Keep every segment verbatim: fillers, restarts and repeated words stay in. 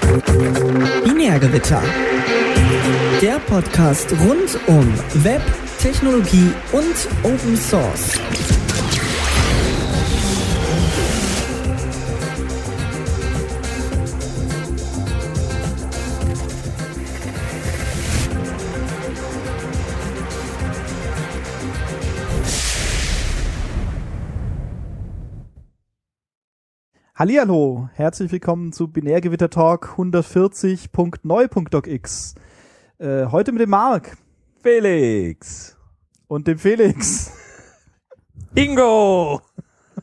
Binärgewitter. Der Podcast rund um Web, Technologie und Open Source. Hallihallo, herzlich willkommen zu Binärgewitter Talk hundertvierzig Punkt neu Punkt docx. Äh, heute mit dem Marc. Felix. Und dem Felix. Ingo.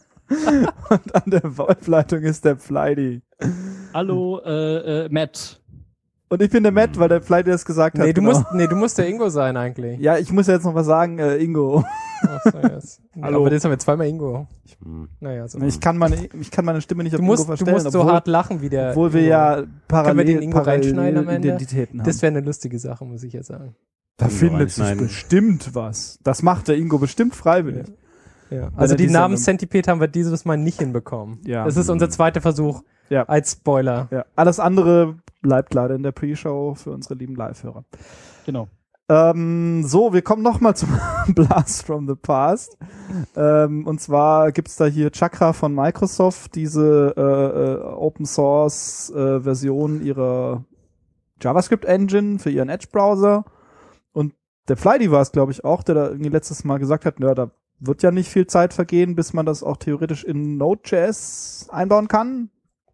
Und an der Webleitung ist der Flighty. Hallo, äh, äh, Matt. Und ich bin der Matt, weil der Flighty das gesagt hat. Nee, du genau. musst, nee, du musst der Ingo sein eigentlich. Ja, ich muss ja jetzt noch was sagen, äh, Ingo. Ach so, yes. Hallo. Aber jetzt haben wir zweimal Ingo. Hm. Naja, so. Ich kann meine, ich kann meine Stimme nicht auf Du musst, Ingo du verstellen, musst so obwohl, hart lachen wie der obwohl wir Ingo. ja Können wir parallel, den Ingo reinschneiden am parallel Ende? Identitäten haben. Das wäre eine lustige Sache, muss ich jetzt sagen. Da Ingo findet sich reinschneiden. bestimmt was. Das macht der Ingo bestimmt freiwillig. Ja. Wenn Also er die die Namenscentipede haben wir dieses Mal nicht hinbekommen. Ja. Das ist unser zweiter Versuch Ja. als Spoiler. Ja, alles andere bleibt leider in der Pre-Show für unsere lieben Live-Hörer. Genau. Ähm, so, wir kommen nochmal zum Blast from the Past. Ähm, und zwar gibt's da hier Chakra von Microsoft, diese äh, äh, Open-Source-Version ihrer JavaScript-Engine für ihren Edge-Browser. Und der Flighty war es, glaube ich, auch, der da irgendwie letztes Mal gesagt hat, na, da wird ja nicht viel Zeit vergehen, bis man das auch theoretisch in Node.js einbauen kann.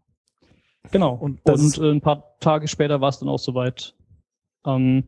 Genau. Und Und, das- äh, ein paar Tage später war es dann auch soweit. Ähm,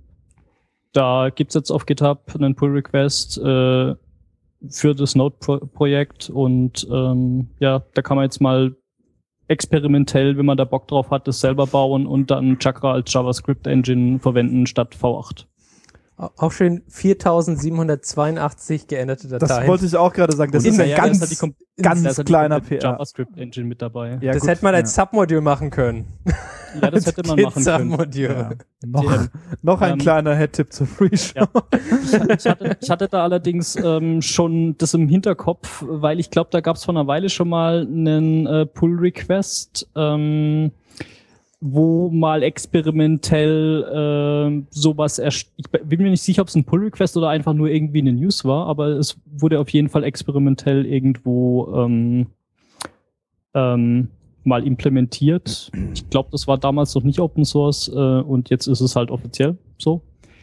da gibt's jetzt auf GitHub einen Pull-Request äh, für das Node-Projekt und ähm, ja, da kann man jetzt mal experimentell, wenn man da Bock drauf hat, das selber bauen und dann Chakra als JavaScript-Engine verwenden statt V acht. Auch schön viertausendsiebenhundertzweiundachtzig geänderte Dateien. Das wollte ich auch gerade sagen. Das Und ist in ein der- ganz, da ist halt die kom- ganz da ist halt die kleiner komplette P R. JavaScript-Engine mit dabei. Ja, das gut. hätte man als Submodule machen können. Ja, das hätte man machen können. Submodule. Ja. Noch, Ähm, noch ein ähm, kleiner Head-Tipp zur Pre-Show. Ja. Ich, ich, hatte, ich hatte da allerdings ähm, schon das im Hinterkopf, weil ich glaube, da gab es vor einer Weile schon mal einen äh, Pull-Request, ähm, wo mal experimentell äh, sowas erst. Ich bin mir nicht sicher, ob es ein Pull-Request oder einfach nur irgendwie eine News war, aber es wurde auf jeden Fall experimentell irgendwo ähm, ähm, mal implementiert. Ich glaube, das war damals noch nicht Open Source äh, und jetzt ist es halt offiziell so.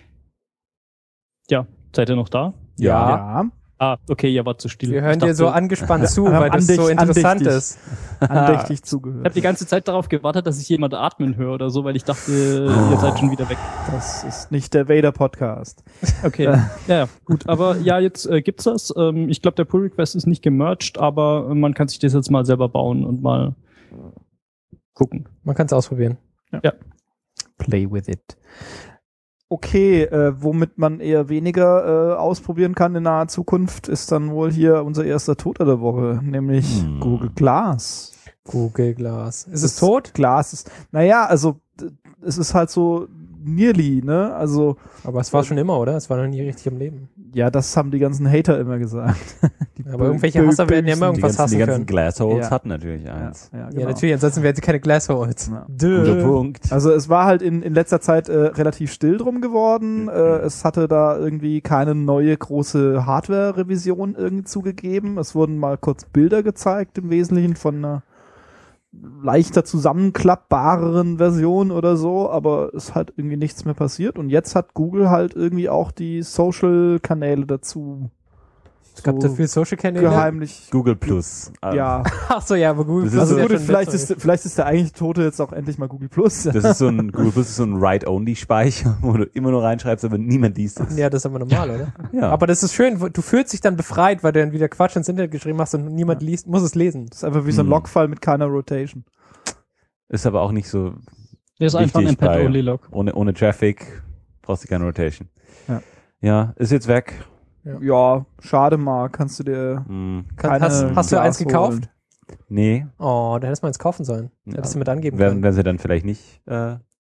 Ja, seid ihr noch da? Ja. Ja. Ah, okay, ihr wart zu still. Wir hören Ich dir so dachte, angespannt zu, Ja, weil das so andächt- interessant andächtig. ist. Andächtig Ich habe zugehört. die ganze Zeit darauf gewartet, dass ich jemand atmen höre oder so, weil ich dachte, ihr seid schon wieder weg. Das ist nicht der Vader-Podcast. Okay, ja, ja, gut. Aber ja, jetzt äh, gibt's das. Ähm, ich glaube, der Pull-Request ist nicht gemerged, aber äh, man kann sich das jetzt mal selber bauen und mal gucken. Man kann es ausprobieren. Play with it. Okay, äh, womit man eher weniger äh, ausprobieren kann in naher Zukunft, ist dann wohl hier unser erster Toter der Woche, nämlich Hm. Google Glass. Google Glass. Ist es Das tot? Glass ist, naja, also d- es ist halt so nearly, ne? Also, Aber es war schon immer, oder? Es war noch nie richtig im Leben. ja, das haben die ganzen Hater immer gesagt. Die Aber irgendwelche bö- Hasser werden ja immer bösen. Die irgendwas ganzen, die hassen ganzen können. Glassholes Ja. hatten natürlich Ja, eins. ja, Ja, genau. natürlich, ansonsten wären sie keine Glassholes. Ja. Guter Punkt. Also es war halt in, in letzter Zeit äh, relativ still drum geworden. Äh, es hatte da irgendwie keine neue große Hardware-Revision irgendwie zugegeben. Es wurden mal kurz Bilder gezeigt, im Wesentlichen von einer leichter zusammenklappbareren Version oder so, aber es hat irgendwie nichts mehr passiert. Und jetzt hat Google halt irgendwie auch die Social-Kanäle dazu Es gab so dafür Social-Kanäle. geheimlich. Google Plus. Ähm, Ja, Ach so, ja, aber Google Das ist Plus also so- ja gut, schon vielleicht letzter- ist, vielleicht ist der eigentlich Tote jetzt auch endlich mal Google Plus. Das ist so ein, Google Plus ist so ein Write-Only-Speicher, wo du immer nur reinschreibst, aber niemand liest es. Ja, das ist aber normal, oder? Ja. Aber das ist schön, du fühlst dich dann befreit, weil du dann wieder Quatsch ins Internet geschrieben hast und niemand liest, muss es lesen. Das ist einfach wie so ein Hm. Logfile mit keiner Rotation. Ist aber auch nicht so Der ist einfach ein wichtig bei, Pad-Only-Log. ohne, ohne Traffic brauchst du keine Rotation. Ja. Ja, ist jetzt weg. Ja. Ja, schade mal, kannst du dir Hm. keine hast hast du eins Glas gekauft? holen. Nee. Oh, da hättest du mal eins kaufen sollen. Ja. Hättest du mit angeben Werden, können. werden sie dann vielleicht nicht äh,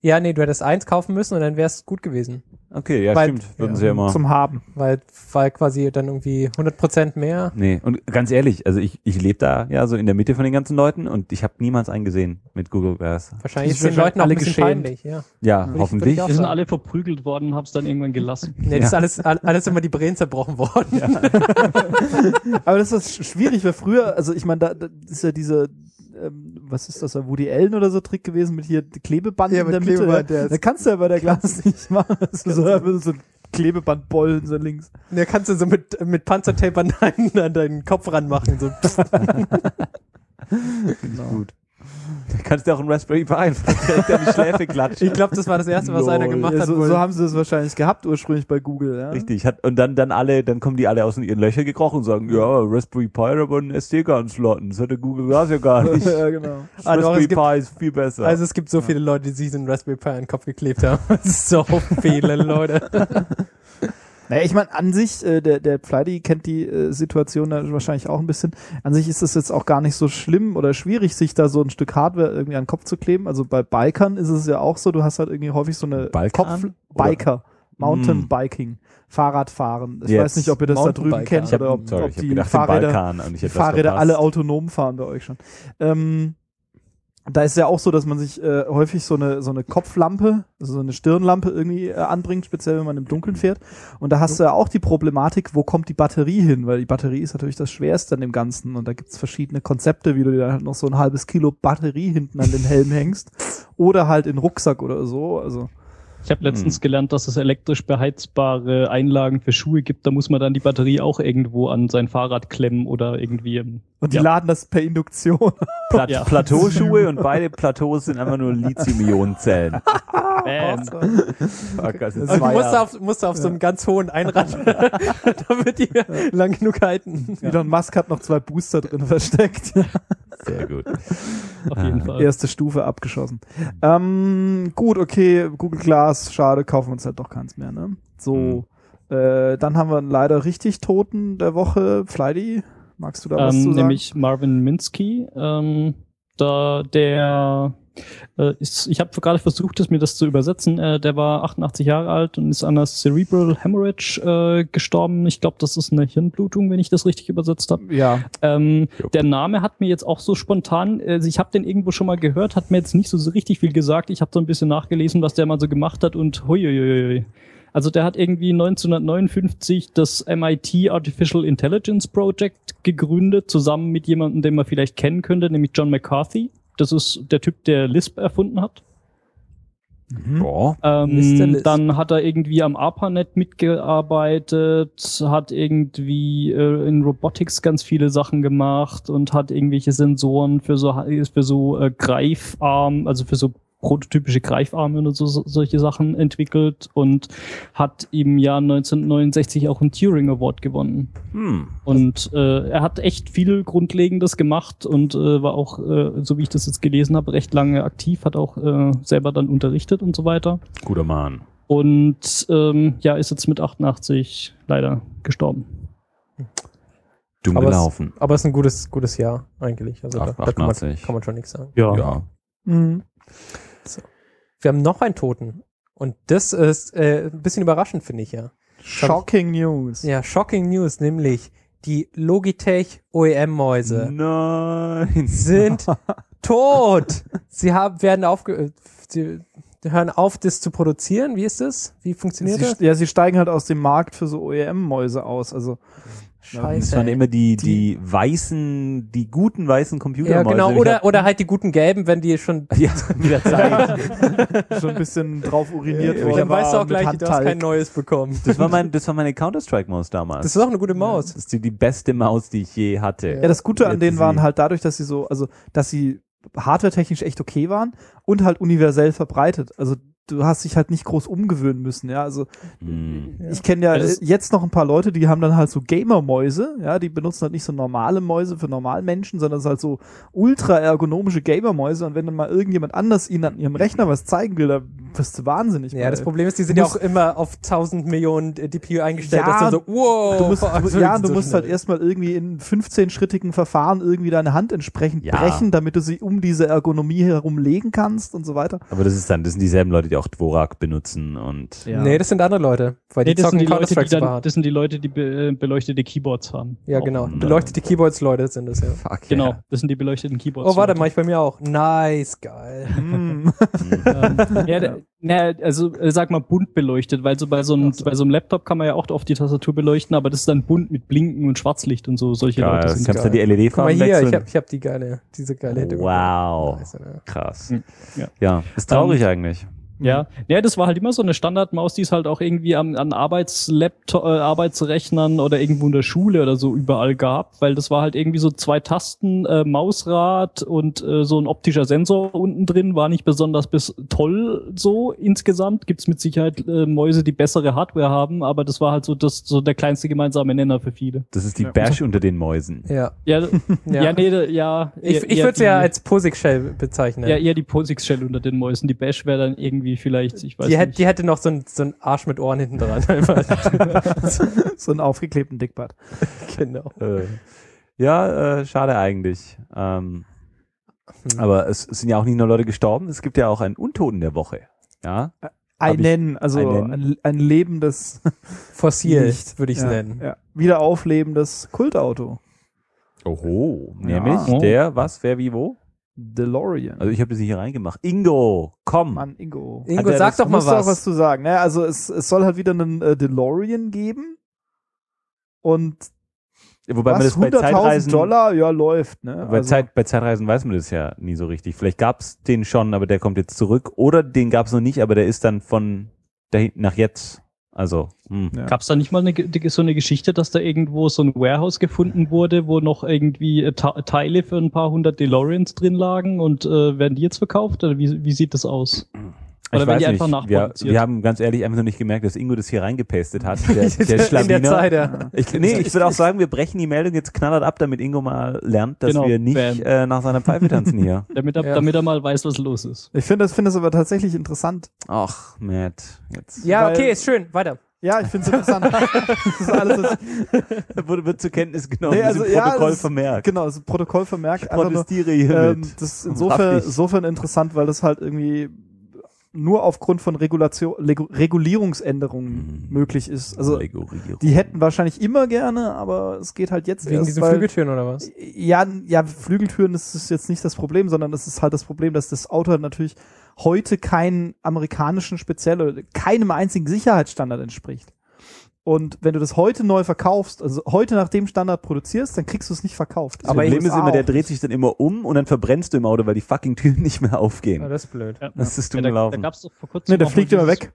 Ja, nee, du hättest eins kaufen müssen und dann wäre es gut gewesen. Okay, ja, Weil- stimmt. Würden ja. sie ja immer. Zum Haben. Weil, weil quasi dann irgendwie hundert Prozent mehr. Nee, und ganz ehrlich, also ich, ich lebe da ja so in der Mitte von den ganzen Leuten und ich habe niemals einen gesehen mit Google Glass. Wahrscheinlich Die ist den sind Leuten auch ein alle bisschen geschämt. peinlich, ja. Ja, ich- hoffentlich. würde ich auch Wir sind sagen. alle verprügelt worden und haben es dann irgendwann gelassen. Nee, das ist alles, alles immer die Brillen zerbrochen worden. Aber das ist sch- schwierig, weil früher, also ich meine, da, da ist ja diese, ähm, was ist das, Woody Allen oder so Trick gewesen mit hier Klebeband Ja, in mit der Mitte. Klebeband, ja. ja. Da kannst du ja bei der Glas nicht machen. Das ist so, so ein Klebebandbollen so links. Da kannst du so mit, mit Panzertape an deinen, an deinen Kopf ranmachen. So. Genau. Gut. Da kannst du auch einen Raspberry Pi einfach direkt an die Schläfe klatschen. Ich glaube, das war das Erste, was einer gemacht ja, hat. so, wohl. so haben sie das wahrscheinlich gehabt ursprünglich bei Google. Ja? Richtig. Hat, und dann, dann alle, dann kommen die alle aus ihren Löchern gekrochen und sagen, ja, Raspberry Pi, aber einen S D-Karten-Slotten. Das hatte Google Glass ja gar nicht. Ja, genau. Ah, doch, Raspberry es gibt- Pi ist viel besser. Also es gibt so viele Leute, die sich so einen Raspberry Pi an den Kopf geklebt haben. So viele Leute. Naja, ich meine, an sich, äh, der, der Flighty kennt die äh, Situation da wahrscheinlich auch ein bisschen. An sich ist es jetzt auch gar nicht so schlimm oder schwierig, sich da so ein Stück Hardware irgendwie an den Kopf zu kleben. Also bei Bikern ist es ja auch so, du hast halt irgendwie häufig so eine Balkan? Kopf... Oder- Biker. Mountain Mm. Biking. Fahrradfahren. Ich Jetzt. weiß nicht, ob ihr das da drüben Mountainbiker. kennt ich hab, oder ob, sorry, ob ich hab die gedacht, Fahrräder, den Balkan und ich die hätte das Fahrräder verpasst. alle autonom fahren bei euch schon. Ähm, da ist ja auch so, dass man sich äh, häufig so eine so eine Kopflampe, also so eine Stirnlampe irgendwie äh, anbringt, speziell wenn man im Dunkeln fährt. Und da hast du ja auch die Problematik, wo kommt die Batterie hin? Weil die Batterie ist natürlich das Schwerste an dem Ganzen. Und da gibt's verschiedene Konzepte, wie du dir dann halt noch so ein halbes Kilo Batterie hinten an den Helm hängst. Oder halt in den Rucksack oder so. Also Ich habe letztens gelernt, dass es elektrisch beheizbare Einlagen für Schuhe gibt. Da muss man dann die Batterie auch irgendwo an sein Fahrrad klemmen oder irgendwie. ähm, und die ja. laden das per Induktion. Plat Ja. Plateauschuhe und beide Plateaus sind einfach nur Lithium-Ionen-Zellen. Bam. Fuck, das ist Also du zwei musst Jahre. auf, musst auf so einem ganz hohen Einrad, damit die lang genug halten. Elon Musk hat noch zwei Booster drin versteckt. Sehr gut. Auf jeden Fall. Erste Stufe abgeschossen. Ähm, gut, okay, Google Glass, schade, kaufen wir uns halt doch keins mehr, ne? So, äh, dann haben wir einen leider richtig Toten der Woche. Flighty, magst du da was ähm, zu sagen? nämlich Marvin Minsky, ähm, da der äh, ist, ich habe gerade versucht, es mir das zu übersetzen. Äh, der war achtundachtzig Jahre alt und ist an einer Cerebral Hemorrhage äh, gestorben. Ich glaube, das ist eine Hirnblutung, wenn ich das richtig übersetzt habe. Ja, Ähm, Jupp. der Name hat mir jetzt auch so spontan, also ich habe den irgendwo schon mal gehört, hat mir jetzt nicht so, so richtig viel gesagt. Ich habe so ein bisschen nachgelesen, was der mal so gemacht hat und huiuiui. Also der hat irgendwie neunzehnhundertneunundfünfzig das M I T Artificial Intelligence Project gegründet, zusammen mit jemandem, den man vielleicht kennen könnte, nämlich John McCarthy. Das ist der Typ, der Lisp erfunden hat. Boah. Mister Ähm, Lisp. dann hat er irgendwie am ARPANET mitgearbeitet, hat irgendwie äh, in Robotics ganz viele Sachen gemacht und hat irgendwelche Sensoren für so für so äh, Greifarm, also für so prototypische Greifarme oder so, so solche Sachen entwickelt und hat im Jahr neunzehnhundertneunundsechzig auch einen Turing Award gewonnen. Hm. Und äh, er hat echt viel Grundlegendes gemacht und äh, war auch, äh, so wie ich das jetzt gelesen habe, recht lange aktiv, hat auch äh, selber dann unterrichtet und so weiter. Guter Mann. Und ähm, ja, ist jetzt mit achtundachtzig leider gestorben. Dumm Aber es- gelaufen. Aber es ist ein gutes, gutes Jahr eigentlich. Also da, da kann, man, achtundachtzig. kann man schon nichts sagen. Ja. mhm. Wir haben noch einen Toten. Und das ist äh, ein bisschen überraschend, finde ich ja. Shocking News. Ja, shocking News, nämlich die Logitech O E M-Mäuse Nein. sind tot. Sie haben, werden aufge... äh, Sie hören auf, das zu produzieren. Wie ist das? Wie funktioniert das? Sie, ja, sie steigen halt aus dem Markt für so O E M-Mäuse aus. Also Das Scheiße. waren ey. immer die, die weißen, die guten weißen Computer. Ja, genau. Oder, oder halt die guten Gelben, wenn die schon... ja, wieder Zeit. schon ein bisschen drauf uriniert Ja, worden. Dann weißt du war auch gleich, mit du hast kein Handteig. neues bekommen. Das war mein, das war meine Counter-Strike-Maus damals. Das ist auch eine gute Maus. Das ist die, die beste Maus, die ich je hatte. Ja, das Gute an Jetzt denen waren sie- halt dadurch, dass sie so, also dass sie hardwaretechnisch echt okay waren und halt universell verbreitet. Also du hast dich halt nicht groß umgewöhnen müssen, ja. Also Hm. ich kenne ja Ja, das- äh, jetzt noch ein paar Leute, die haben dann halt so Gamer-Mäuse, ja, die benutzen halt nicht so normale Mäuse für Normalmenschen, sondern es ist halt so ultra ergonomische Gamer-Mäuse und wenn dann mal irgendjemand anders ihnen an ihrem Rechner was zeigen will, da wirst du wahnsinnig. Ja, bei. das Problem ist, die sind ja auch immer auf tausend Millionen D P U eingestellt. Ja, dass du so, wow. Du musst, du, ja, du so musst schnell. halt erstmal irgendwie in fünfzehn-schrittigen Verfahren irgendwie deine Hand entsprechend Ja. brechen, damit du sie um diese Ergonomie herum legen kannst und so weiter. Aber das ist dann, das sind dieselben Leute, die auch Dvorak benutzen und Ja. Nee, das sind andere Leute. Weil Nee, die das, sind zocken die Leute, die Counter-Strike super dann, hart. das sind die Leute, die be beleuchtete Keyboards haben. Ja, Auch. genau. Oh, Beleuchtete Keyboards-Leute sind das, ja. fuck Genau, yeah. das sind die beleuchteten Keyboards. Oh, warte, mach ich bei mir auch. Nice, geil. Hm. ähm, ja, da- na, also äh, sag mal bunt beleuchtet, weil so bei so einem bei so einem Laptop kann man ja auch oft die Tastatur beleuchten, aber das ist dann bunt mit Blinken und Schwarzlicht und so solche Geil, Leute das sind. kannst geil. du die L E Guck mal D-Farben hier, wechseln. ich hab, ich hab die geile, diese geile Hintergrund. Wow. Nice, ja. Krass. Hm, ja. Ja, ist traurig eigentlich. Ja, ja, das war halt immer so eine Standardmaus, die es halt auch irgendwie an, an Arbeitslaptop, äh, Arbeitsrechnern oder irgendwo in der Schule oder so überall gab, weil das war halt irgendwie so zwei Tasten, äh, Mausrad und äh, so ein optischer Sensor unten drin, war nicht besonders bis toll so insgesamt. Gibt's mit Sicherheit äh, Mäuse, die bessere Hardware haben, aber das war halt so das so der kleinste gemeinsame Nenner für viele. Das ist die Ja. Bash unter den Mäusen. Ja. Ja, Ja. ja, nee, ja. Ich, eher- ich eher würde es ja die- als POSIX-Shell bezeichnen. ja, eher die POSIX-Shell unter den Mäusen. Die Bash wäre dann irgendwie vielleicht, ich weiß die, hätte, nicht. die hätte noch so einen so einen Arsch mit Ohren hinten dran. Einfach. So einen aufgeklebten Dickbart. Genau. Äh, ja, äh, schade eigentlich. Ähm, Hm. aber es, es sind ja auch nicht nur Leute gestorben, es gibt ja auch einen Untoten der Woche. Ja, Einen, also einen? ein, ein lebendes, Fossil, Nicht. würde ich es ja, nennen. ja, wieder auflebendes Kultauto. oho, nämlich Ja. der, was, wer, wie, wo? DeLorean. Also ich habe das nicht hier reingemacht. Ingo, komm. Mann, Ingo. Ingo, er sag das- doch mal Musst du auch was. was zu sagen. Ne? Also es, es soll halt wieder einen äh, DeLorean geben. Und Wobei man was, das bei hunderttausend Zeitreisen, Dollar, ja, läuft. Ne? bei, Also, Zeit, bei Zeitreisen weiß man das ja nie so richtig. Vielleicht gab's den schon, aber der kommt jetzt zurück. Oder den gab's noch nicht, aber der ist dann von dahin nach jetzt. Also, hm. ja. Gab's da nicht mal eine, Ge- so eine Geschichte, dass da irgendwo so ein Warehouse gefunden wurde, wo noch irgendwie äh, Ta- Teile für ein paar hundert DeLoreans drin lagen und äh, werden die jetzt verkauft? Oder wie, wie sieht das aus? Oder Ich werden weiß die einfach nicht. Wir, nachproduziert? wir haben ganz ehrlich einfach noch nicht gemerkt, dass Ingo das hier reingepastet hat. Der, der In der Schlawiner. Zeit, ja. Ich, nee, ich würde auch sagen, wir brechen die Meldung jetzt knallhart ab, damit Ingo mal lernt, dass Genau, wir nicht bam. äh, nach seiner Pfeife tanzen hier. damit, er, Ja. damit er mal weiß, was los ist. Ich finde das, finde das aber tatsächlich interessant. Ach, Matt. Jetzt Ja, Weil- okay, ist schön. Weiter. Ja, ich finde es interessant. das ist alles, was, wurde, wird zur Kenntnis genommen, Nee, ist also, im ja, Protokoll das- vermerkt. genau, das Protokoll vermerkt. Ich einfach nur, protestiere hiermit. ähm, das ist insofern, Haftig. insofern interessant, weil das halt irgendwie nur aufgrund von Regulation, Legu- Regulierungsänderungen Mhm. möglich ist. Also Regulierung. die hätten wahrscheinlich immer gerne, aber es geht halt jetzt Wegen erst, diesen weil, Flügeltüren oder was? Ja, ja, Flügeltüren ist, ist jetzt nicht das Problem, sondern es ist halt das Problem, dass das Auto natürlich heute keinen amerikanischen speziell oder keinem einzigen Sicherheitsstandard entspricht. Und wenn du das heute neu verkaufst, also heute nach dem Standard produzierst, dann kriegst du es nicht verkauft. Das Aber Problem in ist U S A immer, der auch dreht nicht. sich dann immer um und dann verbrennst du im Auto, weil die fucking Türen nicht mehr aufgehen. Ah, das ist blöd. Ja. Das ist Ja, dumm da, da gelaufen. gab's doch vor kurzem Nee, der auch fliegt mal immer dieses- weg.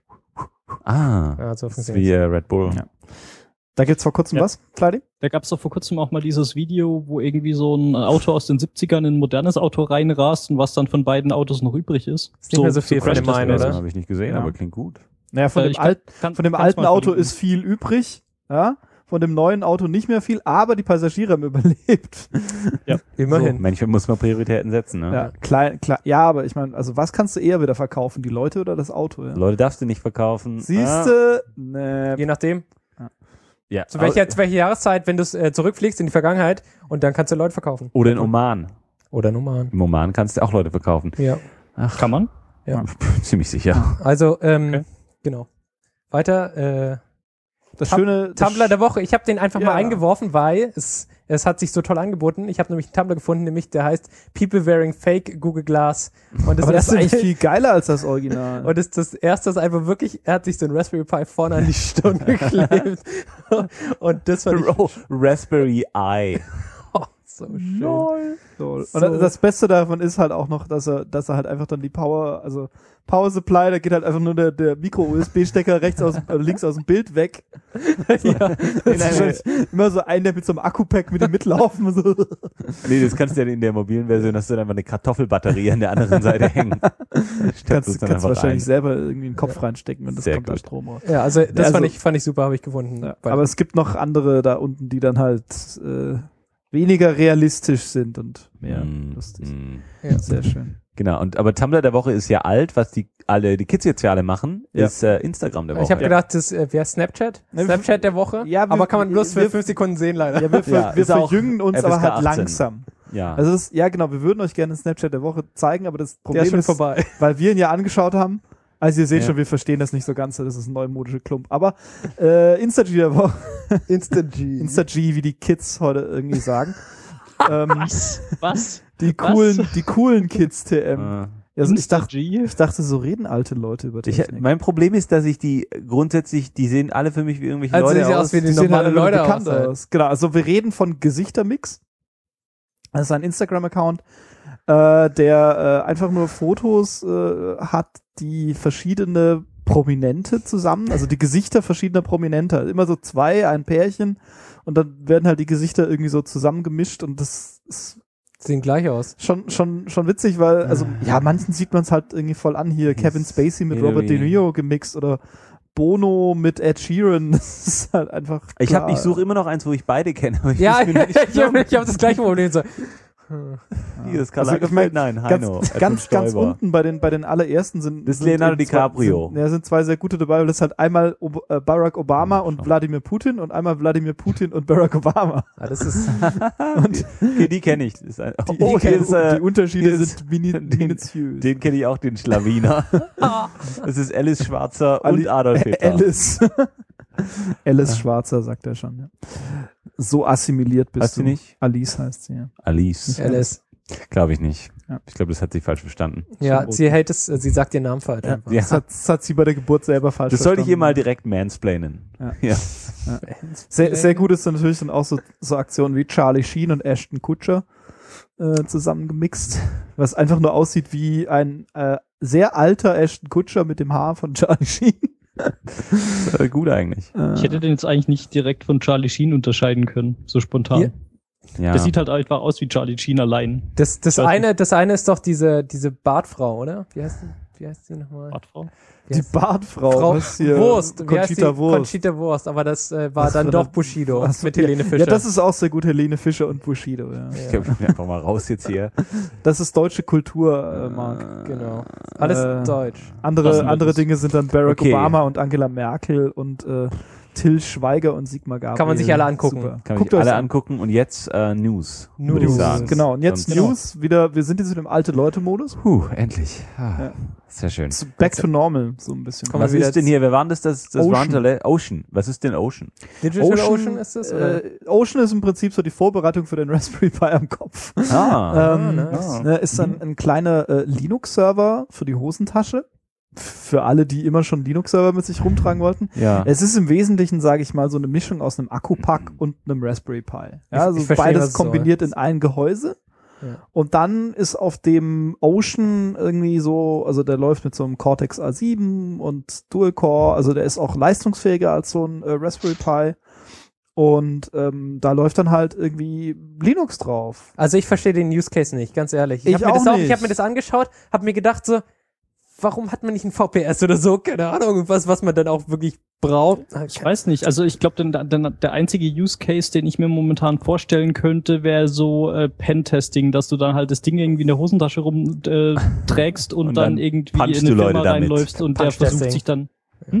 Ah, Ja, so das ist funktioniert wie äh, Red Bull. Ja. Da gibt's vor kurzem Ja. was, Kleidi? Da gab's doch vor kurzem auch mal dieses Video, wo irgendwie so ein Auto aus den siebzigern in ein modernes Auto reinrast und was dann von beiden Autos noch übrig ist. Ist nicht mehr so viel von dem Crash-Test- einen, Das oder? habe ich nicht gesehen, Ja. aber klingt gut. Naja, von Äh, dem, ich kann- alt, kann- von dem kann's alten mal Auto verlinken. ist viel übrig, ja. Von dem neuen Auto nicht mehr viel, aber die Passagiere haben überlebt. Immerhin. Manchmal muss man Prioritäten setzen, ne? Ja, klein, klar, ja, aber ich meine, also was kannst du eher wieder verkaufen, die Leute oder das Auto? Ja? Leute darfst du nicht verkaufen. Siehste, ne, Je nachdem. Ja. Zu welcher, zu welcher Jahreszeit, wenn du äh, zurückfliegst in die Vergangenheit und dann kannst du Leute verkaufen. Oder in Oman. Oder Nummern. Im Oman kannst du auch Leute verkaufen. Ja. Ach, Kann man? ziemlich sicher. Also, ähm, Okay. genau. Weiter, äh, das Tum- schöne das Tumblr der Woche. Ich habe den einfach Ja. mal eingeworfen, weil es, es hat sich so toll angeboten. Ich habe nämlich einen Tumblr gefunden, nämlich der heißt People Wearing Fake Google Glass. Und aber das ist eigentlich erste- viel geiler als das Original. Und das, das erste ist einfach wirklich, er hat sich so ein Raspberry Pi vorne an die Stirn geklebt. Und das fand ich Oh, Raspberry Eye. so schön. So. Und So. das Beste davon ist halt auch noch, dass er, dass er halt einfach dann die Power, also Power Supply, da geht halt einfach nur der, der Micro-U S B-Stecker rechts aus, äh, links aus dem Bild weg. Ja. Das ist wahrscheinlich immer so ein, der mit so einem Akku-Pack mit dem mitlaufen. So. Nee, das kannst du ja in der mobilen Version, hast du dann einfach eine Kartoffelbatterie an der anderen Seite hängen. Steckst Kannst, es dann kannst einfach wahrscheinlich rein. selber irgendwie einen Kopf reinstecken und das Sehr kommt da gut. Strom raus. Ja, also das Also- fand, ich, fand ich super, habe ich gefunden. Ja, Weil- aber es gibt noch andere da unten, die dann halt äh, weniger realistisch sind und mehr Mm, lustig. mm. Ja. Sehr schön. Genau, und aber Tumblr der Woche ist ja alt, was die alle die Kids jetzt ja alle machen, Ja. ist äh, Instagram der Woche. Ich habe gedacht, das äh, wäre Snapchat. Ne, Snapchat der Woche. Ja, wir- aber kann man bloß für wir- fünf Sekunden sehen, leider. Ja, wir, ver Ja, wir ist auch verjüngen uns F S K aber halt achtzehn. langsam. ja. Also das, ja genau, wir würden euch gerne Snapchat der Woche zeigen, aber das Der Problem ist schon ist, vorbei. weil wir ihn ja angeschaut haben. Also ihr seht Ja. schon, wir verstehen das nicht so ganz, das ist ein neumodischer Klump. Aber äh, Insta-G der Woche, Insta-G. Insta-G, wie die Kids heute irgendwie sagen. ähm, Was? Was? die Was? coolen, die coolen Kids T M. Äh, Also ich dachte, Insta-G? ich dachte, so reden alte Leute über ich, Technik. mein Problem ist, dass ich die grundsätzlich, die sehen alle für mich wie irgendwelche Also Leute sehen sie aus. aus wie die Die sehen normale halt Leute bekannt aus. Halt. aus. Genau, also wir reden von Gesichtermix. Das ist ein Instagram-Account, äh, der äh, einfach nur Fotos äh, hat, die verschiedene Prominente zusammen, also die Gesichter verschiedener Prominente, immer so zwei, ein Pärchen und dann werden halt die Gesichter irgendwie so zusammengemischt und das ist Sehen gleich aus. schon schon schon witzig, weil also ja, manchen sieht man es halt irgendwie voll an hier, Kevin Spacey mit Robert De Niro gemixt oder Bono mit Ed Sheeran, das ist halt einfach Ich habe, klar. ich suche immer noch eins, wo ich beide kenne. Aber ich Ja, weiß mir nicht ich habe hab das gleiche Problem. So. Dieses Also, Karl ich mein, nein, ganz, Heino. ganz, ganz unten bei den, bei den allerersten sind, Das ist sind Leonardo eben zwei- DiCaprio. Sind, ja, sind zwei sehr gute dabei, weil das ist halt einmal Ob äh, Barack Obama und Wladimir Putin und einmal Wladimir Putin und Barack Obama. Ah, das ist, Und Okay, die kenne ich. Das ist ein, die, oh, die, hier ist, äh, die Unterschiede hier ist- sind mini, den- minutiös. den kenne ich auch, den Schlawiner. Das ist Alice Schwarzer Ali- und Adolf Hitler. Alice. Alice Schwarzer, sagt er schon. Ja. So assimiliert bist Weißt du. du nicht? Alice heißt sie, ja. Alice. Alice. Glaube ich nicht. Ja. Ich glaube, das hat sie falsch verstanden. Ja, Zum sie hält es, sie sagt ihren Namen falsch. Ja. einfach. Ja. Das, hat, das hat sie bei der Geburt selber falsch Das sollte ich ihr verstanden. mal direkt mansplainen. Ja. Ja. Sehr, sehr gut ist dann natürlich dann auch so, so Aktionen wie Charlie Sheen und Ashton Kutcher äh, zusammengemixt, was einfach nur aussieht wie ein äh, sehr alter Ashton Kutcher mit dem Haar von Charlie Sheen. Das ist gut eigentlich. Äh, Ich hätte den jetzt eigentlich nicht direkt von Charlie Sheen unterscheiden können, so spontan. Hier? Ja. Der sieht halt einfach aus wie Charlie Sheen allein. Das, das, Ich weiß eine, das eine ist doch diese, diese Bartfrau, oder? Wie heißt die, wie heißt die nochmal? Bartfrau. Wie die heißt Bartfrau, Frau was hier? Wurst. Wie heißt die? Conchita Wurst. Conchita Wurst, aber das äh, war Was dann war doch das? Bushido Was- mit Helene Fischer. Ja, das ist auch sehr gut, Helene Fischer und Bushido. Ja. Ich glaube, ich bin einfach mal raus jetzt hier. Das ist deutsche Kultur, äh, Marc. Genau. Alles Äh, Deutsch. Andere, Lassen wir andere das. Dinge sind dann Barack Okay. Obama und Angela Merkel und äh, Till Schweiger und Sigmar Gabriel. Kann man sich alle angucken. Super. Kann Guckt man sich euch alle an. angucken. Und jetzt äh, News, würde ich News. sagen. Genau, und jetzt Sonst- News, wieder, wir sind jetzt in dem Alte-Leute-Modus. Puh, endlich. Ah, Ja. Sehr schön. So Back to normal, so ein bisschen. Komm mal Was wieder ist denn hier? Wer war denn das? Das, das Ocean. waren Tele- Ocean. Was ist denn Ocean? Digital Ocean, ist das? Oder? Äh, Ocean ist im Prinzip so die Vorbereitung für den Raspberry Pi am Kopf. Ah. ähm, nice. ne, ist dann ein kleiner äh, Linux-Server für die Hosentasche. Für alle, die immer schon Linux-Server mit sich rumtragen wollten. Ja. Es ist im Wesentlichen, sage ich mal, so eine Mischung aus einem Akkupack und einem Raspberry Pi. Ich- Ja, also ich verstehe, was beides es soll. kombiniert in ein Gehäuse. Ja. Und dann ist auf dem Ocean irgendwie so, also der läuft mit so einem Cortex A sieben und Dual-Core, also der ist auch leistungsfähiger als so ein äh, Raspberry Pi. Und ähm, da läuft dann halt irgendwie Linux drauf. Also ich verstehe den Use Case nicht, ganz ehrlich. Ich hab mir auch das auch, ich nicht. habe mir das angeschaut, habe mir gedacht so, warum hat man nicht ein V P S oder so? Keine Ahnung, was, was man dann auch wirklich braucht. Ich weiß nicht, also ich glaube, der, der, der einzige Use Case, den ich mir momentan vorstellen könnte, wäre so äh, Pen-Testing, dass du dann halt das Ding irgendwie in der Hosentasche rumträgst äh, trägst und, Und dann, dann irgendwie punchst in eine du Leute Firma damit. reinläufst und der Punch-Testing. versucht sich dann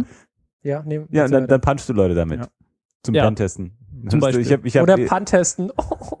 Ja, nee, Ja, und dann, weiter. dann punchst du Leute damit. Ja. Zum Ja. Pentesten. Zum Beispiel. Ich hab, ich hab, Oder Punt-Testen.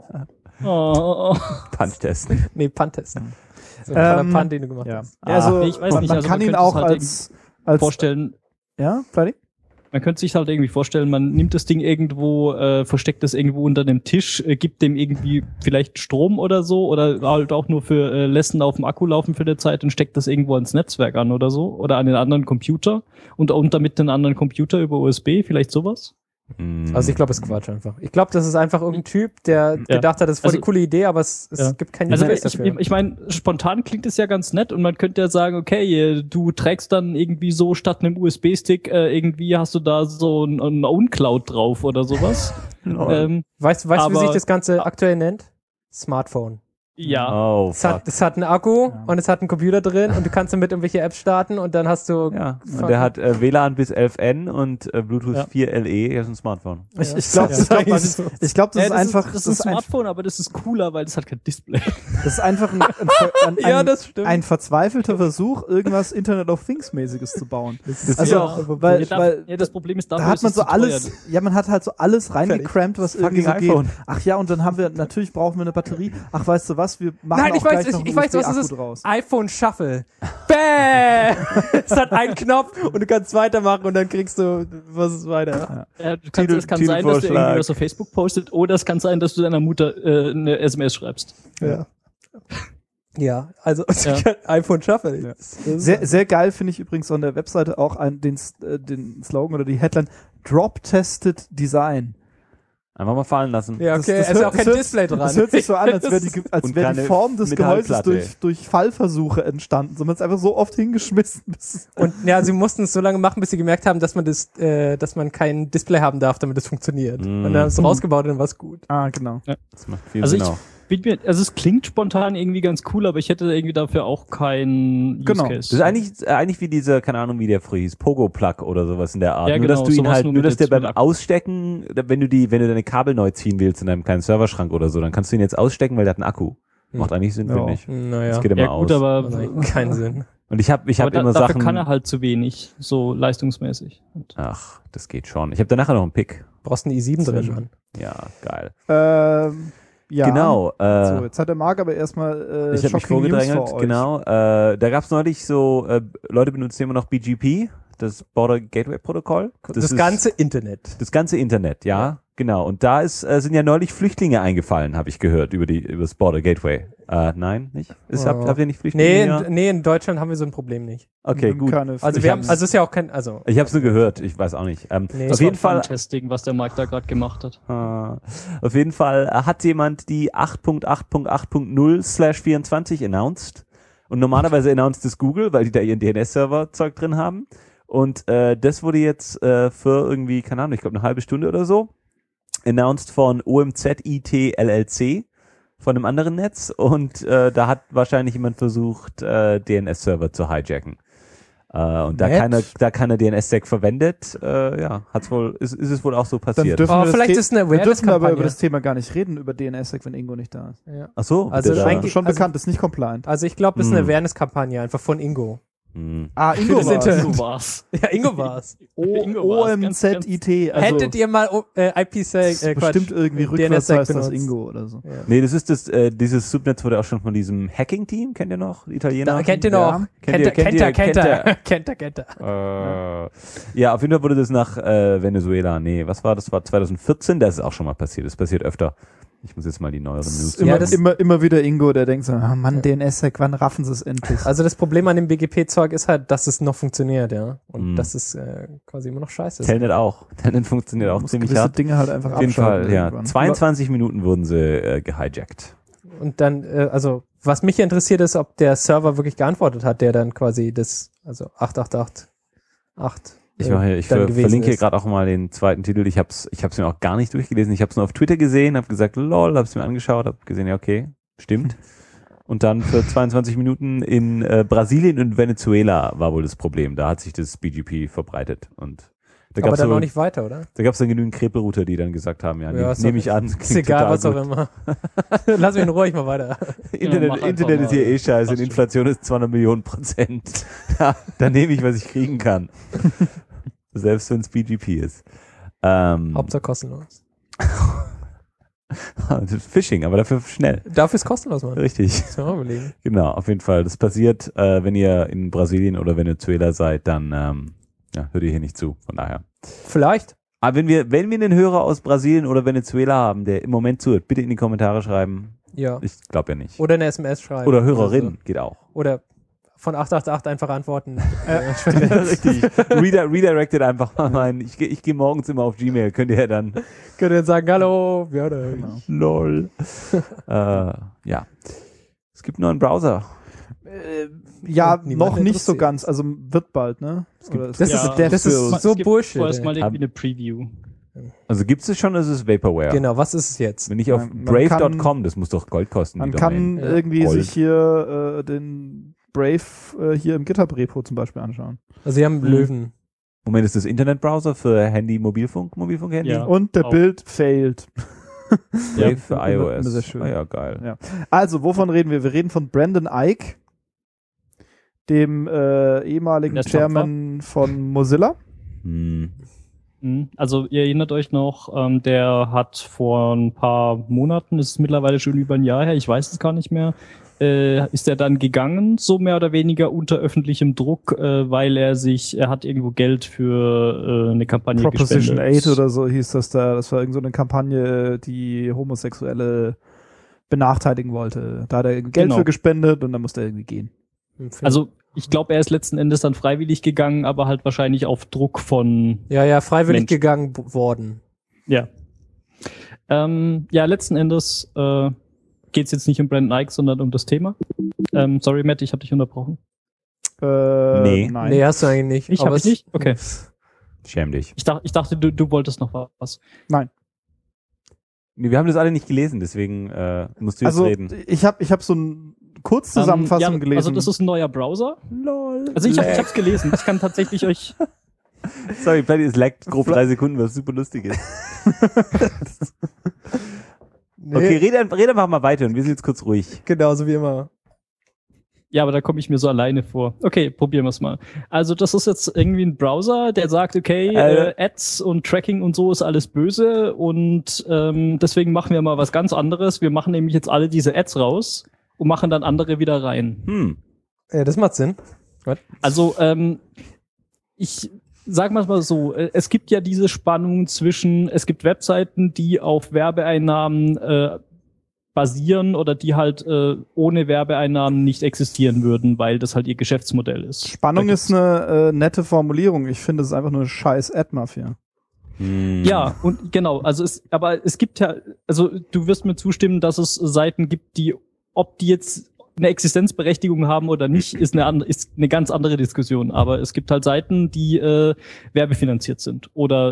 oh, Punch-Testen. Nee, Punt-Testen. So ein kleiner Ähm, Punt, den du gemacht Ja. hast. Ja, also, Ah. Nee, ich weiß man, nicht, man also kann man ihn könnte auch es halt als, als vorstellen. ja, Freddy? Man könnte sich halt irgendwie vorstellen, man nimmt das Ding irgendwo, äh, versteckt das irgendwo unter dem Tisch, äh, gibt dem irgendwie vielleicht Strom oder so oder halt auch nur für äh, Lessen auf dem Akku laufen für eine Zeit und steckt das irgendwo ans Netzwerk an oder so oder an den anderen Computer und, und damit den anderen Computer über U S B, vielleicht sowas. Mm. Also ich glaube, es ist Quatsch einfach. Ich glaube, das ist einfach irgendein Typ, der Ja. gedacht hat, das ist voll Also- die coole Idee, aber es, es Ja. gibt keinen Also Use ich, Case ich, dafür. ich meine, spontan klingt es ja ganz nett und man könnte ja sagen, okay, äh, du trägst dann irgendwie so statt einem U S B-Stick äh, irgendwie hast du da so ein, ein OwnCloud drauf oder sowas. ähm, Weißt du, weißt, du, wie aber- sich das Ganze aktuell nennt? Smartphone. Ja. Oh, Es hat, fuck. es hat einen Akku Ja. und es hat einen Computer drin und du kannst damit irgendwelche Apps starten und dann hast du. Ja, und der hat äh, W L A N bis elf N und äh, Bluetooth Ja. vier L E. Er ist ein Smartphone. Ich, Ja. ich glaube, Ja. ich glaub, Ja. das, ich glaub, das Ja, ist einfach, das ist ein ein, Smartphone, aber das ist cooler, weil das hat kein Display. das ist einfach ein, ein, ein, ein, Ja, das stimmt. ein verzweifelter Versuch, irgendwas Internet of Things mäßiges zu bauen. ist Also, ja weil, ja, da, weil ja, das Problem ist, da dafür hat man ist so es zu teuer. alles, ja, man hat halt so alles reingecrampt, was irgendwie so Fucking iPhone. geht. Ach ja, und dann haben wir, natürlich brauchen wir eine Batterie. Ach, weißt du was, wir machen Nein, auch ich weiß, gleich ich, noch einen ich weiß, was es U S ist. B-Akku draus. iPhone Shuffle. Bäh! Es hat einen Knopf und du kannst weitermachen und dann kriegst du was ist weiter. Ja, du kannst, Titel- es kann sein, dass du Titelvorschlag. irgendwie was auf Facebook postet, oder es kann sein, dass du deiner Mutter äh, eine S M S schreibst. Ja. Ja, also Ja. iPhone Shuffle. Ja. Das ist- Sehr, sehr geil finde ich übrigens an der Webseite auch ein, den, äh, den Slogan oder die Headline Drop-Tested Design. Einfach mal fallen lassen. Ja, Das- okay, das es ist hört- auch kein das hört- Display dran. Das hört sich so an, als wäre die, als Und wär die keine Form des Gehäuses Metallplatte. durch, durch Fallversuche entstanden. So, man hat es einfach so oft hingeschmissen. Bis es Und ja, sie mussten es so lange machen, bis sie gemerkt haben, dass man das, äh, dass man kein Display haben darf, damit es funktioniert. Mm. Und dann haben sie es rausgebaut und dann war es gut. ah, genau. Das macht viel Also Sinn ich auch. bin mir, also es klingt spontan irgendwie ganz cool, aber ich hätte irgendwie dafür auch keinen Use Genau. Case. Das ist eigentlich, äh, eigentlich wie dieser, keine Ahnung, wie der früher hieß, Pogo-Plug oder sowas in der Art. Ja, nur, genau, dass du ihn sowas halt, nur nur mit dass der jetzt mit beim Akku. Ausstecken, wenn du die, wenn du deine Kabel neu ziehen willst in deinem kleinen Serverschrank oder so, dann kannst du ihn jetzt ausstecken, weil der hat einen Akku. Hm. Macht eigentlich Sinn, Ja. finde ich. Naja, Das geht immer ja gut, aus. aber, hat eigentlich keinen Sinn. Und ich habe ich aber hab da, immer dafür Sachen. kann er halt zu wenig, so leistungsmäßig. Und Ach, das geht schon. Ich habe da nachher noch einen Pick. Brauchst einen i sieben Sehr drin, schön. Mann. Ja, geil. Ähm, ja. Genau. Äh, So, jetzt hat der Marc aber erstmal äh, ich habe mich Shocking News vorgedrängelt, für euch. genau. Äh, da gab es neulich so, äh, Leute benutzen immer noch B G P, das Border Gateway Protokoll. Das, ist ganze Internet. das ganze Internet, ja, Ja. genau. Und da ist, äh, sind ja neulich Flüchtlinge eingefallen, habe ich gehört, über die über das Border Gateway. Äh, nein, nicht? Ist, habt, Oh. habt ihr nicht Flüchtlinge? Nee, hier? in, nee, in Deutschland haben wir so ein Problem nicht. Okay, Wir haben gut. keine Also Ich wir haben, hab's- also es ist ja auch kein, also Ich habe es nur gehört, ich weiß auch nicht. Ähm, Nee. auf Das jeden Fall, Testing, was der Marc da gerade gemacht hat. Ah, auf jeden Fall äh, hat jemand die acht Punkt acht Punkt acht Punkt null slash vierundzwanzig announced. Und normalerweise announced es Google, weil die da ihren D N S-Server-Zeug drin haben. Und äh, das wurde jetzt äh, für irgendwie, keine Ahnung, ich glaube eine halbe Stunde oder so, announced von O M Z I T L L C, von einem anderen Netz. Und äh, da hat wahrscheinlich jemand versucht, äh, D N S-Server zu hijacken. Äh, und da Nett. keiner, da keiner D N S-Sec verwendet, äh, ja, hat's wohl, ist, ist es wohl auch so Dann passiert. dürfen Oh, wir das vielleicht The- ist eine wir dürfen aber über Awareness-Kampagne. das Thema gar nicht reden, über D N S-Sec, wenn Ingo nicht da ist. ja. Ach so, Also bitte da. eigentlich- Schon also- bekannt, ist nicht compliant. Also ich glaube, das ist eine Hm. Awareness-Kampagne einfach von Ingo. Hm. Ah, Für Ingo das war's. Internet. So war's. Ja, Ingo war's. Ingo O war's, M ganz, Z I T. Also, Hättet ihr mal oh, äh, I P-Sec, das ist äh, Quatsch, bestimmt irgendwie D N rückwärts S-Sec heißt das benutzt. Ingo oder so. Ja. Nee, das ist das, äh, dieses Subnetz wurde auch schon von diesem Hacking-Team, kennt ihr noch? Die Italiener? Da, kennt ihr Ja. noch? Kennt Kennt ihr- er, kennt kennt er, ihr- kennt kennt er, kennt er, kennt er. Äh, ja, auf jeden Fall wurde das nach äh, Venezuela. Nee, was war das? Das war zwanzig vierzehn, das ist auch schon mal passiert. Das passiert öfter. Ich muss jetzt mal die neueren Das News ist immer, Ja, das- immer, immer wieder Ingo, der denkt so, ah, Mann, D N S-Sec, wann raffen sie es endlich? Also das Problem an dem B G P-Zeug ist halt, dass es noch funktioniert, ja. Und Mm. dass es äh, quasi immer noch scheiße ist. Telnet auch. Telnet funktioniert auch muss ziemlich gewisse hart. Dinge halt einfach Auf jeden abschalten Fall, ja. irgendwann. zweiundzwanzig Minuten wurden sie äh, gehijackt. Und dann, äh, also was mich interessiert ist, ob der Server wirklich geantwortet hat, der dann quasi das, also acht acht acht acht Ich, äh, mache hier, ich dann ver gewesen verlinke hier ist. gerade auch mal den zweiten Titel. Ich habe es ich hab's mir auch gar nicht durchgelesen. Ich habe es nur auf Twitter gesehen, habe gesagt, lol, habe es mir angeschaut, habe gesehen, ja, okay, stimmt. Und dann für zweiundzwanzig Minuten in äh, Brasilien und Venezuela war wohl das Problem. Da hat sich das B G P verbreitet. Und da Aber gab's dann so, noch nicht weiter, oder? da gab's dann genügend Krepelrouter, die dann gesagt haben, ja, Ja, nehme ist nehm doch- ich an. Ist klingt egal, total was auch gut. immer. Lass mich in Ruhe, ich mal weiter. Internet, mach einfach Internet ist hier mal. eh scheiße und Passt schon. Inflation ist zweihundert Millionen Prozent. Da, da nehme ich, was ich kriegen kann. Selbst wenn es B G P ist. Ähm, Hauptsache kostenlos. das ist Phishing, aber dafür schnell. Dafür ist kostenlos, Mann. Richtig. Das mal überlegen. Genau, auf jeden Fall. Das passiert, äh, wenn ihr in Brasilien oder Venezuela seid, dann ähm, ja, hört ihr hier nicht zu. Von daher. Vielleicht. Aber wenn wir, wenn wir einen Hörer aus Brasilien oder Venezuela haben, der im Moment zuhört, bitte in die Kommentare schreiben. Ja. Ich glaube ja nicht. Oder eine S M S schreiben. Oder Hörerin, so. geht auch. Oder von acht acht acht einfach antworten. Äh, Richtig. Redi redirected einfach mal mein. Ich, geh- ich gehe morgens immer auf Gmail. Könnt ihr ja dann. Könnt ihr sagen, hallo, ja, da. Genau. Lol. äh, ja. Es gibt einen neuen Browser. Äh, ja, Und niemand noch nicht so interessiert. ganz. Also wird bald, ne? Oder es Das gibt ist, eine Dev das für- ist Es so gibt Bullshit. Vorerst ey. mal irgendwie eine Preview. Also gibt es es schon, es ist Vaporware. Genau, was ist es jetzt? Wenn ich auf Ja, man brave kann- Punkt com, das muss doch Gold kosten. Man die kann Domain. Ja. irgendwie Gold. sich hier äh, den Brave äh, hier im GitHub-Repo zum Beispiel anschauen. Also sie haben Mhm. Löwen. Moment, ist das Internetbrowser für Handy, Mobilfunk, Mobilfunk-Handy? Ja. Und der auch. Bild failed. Brave für immer- iOS. immer sehr schön. Ah ja, geil. Ja. Also, wovon reden wir? Wir reden von Brandon Ike, dem äh, ehemaligen Der Schöpfer. Chairman von Mozilla. Hm. Mhm. Also ihr erinnert euch noch, ähm, der hat vor ein paar Monaten, ist es mittlerweile schon über ein Jahr her, ich weiß es gar nicht mehr, äh, ist er dann gegangen, so mehr oder weniger unter öffentlichem Druck, äh, weil er sich, er hat irgendwo Geld für äh, eine Kampagne Proposition gespendet. acht oder so hieß das da. Das war irgend so eine Kampagne, die Homosexuelle benachteiligen wollte. Da hat er Geld Genau. für gespendet und dann musste er irgendwie gehen. Also ich glaube, er ist letzten Endes dann freiwillig gegangen, aber halt wahrscheinlich auf Druck von, Ja, ja, freiwillig Mensch. gegangen b- worden. ja. Ähm, ja, letzten Endes äh, geht es jetzt nicht um Brandon Ike, sondern um das Thema. Ähm, sorry, Matt, ich habe dich unterbrochen. Äh, Nee. Nein. Nee, hast du eigentlich nicht. Ich Aber habe es- ich nicht? Okay. Schäm dich. Ich, dach, ich dachte, du, du wolltest noch was. Nee, wir haben das alle nicht gelesen, deswegen äh, musst du jetzt Also, reden. ich habe ich hab so eine Kurzzusammenfassung Ähm, ja, gelesen. Also das ist ein neuer Browser. Lol. Also ich habe ich hab's gelesen. Ich kann tatsächlich euch... Sorry, Paddy, es laggt grob drei Sekunden, was super lustig ist. Nee, Okay, rede, rede einfach mal weiter und wir sind jetzt kurz ruhig. genauso wie immer. Ja, aber da komme ich mir so alleine vor. Okay, probieren wir es mal. Also das ist jetzt irgendwie ein Browser, der sagt, okay, Äh. äh, Ads und Tracking und so ist alles böse und ähm, deswegen machen wir mal was ganz anderes. Wir machen nämlich jetzt alle diese Ads raus und machen dann andere wieder rein. Hm. Ja, das macht Sinn. Also ähm, ich sag mal so, äh, es gibt ja diese Spannung zwischen, es gibt Webseiten, die auf Werbeeinnahmen äh, basieren oder die halt äh, ohne Werbeeinnahmen nicht existieren würden, weil das halt ihr Geschäftsmodell ist. Spannung Da ist eine äh, nette Formulierung. Ich finde, es ist einfach nur eine scheiß Ad-Mafia. Hm. Ja, und genau, also es, aber es gibt ja, also du wirst mir zustimmen, dass es Seiten gibt, die, ob die jetzt eine Existenzberechtigung haben oder nicht, ist eine, andere, ist eine ganz andere Diskussion. Aber es gibt halt Seiten, die äh, werbefinanziert sind oder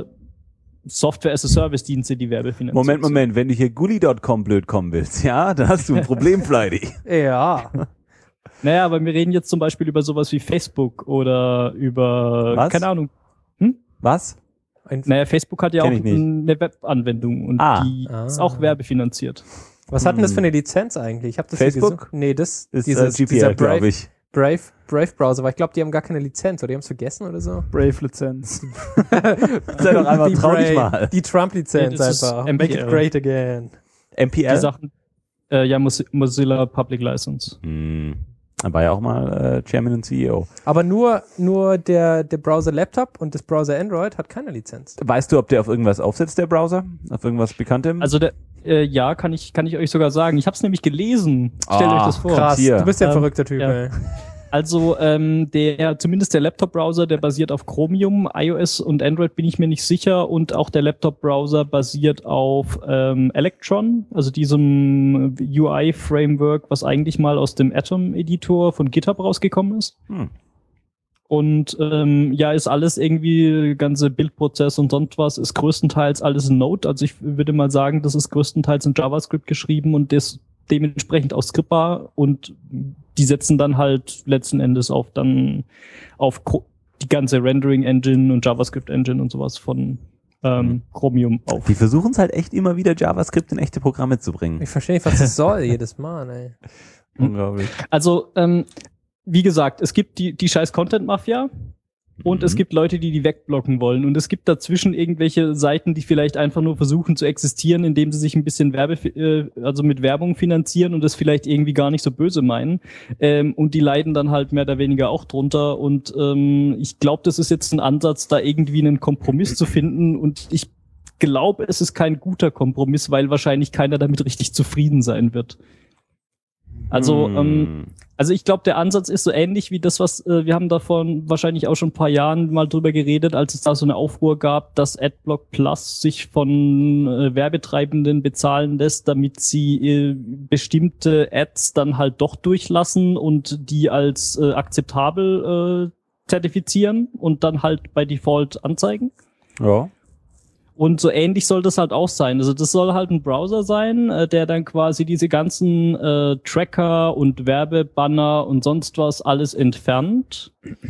Software-as-a-Service-Dienste, die werbefinanziert Moment, sind. Moment, wenn du hier Gully Punkt com blöd kommen willst, ja, dann hast du ein Problem, Fleidy. Ja. Naja, aber wir reden jetzt zum Beispiel über sowas wie Facebook oder über, Was? keine Ahnung. Was? Ein, Naja, Facebook hat ja Kenn auch ich nicht. eine Webanwendung und Ah. die Ah. ist auch werbefinanziert. was hat denn das für eine Lizenz eigentlich? Ich hab das hier Facebook? gesucht. Nee, das Ist dieses, äh, G P dieser L, glaube Brave, ich. Brave, Brave Browser, aber ich glaube, die haben gar keine Lizenz oder die haben es vergessen oder so. Brave-Lizenz. Sei doch einfach, Die trau dich Brave- mal. Die Trump-Lizenz Nee, das ist einfach. M P L. Make it great again. M P Die L? Sachen, äh, ja, Mozi- Mozilla Public License. Hm. Da war ja auch mal äh, Chairman und C E O. Aber nur, nur der, der Browser Laptop und das Browser Android hat keine Lizenz. Weißt du, ob der auf irgendwas aufsetzt, der Browser? Auf irgendwas Bekanntem? Also der, äh, ja, kann ich, kann ich euch sogar sagen. Ich habe es nämlich gelesen. Stellt Ah, euch das vor. Krass, hier. du bist ja ein Ähm, verrückter Typ, ja. ey. Also ähm, der, zumindest der Laptop-Browser, der basiert auf Chromium, iOS und Android bin ich mir nicht sicher und auch der Laptop-Browser basiert auf ähm, Electron, also diesem U I-Framework, was eigentlich mal aus dem Atom-Editor von GitHub rausgekommen ist. Hm. Und ähm, ja, ist alles irgendwie, ganze Bildprozess und sonst was, ist größtenteils alles in Node. Also ich würde mal sagen, das ist größtenteils in JavaScript geschrieben und das dementsprechend auch skriptbar und die setzen dann halt letzten Endes auf dann auf Chro- die ganze Rendering-Engine und JavaScript-Engine und sowas von ähm, Chromium auf. Die versuchen es halt echt immer wieder, JavaScript in echte Programme zu bringen. Ich verstehe nicht, was das soll jedes Mal, ey. Unglaublich. Also, ähm, wie gesagt, es gibt die, die scheiß Content-Mafia und Mhm. es gibt Leute, die die wegblocken wollen. Und es gibt dazwischen irgendwelche Seiten, die vielleicht einfach nur versuchen zu existieren, indem sie sich ein bisschen Werbe, äh, also mit Werbung finanzieren und das vielleicht irgendwie gar nicht so böse meinen. Ähm, und die leiden dann halt mehr oder weniger auch drunter. Und ähm, ich glaube, das ist jetzt ein Ansatz, da irgendwie einen Kompromiss zu finden. Und ich glaube, es ist kein guter Kompromiss, weil wahrscheinlich keiner damit richtig zufrieden sein wird. Also, Hm. ähm, also ich glaube, der Ansatz ist so ähnlich wie das, was äh, wir haben davon wahrscheinlich auch schon ein paar Jahren mal drüber geredet, als es da so eine Aufruhr gab, dass Adblock Plus sich von äh, Werbetreibenden bezahlen lässt, damit sie äh, bestimmte Ads dann halt doch durchlassen und die als äh, akzeptabel äh, zertifizieren und dann halt bei Default anzeigen. Ja. Und so ähnlich soll das halt auch sein. Also das soll halt ein Browser sein, äh, der dann quasi diese ganzen äh, Tracker und Werbebanner und sonst was alles entfernt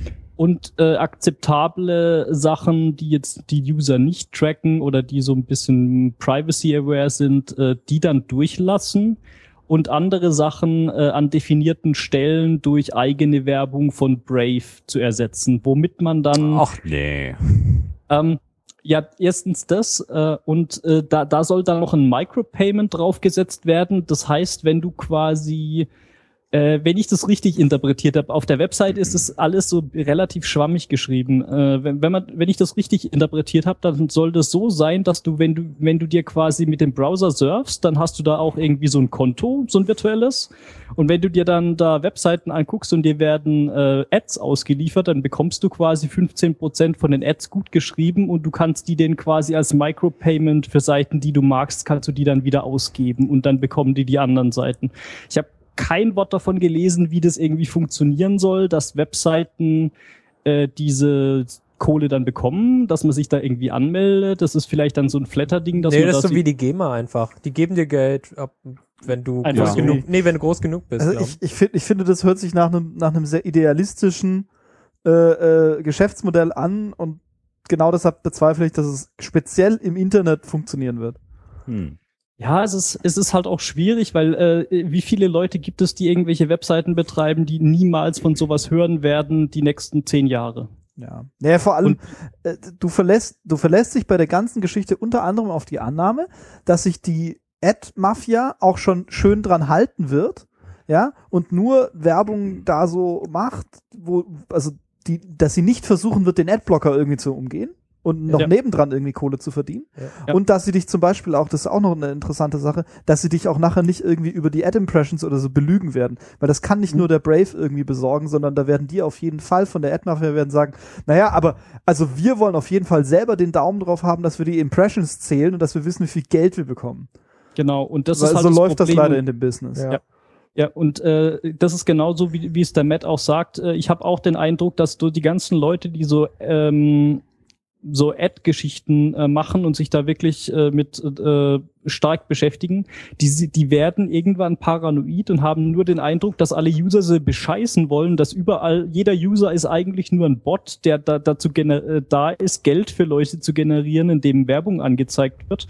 und äh, akzeptable Sachen, die jetzt die User nicht tracken oder die so ein bisschen privacy-aware sind, äh, die dann durchlassen und andere Sachen äh, an definierten Stellen durch eigene Werbung von Brave zu ersetzen, womit man dann... Ach nee. Ähm, ja, erstens das äh, und äh, da, da soll dann noch ein Micropayment draufgesetzt werden. Das heißt, wenn du quasi... Äh, wenn ich das richtig interpretiert habe, auf der Website ist es alles so relativ schwammig geschrieben. Äh, wenn, wenn man, wenn ich das richtig interpretiert habe, dann soll das so sein, dass du, wenn du, wenn du dir quasi mit dem Browser surfst, dann hast du da auch irgendwie so ein Konto, so ein virtuelles. Und wenn du dir dann da Webseiten anguckst und dir werden äh, Ads ausgeliefert, dann bekommst du quasi fünfzehn Prozent von den Ads gut geschrieben und du kannst die den quasi als Micropayment für Seiten, die du magst, kannst du die dann wieder ausgeben und dann bekommen die die anderen Seiten. Ich habe kein Wort davon gelesen, wie das irgendwie funktionieren soll, dass Webseiten äh, diese Kohle dann bekommen, dass man sich da irgendwie anmeldet. Das ist vielleicht dann so ein Flatter-Ding, dass nee, man das ist das so wie die GEMA einfach. Die geben dir Geld, ab, wenn du Einfach groß so. genug, nee, wenn du groß genug bist. Also ich, ich, find, ich finde, das hört sich nach einem nach einem sehr idealistischen äh, äh, Geschäftsmodell an und genau deshalb bezweifle ich, dass es speziell im Internet funktionieren wird. Hm. Ja, es ist, es ist halt auch schwierig, weil äh, wie viele Leute gibt es, die irgendwelche Webseiten betreiben, die niemals von sowas hören werden die nächsten zehn Jahre. Ja, naja, vor allem, äh, du verlässt, du verlässt dich bei der ganzen Geschichte unter anderem auf die Annahme, dass sich die Ad-Mafia auch schon schön dran halten wird, ja, und nur Werbung da so macht, wo, also die, dass sie nicht versuchen wird, den Adblocker irgendwie zu umgehen und noch ja. nebendran irgendwie Kohle zu verdienen. Ja. Und dass sie dich zum Beispiel auch, das ist auch noch eine interessante Sache, dass sie dich auch nachher nicht irgendwie über die Ad-Impressions oder so belügen werden. Weil das kann nicht mhm. nur der Brave irgendwie besorgen, sondern da werden die auf jeden Fall von der Ad-Mafia werden sagen, naja, aber also wir wollen auf jeden Fall selber den Daumen drauf haben, dass wir die Impressions zählen und dass wir wissen, wie viel Geld wir bekommen. Genau, und das Weil ist halt so das läuft Problem. das leider in dem Business. Ja. Ja. Ja, und äh, das ist genauso, wie, wie es der Matt auch sagt. Äh, ich habe auch den Eindruck, dass du die ganzen Leute, die so ähm, so Ad-Geschichten äh, machen und sich da wirklich äh, mit äh, stark beschäftigen, die, die werden irgendwann paranoid und haben nur den Eindruck, dass alle User sie bescheißen wollen, dass überall, jeder User ist eigentlich nur ein Bot, der da, dazu gener- äh, da ist, Geld für Leute zu generieren, indem Werbung angezeigt wird.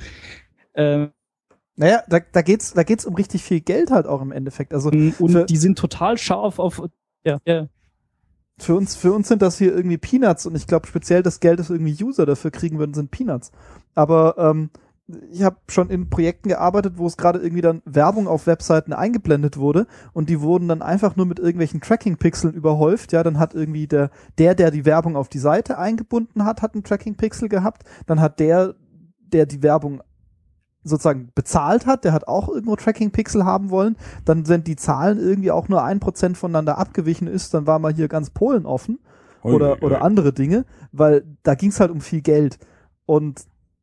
Äh, Naja, da, da geht's, da geht's um richtig viel Geld halt auch im Endeffekt. Also und für, die sind total scharf auf, ja, ja. für uns, für uns sind das hier irgendwie Peanuts und ich glaube speziell das Geld, das irgendwie User dafür kriegen würden, sind Peanuts. Aber ähm, ich habe schon in Projekten gearbeitet, wo es gerade irgendwie dann Werbung auf Webseiten eingeblendet wurde und die wurden dann einfach nur mit irgendwelchen Tracking-Pixeln überhäuft. Ja, dann hat irgendwie der, der, der die Werbung auf die Seite eingebunden hat, hat einen Tracking-Pixel gehabt. Dann hat der, der die Werbung sozusagen bezahlt hat, der hat auch irgendwo Tracking-Pixel haben wollen, dann sind die Zahlen irgendwie auch nur ein Prozent voneinander abgewichen ist, dann war mal hier ganz Polen offen oder, Ui, ui. oder andere Dinge, weil da ging es halt um viel Geld und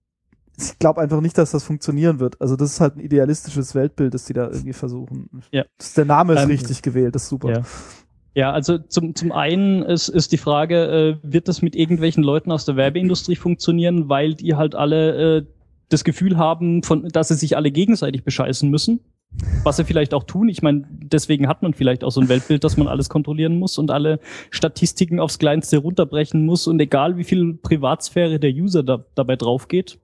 ich glaube einfach nicht, dass das funktionieren wird. Also das ist halt ein idealistisches Weltbild, das die da irgendwie versuchen. Ja. Das, der Name ist Ähm, richtig gewählt, das ist super. Ja. Ja, also zum, zum einen ist, ist die Frage, äh, wird das mit irgendwelchen Leuten aus der Werbeindustrie funktionieren, weil die halt alle äh, das Gefühl haben, von, dass sie sich alle gegenseitig bescheißen müssen, was sie vielleicht auch tun. Ich meine, deswegen hat man vielleicht auch so ein Weltbild, dass man alles kontrollieren muss und alle Statistiken aufs Kleinste runterbrechen muss und egal wie viel Privatsphäre der User da, dabei drauf geht.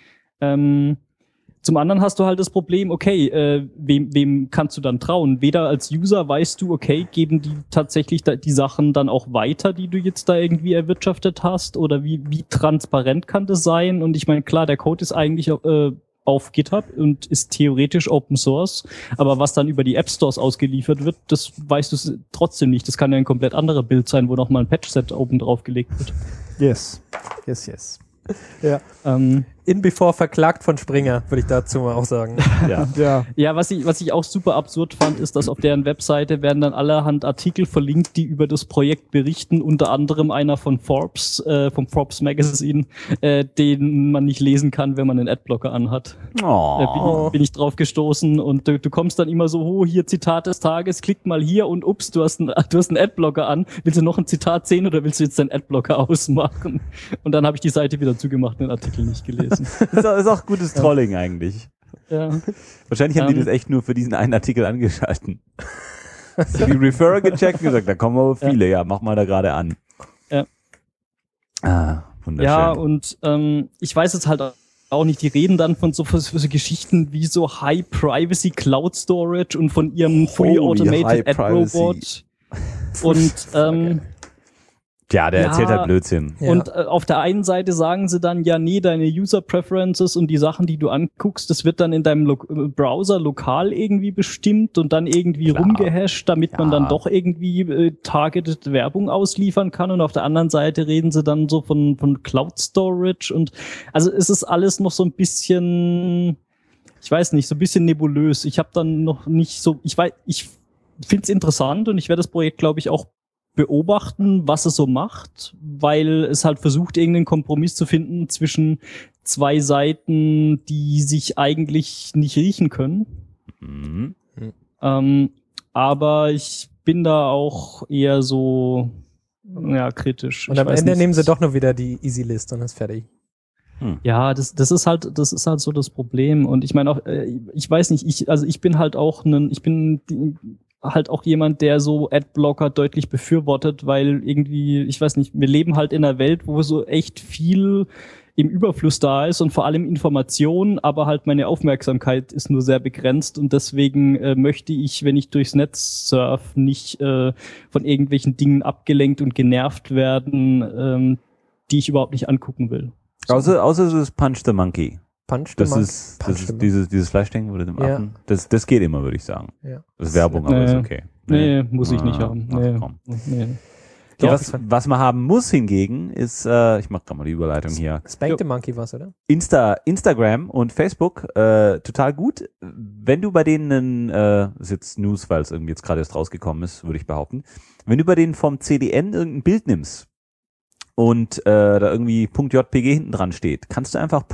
Ähm, zum anderen hast du halt das Problem, okay, äh, wem, wem kannst du dann trauen? Weder als User weißt du, okay, geben die tatsächlich da, die Sachen dann auch weiter, die du jetzt da irgendwie erwirtschaftet hast? Oder wie, wie transparent kann das sein? Und ich meine, klar, der Code ist eigentlich äh, auf GitHub und ist theoretisch Open Source, aber was dann über die App Stores ausgeliefert wird, das weißt du trotzdem nicht. Das kann ja ein komplett anderer Bild sein, wo nochmal ein Patch-Set oben drauf gelegt wird. Yes, yes, yes. Ja. Ähm, In Before verklagt von Springer, würde ich dazu mal auch sagen. Ja. Ja. Ja, was ich, was ich auch super absurd fand, ist, dass auf deren Webseite werden dann allerhand Artikel verlinkt, die über das Projekt berichten, unter anderem einer von Forbes, äh, vom Forbes Magazine, äh, den man nicht lesen kann, wenn man einen Adblocker anhat. Oh. Äh, bin, bin ich drauf gestoßen und du, du kommst dann immer so, oh, hier Zitat des Tages, klick mal hier und ups, du hast einen, du hast einen Adblocker an. Willst du noch ein Zitat sehen oder willst du jetzt deinen Adblocker ausmachen? Und dann habe ich die Seite wieder zugemacht und den Artikel nicht gelesen. ist, auch, ist auch gutes Trolling eigentlich. Ja. Wahrscheinlich haben Ähm. die das echt nur für diesen einen Artikel angeschalten. Die Referrer gecheckt und gesagt, da kommen aber viele, ja, mach mal da gerade an. Ja. Ah, wunderschön. Ja, und ähm, ich weiß jetzt halt auch nicht, die reden dann von so, von so Geschichten wie so High Privacy Cloud Storage und von ihrem Fully Holy Automated High Ad Privacy. Robot. Und ähm, ja, der Ja, erzählt halt Blödsinn. Ja. Und äh, auf der einen Seite sagen sie dann, ja, nee, deine User Preferences und die Sachen, die du anguckst, das wird dann in deinem Lo- Browser lokal irgendwie bestimmt und dann irgendwie Klar. rumgehasht, damit man Ja. dann doch irgendwie äh, targeted Werbung ausliefern kann. Und auf der anderen Seite reden sie dann so von, von Cloud Storage und also es ist alles noch so ein bisschen, ich weiß nicht, so ein bisschen nebulös. Ich habe dann noch nicht so, ich weiß, ich finde es interessant und ich werde das Projekt, glaube ich, auch beobachten, was es so macht, weil es halt versucht, irgendeinen Kompromiss zu finden zwischen zwei Seiten, die sich eigentlich nicht riechen können. Mhm. Ähm, aber ich bin da auch eher so ja, kritisch. Und Ich am weiß Ende nicht. nehmen sie doch nur wieder die Easy List und ist fertig. Ja, das, das ist halt, das ist halt so das Problem. Und ich meine auch, äh, ich weiß nicht, ich, also ich bin halt auch ein, ich bin die, halt auch jemand, der so Adblocker deutlich befürwortet, weil irgendwie, ich weiß nicht, wir leben halt in einer Welt, wo so echt viel im Überfluss da ist und vor allem Information, aber halt meine Aufmerksamkeit ist nur sehr begrenzt und deswegen äh, möchte ich, wenn ich durchs Netz surf, nicht äh, von irgendwelchen Dingen abgelenkt und genervt werden, ähm, die ich überhaupt nicht angucken will. Außer, außer es ist Punch the Monkey. Punch the Das Monkey. ist, Punch das the ist Monkey. dieses, dieses Fleischding mit dem Ja. Affen. Das, das geht immer, würde ich sagen. Ja. Das ist Werbung, aber Nee. ist okay. Nee, muss ich nicht Ah, haben. ach, Nee. komm. Nee. Ja, Doch, was, was man haben muss hingegen, ist, äh, ich mach gerade mal die Überleitung hier, Spank the Monkey was, oder? Insta, Instagram und Facebook, äh, total gut. Wenn du bei denen, äh, das ist jetzt News, weil es irgendwie jetzt gerade erst rausgekommen ist, würde ich behaupten, wenn du bei denen vom C D N irgendein Bild nimmst und äh, da irgendwie .jpg hinten dran steht, kannst du einfach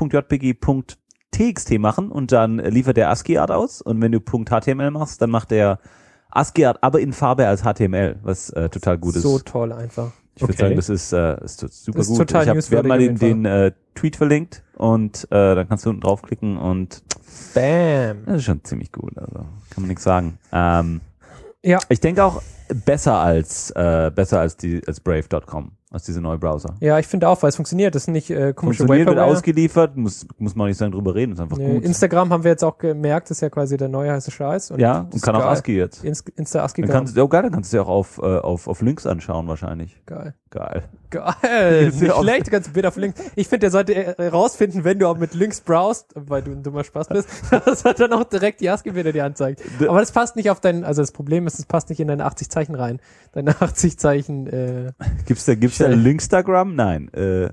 .jpg.txt machen und dann liefert der ASCII-Art aus und wenn du .html machst, dann macht der ASCII-Art aber in Farbe als H T M L, was äh, total gut So ist. toll einfach. Ich würde Okay. sagen, das ist, äh, ist super Das ist gut. total ich hab, wir haben mal den, newsworthy auf jeden den äh, Tweet verlinkt und äh, dann kannst du unten draufklicken und Bam. das ist schon ziemlich gut. Also kann man nichts sagen. Ähm, Ja. Ich denke auch besser als äh, besser als die als Brave Punkt com, als diese neue Browser. Ja, ich finde auch, weil es funktioniert. Das sind nicht äh, komische Funktioniert, wird Vaporware. ausgeliefert, muss, muss man nicht sagen drüber reden, ist einfach Nee, gut. Instagram haben wir jetzt auch gemerkt, ist ja quasi der neue heiße Scheiß. Und ja, das und ist kann auch geil. ASCII jetzt. Inst- Insta-ASCII Dann kannst, oh geil, dann kannst du es ja auch auf, äh, auf, auf Links anschauen wahrscheinlich. Geil. Geil. Geil. Ist ja Nicht auch- schlecht, du kannst ein Bild auf Links. Ich finde, der sollte äh, rausfinden, wenn du auch mit Links browst, weil du ein dummer Spaß bist, dass er dann auch direkt die ASCII-Bilder dir anzeigt. Aber das passt nicht auf dein, also das Problem ist, es passt nicht in deine achtzig Zeichen rein. Deine achtzig Zeichen, äh, Gibt's da, gibt's da Schön. Linkstagram? Nein. Äh,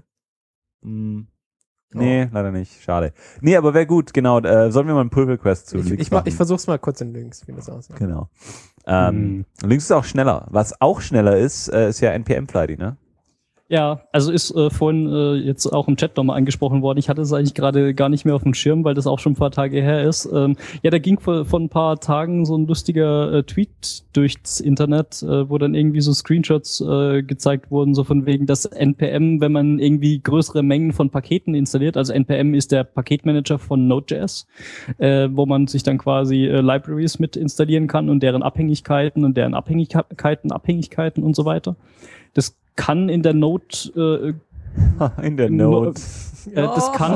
mh, nee, leider nicht. Schade. Nee, aber wäre gut, genau. Äh, sollen wir mal einen Pull-Request zu ich, Links ich, mach, machen? ich versuch's mal kurz in Links, wie das aussieht. Genau. Ähm, Links ist auch schneller. Was auch schneller ist, äh, ist ja N P M-Flighty, ne? Ja, also ist äh, vorhin äh, jetzt auch im Chat nochmal angesprochen worden. Ich hatte es eigentlich gerade gar nicht mehr auf dem Schirm, weil das auch schon ein paar Tage her ist. Ähm, ja, da ging vor, vor ein paar Tagen so ein lustiger äh, Tweet durchs Internet, äh, wo dann irgendwie so Screenshots äh, gezeigt wurden, so von wegen, dass N P M, wenn man irgendwie größere Mengen von Paketen installiert, also N P M ist der Paketmanager von Node.js, äh, wo man sich dann quasi äh, Libraries mit installieren kann und deren Abhängigkeiten und deren Abhängigkeiten, Abhängigkeiten und so weiter. Das kann in der Node äh, In der im Note. Äh, das kann.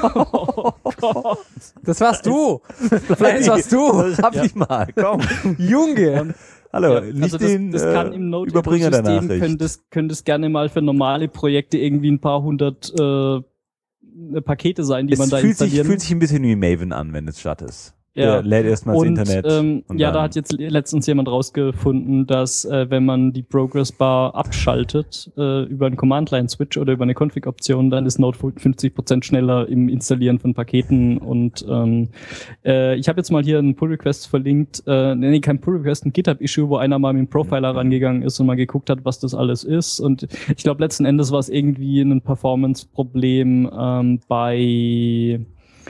Oh Gott. Das warst du! Vielleicht das warst du! Raff dich mal, komm. Junge! Hallo, Ja, nicht also das, den das kann im äh, Überbringer der Node-Ökosystem, Nachricht. können das, können das gerne mal für normale Projekte irgendwie ein paar hundert äh, Pakete sein, die es man da fühlt sich, installieren fühlt sich ein bisschen wie Maven an, wenn es Stadt ist. Ja. Der lädt erstmal das und, Internet. Ähm, und ja, dann, da hat jetzt letztens jemand rausgefunden, dass äh, wenn man die Progress Bar abschaltet äh, über einen Command-Line-Switch oder über eine Config-Option, dann ist Node fünfzig Prozent schneller im Installieren von Paketen. Und ähm, äh, ich habe jetzt mal hier einen Pull-Request verlinkt, äh, nee, kein Pull-Request, ein GitHub-Issue, wo einer mal mit dem Profiler rangegangen ist und mal geguckt hat, was das alles ist. Und ich glaube, letzten Endes war es irgendwie ein Performance-Problem ähm, bei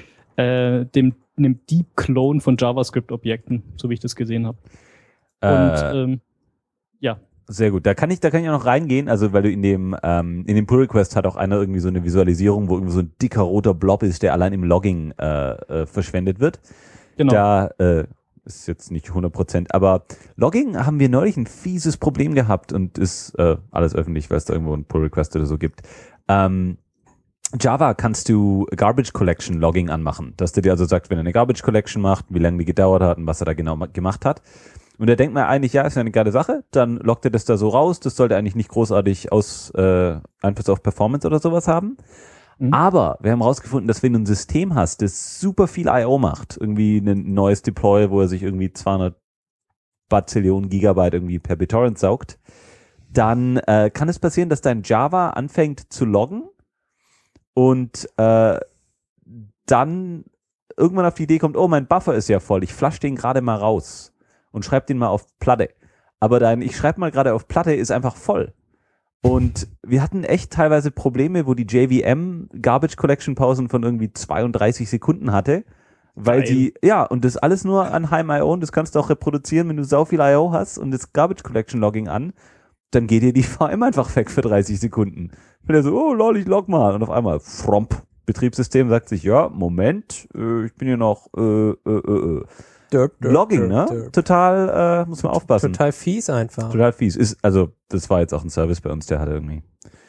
äh, dem einem Deep Clone von JavaScript-Objekten, so wie ich das gesehen habe. Und äh, ähm, ja, Sehr gut. Da kann ich, da kann ich auch noch reingehen, also weil du in dem, ähm, in dem Pull Request hat auch einer irgendwie so eine Visualisierung, wo irgendwie so ein dicker roter Blob ist, der allein im Logging äh, äh, verschwendet wird. Genau. Da äh, ist jetzt nicht hundert Prozent, aber Logging haben wir neulich ein fieses Problem gehabt und ist äh, alles öffentlich, weil es da irgendwo einen Pull Request oder so gibt. Ähm, Java kannst du Garbage Collection Logging anmachen, dass der dir also sagt, wenn er eine Garbage Collection macht, wie lange die gedauert hat und was er da genau ma- gemacht hat. Und da denkt man eigentlich, ja, ist ja eine geile Sache, dann loggt er das da so raus, das sollte eigentlich nicht großartig aus äh, Einfluss auf Performance oder sowas haben. Mhm. Aber wir haben rausgefunden, dass wenn du ein System hast, das super viel I O macht, irgendwie ein neues Deploy, wo er sich irgendwie zweihundert Bazillionen Gigabyte irgendwie per BitTorrent saugt, dann äh, kann es passieren, dass dein Java anfängt zu loggen und äh, dann irgendwann auf die Idee kommt, oh, mein Buffer ist ja voll, ich flush den gerade mal raus und schreib den mal auf Platte. Aber dein, ich schreibe mal gerade auf Platte, ist einfach voll. Und wir hatten echt teilweise Probleme, wo die J V M Garbage Collection Pausen von irgendwie zweiunddreißig Sekunden hatte, weil Geil. die, ja, und das alles nur an Heim I O und das kannst du auch reproduzieren, wenn du sau viel I O hast und das Garbage Collection Logging an, dann geht dir die V M einfach weg für dreißig Sekunden. Wenn er so, oh lol, ich log mal. Und auf einmal, fromp, Betriebssystem sagt sich, ja, Moment, äh, ich bin hier noch, äh, äh, äh, Derp, derp, Logging, derp, ne? derp. Total, äh, muss man aufpassen. Total fies einfach. Total fies. Ist, also, das war jetzt auch ein Service bei uns, der hatte irgendwie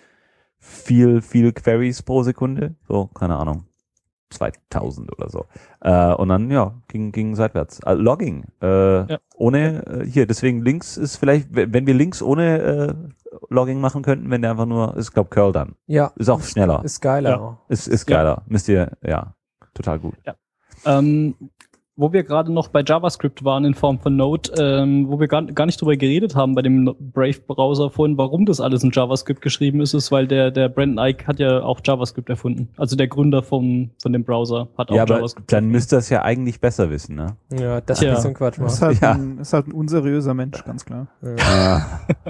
viel, viel Queries pro Sekunde. So, keine Ahnung. zweitausend oder so. Äh, und dann, ja, ging, ging seitwärts. Also Logging. Äh, Ja. Ohne, äh, hier, deswegen links ist vielleicht, wenn wenn wir links ohne äh, Logging machen könnten, wenn der einfach nur, ist, glaub, Curl dann. Ja. Ist auch schneller. Ist geiler. Ja. auch. Ist, ist Ja. geiler. Müsst ihr, ja, total gut. Ähm, wo wir gerade noch bei JavaScript waren in Form von Node, ähm, wo wir gar, gar nicht drüber geredet haben bei dem Brave-Browser vorhin, warum das alles in JavaScript geschrieben ist, ist, weil der, der Brandon Ike hat ja auch JavaScript erfunden. Also der Gründer vom, von dem Browser hat auch Ja, aber JavaScript dann erfunden. müsste das ja eigentlich besser wissen, ne? Ja, das Tja. ist so ein Quatsch Ist machen. halt, Ja. ein, ist halt ein unseriöser Mensch, ganz klar. Ah.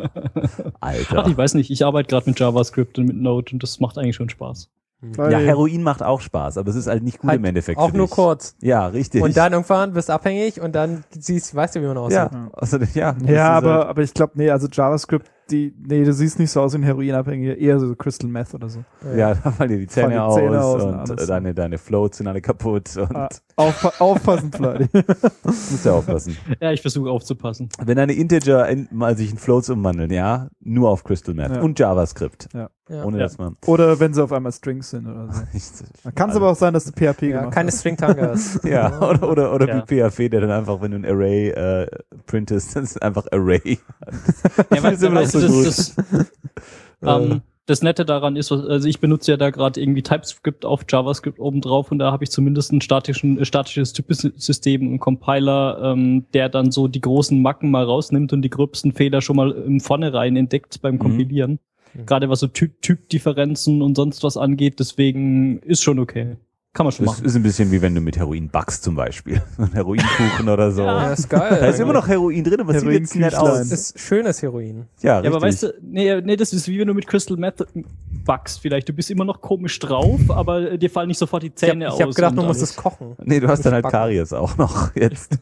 Alter. Ach, ich weiß nicht, ich arbeite gerade mit JavaScript und mit Node und das macht eigentlich schon Spaß. Weil- Ja, Heroin macht auch Spaß, aber es ist halt nicht gut Halt im Endeffekt. Auch für nur dich. kurz. Ja, richtig. Und dann irgendwann bist du abhängig und dann siehst, weißt du, wie man aussieht. ja, also, ja, das Ja, ist aber, halt, aber ich glaube, nee, also JavaScript, die, nee, du siehst nicht so aus wie ein Heroinabhängiger, eher so Crystal Meth oder so. ja, da fallen dir die Zähne, die aus, Zähne aus und und alles. deine, deine Floats sind alle kaputt und Ah, aufpa aufpassen, Fleudi. musst ja aufpassen. Ja, ich versuche aufzupassen. Wenn deine Integer in, mal sich in Floats umwandeln, ja, nur auf Crystal Meth Ja. und JavaScript. Ja. Ja. Ohne Ja. dass man. Oder wenn sie auf einmal Strings sind oder so. Dann kann es aber auch sein, dass du P H P Ja, gemacht keine hast. String-Tangas. Ja, oder, oder, oder Ja. wie P H P, der dann einfach, wenn du ein Array äh, printest, das ist einfach Array. Ja, weil, ist immer noch weißt so du, gut. das, das, ähm, das Nette daran ist, was- also ich benutze ja da gerade irgendwie TypeScript auf JavaScript obendrauf und da habe ich zumindest ein statischen, äh, statisches Typensystem, einen Compiler, ähm, der dann so die großen Macken mal rausnimmt und die gröbsten Fehler schon mal im Vornherein entdeckt beim Kompilieren. Mhm. Gerade was so Typ Typdifferenzen und sonst was angeht, deswegen ist schon okay. Kann man schon Das machen. ist ein bisschen wie wenn du mit Heroin backst zum Beispiel. Ein Heroinkuchen oder so. Ja, ist geil. Da ist immer noch Heroin drin, aber es sieht jetzt nett Heroinküchlein. aus. Das ist schönes Heroin. Ja, Ja, richtig. aber weißt du, nee, nee, das ist wie wenn du mit Crystal Meth backst vielleicht. Du bist immer noch komisch drauf, aber dir fallen nicht sofort die Ich Zähne habe aus. hab gedacht, und du musst alles. es kochen. Nee, du hast dann halt Backen. Karies auch noch jetzt.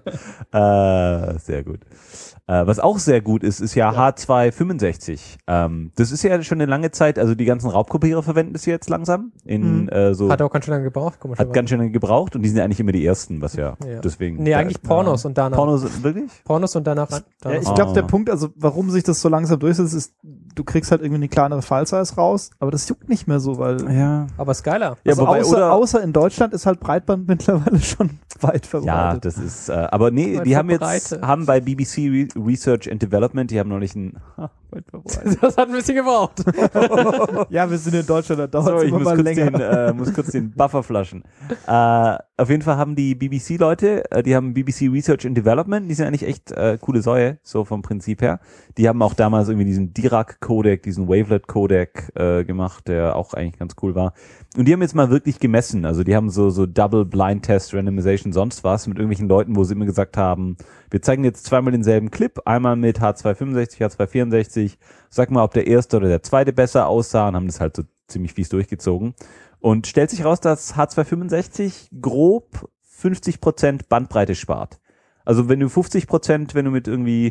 äh, sehr gut. Äh, was auch sehr gut ist, ist ja, H zwei fünfundsechzig. Ähm, das ist ja schon eine lange Zeit, also die ganzen Raubkopierer verwenden das jetzt langsam. In, Mhm. äh, so, Hat auch ganz schön lange gebraucht, hat komischerweise. ganz schön lange gebraucht und die sind ja eigentlich immer die ersten, was ja, Ja. deswegen. Nee, eigentlich Pornos und danach. Pornos, wirklich? Pornos und danach. Ja, danach. ich glaube, der Ah. Punkt, also warum sich das so langsam durchsetzt, ist, du kriegst halt irgendwie eine kleinere File-Size raus, aber das juckt nicht mehr so, weil Ja. Aber ist geiler. Ja, also wobei, außer, oder, außer in Deutschland ist halt Breitband mittlerweile schon weit ja, verbreitet. das ist, äh, aber nee, Weit die haben jetzt, verbreitet. haben bei B B C Re Research and Development, die haben neulich ein, ha, weit verbreitet. Das hat ein bisschen gebraucht. Ja, wir sind in Deutschland, da dauert Sorry, es ich immer muss mal kurz, länger. den, äh, muss kurz den Buffer flaschen. Äh, auf jeden Fall haben die B B C-Leute, äh, die haben B B C Research and Development, die sind eigentlich echt äh, coole Säue, so vom Prinzip her. Die haben auch damals irgendwie diesen Dirac-Codec, diesen Wavelet-Codec äh, gemacht, der auch eigentlich ganz cool war. Und die haben jetzt mal wirklich gemessen, also die haben so, so Double-Blind-Test, Randomization, sonst was, mit irgendwelchen Leuten, wo sie immer gesagt haben, wir zeigen jetzt zweimal denselben Clip, einmal mit H zwei fünfundsechzig, H zwei vierundsechzig, sag mal, ob der erste oder der zweite besser aussah und haben das halt so ziemlich fies durchgezogen. Und stellt sich raus, dass H zwei fünfundsechzig grob fünfzig Prozent Bandbreite spart. Also wenn du fünfzig Prozent, wenn du mit irgendwie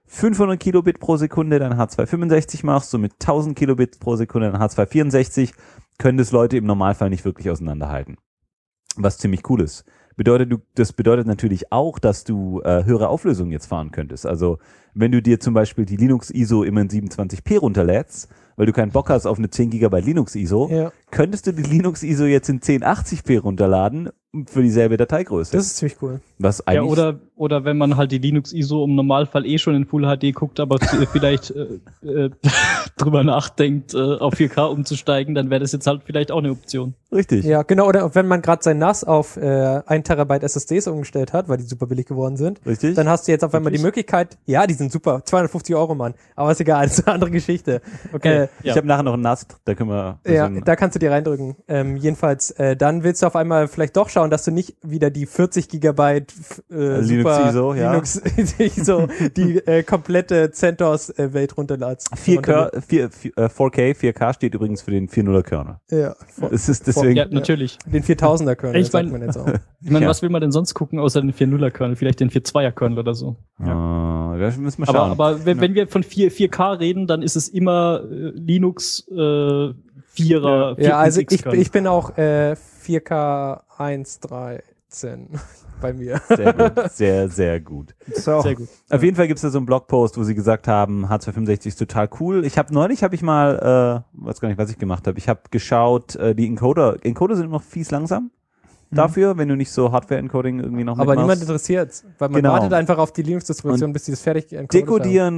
fünfhundert Kilobit pro Sekunde dein H zweihundertfünfundsechzig machst, so mit tausend Kilobit pro Sekunde dein H zweihundertvierundsechzig, können das Leute im Normalfall nicht wirklich auseinanderhalten. Was ziemlich cool ist. Bedeutet, du, das bedeutet natürlich auch, dass du äh, höhere Auflösungen jetzt fahren könntest. Also wenn du dir zum Beispiel die Linux I S O immer in siebenundzwanzig p runterlädst, weil du keinen Bock hast auf eine zehn Gigabyte Linux I S O, Ja. könntest du die Linux I S O jetzt in zehn achtzig p runterladen für dieselbe Dateigröße. Das ist ziemlich cool. Was Ja, eigentlich oder, oder wenn man halt die Linux I S O im Normalfall eh schon in Full H D guckt, aber vielleicht äh, äh, drüber nachdenkt, äh, auf vier K umzusteigen, dann wäre das jetzt halt vielleicht auch eine Option. richtig. Ja, genau. Oder wenn man gerade sein N A S auf äh, ein Terabyte S S Ds umgestellt hat, weil die super billig geworden sind, Richtig. dann hast du jetzt auf einmal die Wirklich? Möglichkeit, ja, die sind super, zweihundertfünfzig Euro, Mann. Aber ist egal, das ist eine andere Geschichte. Okay. Äh, Ich Ja. habe nachher noch ein N A S, da können wir Ja, bisschen- da kannst du dir reindrücken. Ähm, jedenfalls, äh, dann willst du auf einmal vielleicht doch schauen, dass du nicht wieder die vierzig Gigabyte äh, Linux super I S O, ja. Linux I S O, die äh, komplette CentOS-Welt runterladst. vier K, vier, vier, äh, vier K, vier K steht übrigens für den vier Punkt nuller Kernel. Ja, vor, Es ist deswegen, Ja, natürlich. den viertausender Kernel, Ich mein- sagt man jetzt auch. Ich meine, Ja. was will man denn sonst gucken, außer den vier Punkt nuller Kernel? Vielleicht den vier Punkt zweier Kernel oder so. ja. äh, da müssen wir Aber, schauen. aber wenn, wenn wir von vier K reden, dann ist es immer äh, Linux äh, Vierer. Ja, also ich, Kernel. ich bin auch äh, vier K eins dreizehn bei mir. Sehr gut, sehr, sehr gut. So. Sehr gut. Auf jeden Fall gibt es da so einen Blogpost, wo sie gesagt haben, H zweihundertfünfundsechzig ist total cool. Ich habe neulich, habe ich mal, äh, weiß gar nicht, was ich gemacht habe. Ich habe geschaut, äh, die Encoder, Encoder sind immer noch fies langsam dafür, wenn du nicht so Hardware-Encoding irgendwie noch Aber niemand mitmachst. interessiert, weil man Genau. wartet einfach auf die Linux-Distribution, bis die das fertig encoded haben.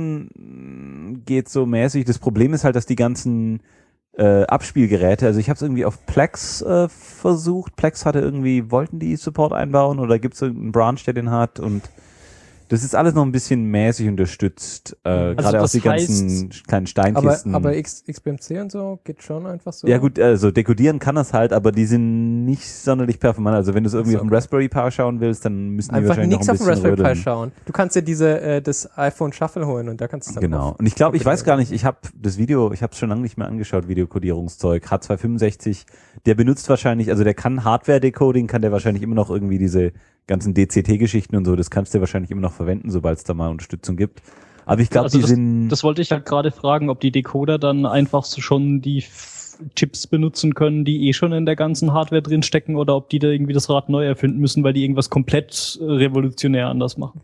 Dekodieren geht so mäßig. Das Problem ist halt, dass die ganzen äh, Abspielgeräte, also ich habe es irgendwie auf Plex äh, versucht. Plex hatte irgendwie, wollten die Support einbauen oder gibt es irgendeinen Branch, der den hat, und das ist alles noch ein bisschen mäßig unterstützt. Äh, Also Gerade auch das die ganzen kleinen Aber, Steinkisten. aber X, X B M C und so geht schon einfach so. ja gut, also dekodieren kann das halt, aber die sind nicht sonderlich performant. Also wenn du es irgendwie Ach so, auf dem Raspberry Pi schauen willst, dann müssen die Einfach wahrscheinlich nichts noch auf ein dem bisschen Raspberry Pi rödeln. schauen. Du kannst dir diese, äh, das iPhone Shuffle holen und da kannst du es dann Genau. drauf. Und ich glaube, ich weiß gar nicht, ich habe das Video, ich habe es schon lange nicht mehr angeschaut, Videokodierungszeug. H zweihundertfünfundsechzig, der benutzt wahrscheinlich, also der kann Hardware-Decoding, kann der wahrscheinlich immer noch irgendwie diese ganzen D C T-Geschichten und so, das kannst du wahrscheinlich immer noch verwenden, sobald es da mal Unterstützung gibt. Aber ich glaube, Also die das, sind... das wollte ich halt gerade fragen, ob die Decoder dann einfach so schon die F- Chips benutzen können, die eh schon in der ganzen Hardware drin stecken, oder ob die da irgendwie das Rad neu erfinden müssen, weil die irgendwas komplett äh, revolutionär anders machen.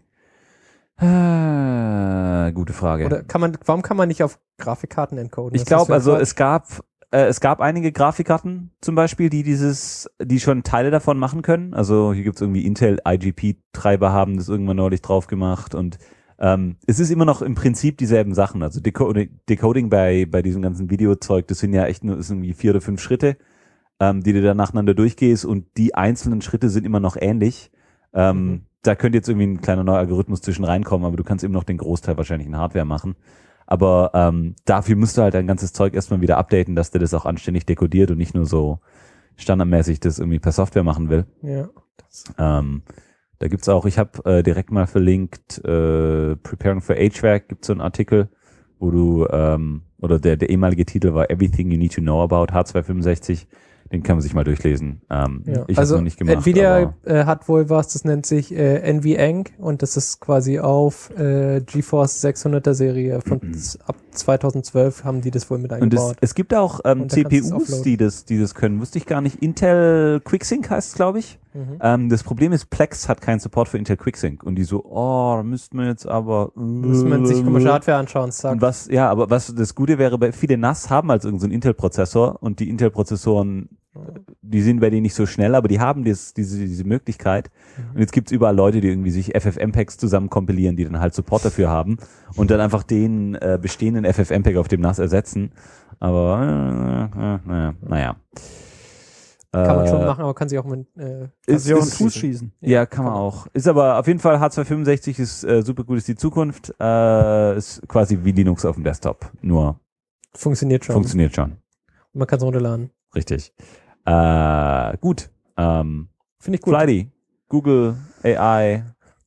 Ah, gute Frage. Oder kann man, warum kann man nicht auf Grafikkarten encoden? Ich Das glaube, wäre also falsch. es gab äh, es gab einige Grafikkarten zum Beispiel, die dieses, die schon Teile davon machen können. Also hier gibt's irgendwie Intel I G P-Treiber haben das irgendwann neulich drauf gemacht, und ähm, es ist immer noch im Prinzip dieselben Sachen. Also Deco Decoding bei bei diesem ganzen Videozeug, das sind ja echt nur ist irgendwie vier oder fünf Schritte, ähm, die du dann nacheinander durchgehst, und die einzelnen Schritte sind immer noch ähnlich. Ähm, Mhm. Da könnte jetzt irgendwie ein kleiner neuer Algorithmus zwischen reinkommen, aber du kannst immer noch den Großteil wahrscheinlich in Hardware machen. Aber ähm, dafür musst du halt dein ganzes Zeug erstmal wieder updaten, dass der das auch anständig dekodiert und nicht nur so standardmäßig das irgendwie per Software machen will. Ja. Das, Ähm, da gibt's auch, ich habe äh, direkt mal verlinkt, äh, Preparing for H V A C gibt so einen Artikel, wo du, ähm, oder der, der ehemalige Titel war Everything You Need to Know About H zweihundertfünfundsechzig. Den kann man sich mal durchlesen. Ähm, ja. Ich also habe noch nicht gemacht. Nvidia aber äh, hat wohl was, das nennt sich äh, NVENC und das ist quasi auf äh, GeForce sechshunderter Serie von Mhm. z- ab zweitausendzwölf haben die das wohl mit und es, eingebaut. es gibt auch ähm, Und da kannst du es C P Us, offloaden. die das, die das können. Wusste ich gar nicht. Intel QuickSync heißt es, glaube ich. Mhm. Ähm, das Problem ist, Plex hat keinen Support für Intel QuickSync. Und die so, oh, da müssten wir jetzt aber... Muss man sich komische Hardware anschauen, sagt. Und was, ja, aber was das Gute wäre, bei viele N A S haben halt irgendeinen so einen Intel-Prozessor, und die Intel-Prozessoren, die sind bei denen nicht so schnell, aber die haben das, diese, diese Möglichkeit. Mhm. Und jetzt gibt's überall Leute, die irgendwie sich F F M Packs zusammen kompilieren, die dann halt Support dafür haben und dann einfach den äh, bestehenden F F M Pack auf dem N A S ersetzen. Aber äh, äh, naja, naja. Kann man schon Äh, machen, aber kann sich auch mit äh, ist- Sie auch einen ist- Fuß schießen. Ja, kann man auch. Ist aber auf jeden Fall H zweihundertfünfundsechzig ist äh, super gut, ist die Zukunft. Äh, ist quasi wie Linux auf dem Desktop, nur funktioniert schon. funktioniert schon. Man kann es runterladen. Richtig. Äh, gut. Ähm, Finde ich gut. Flighty, Google A I,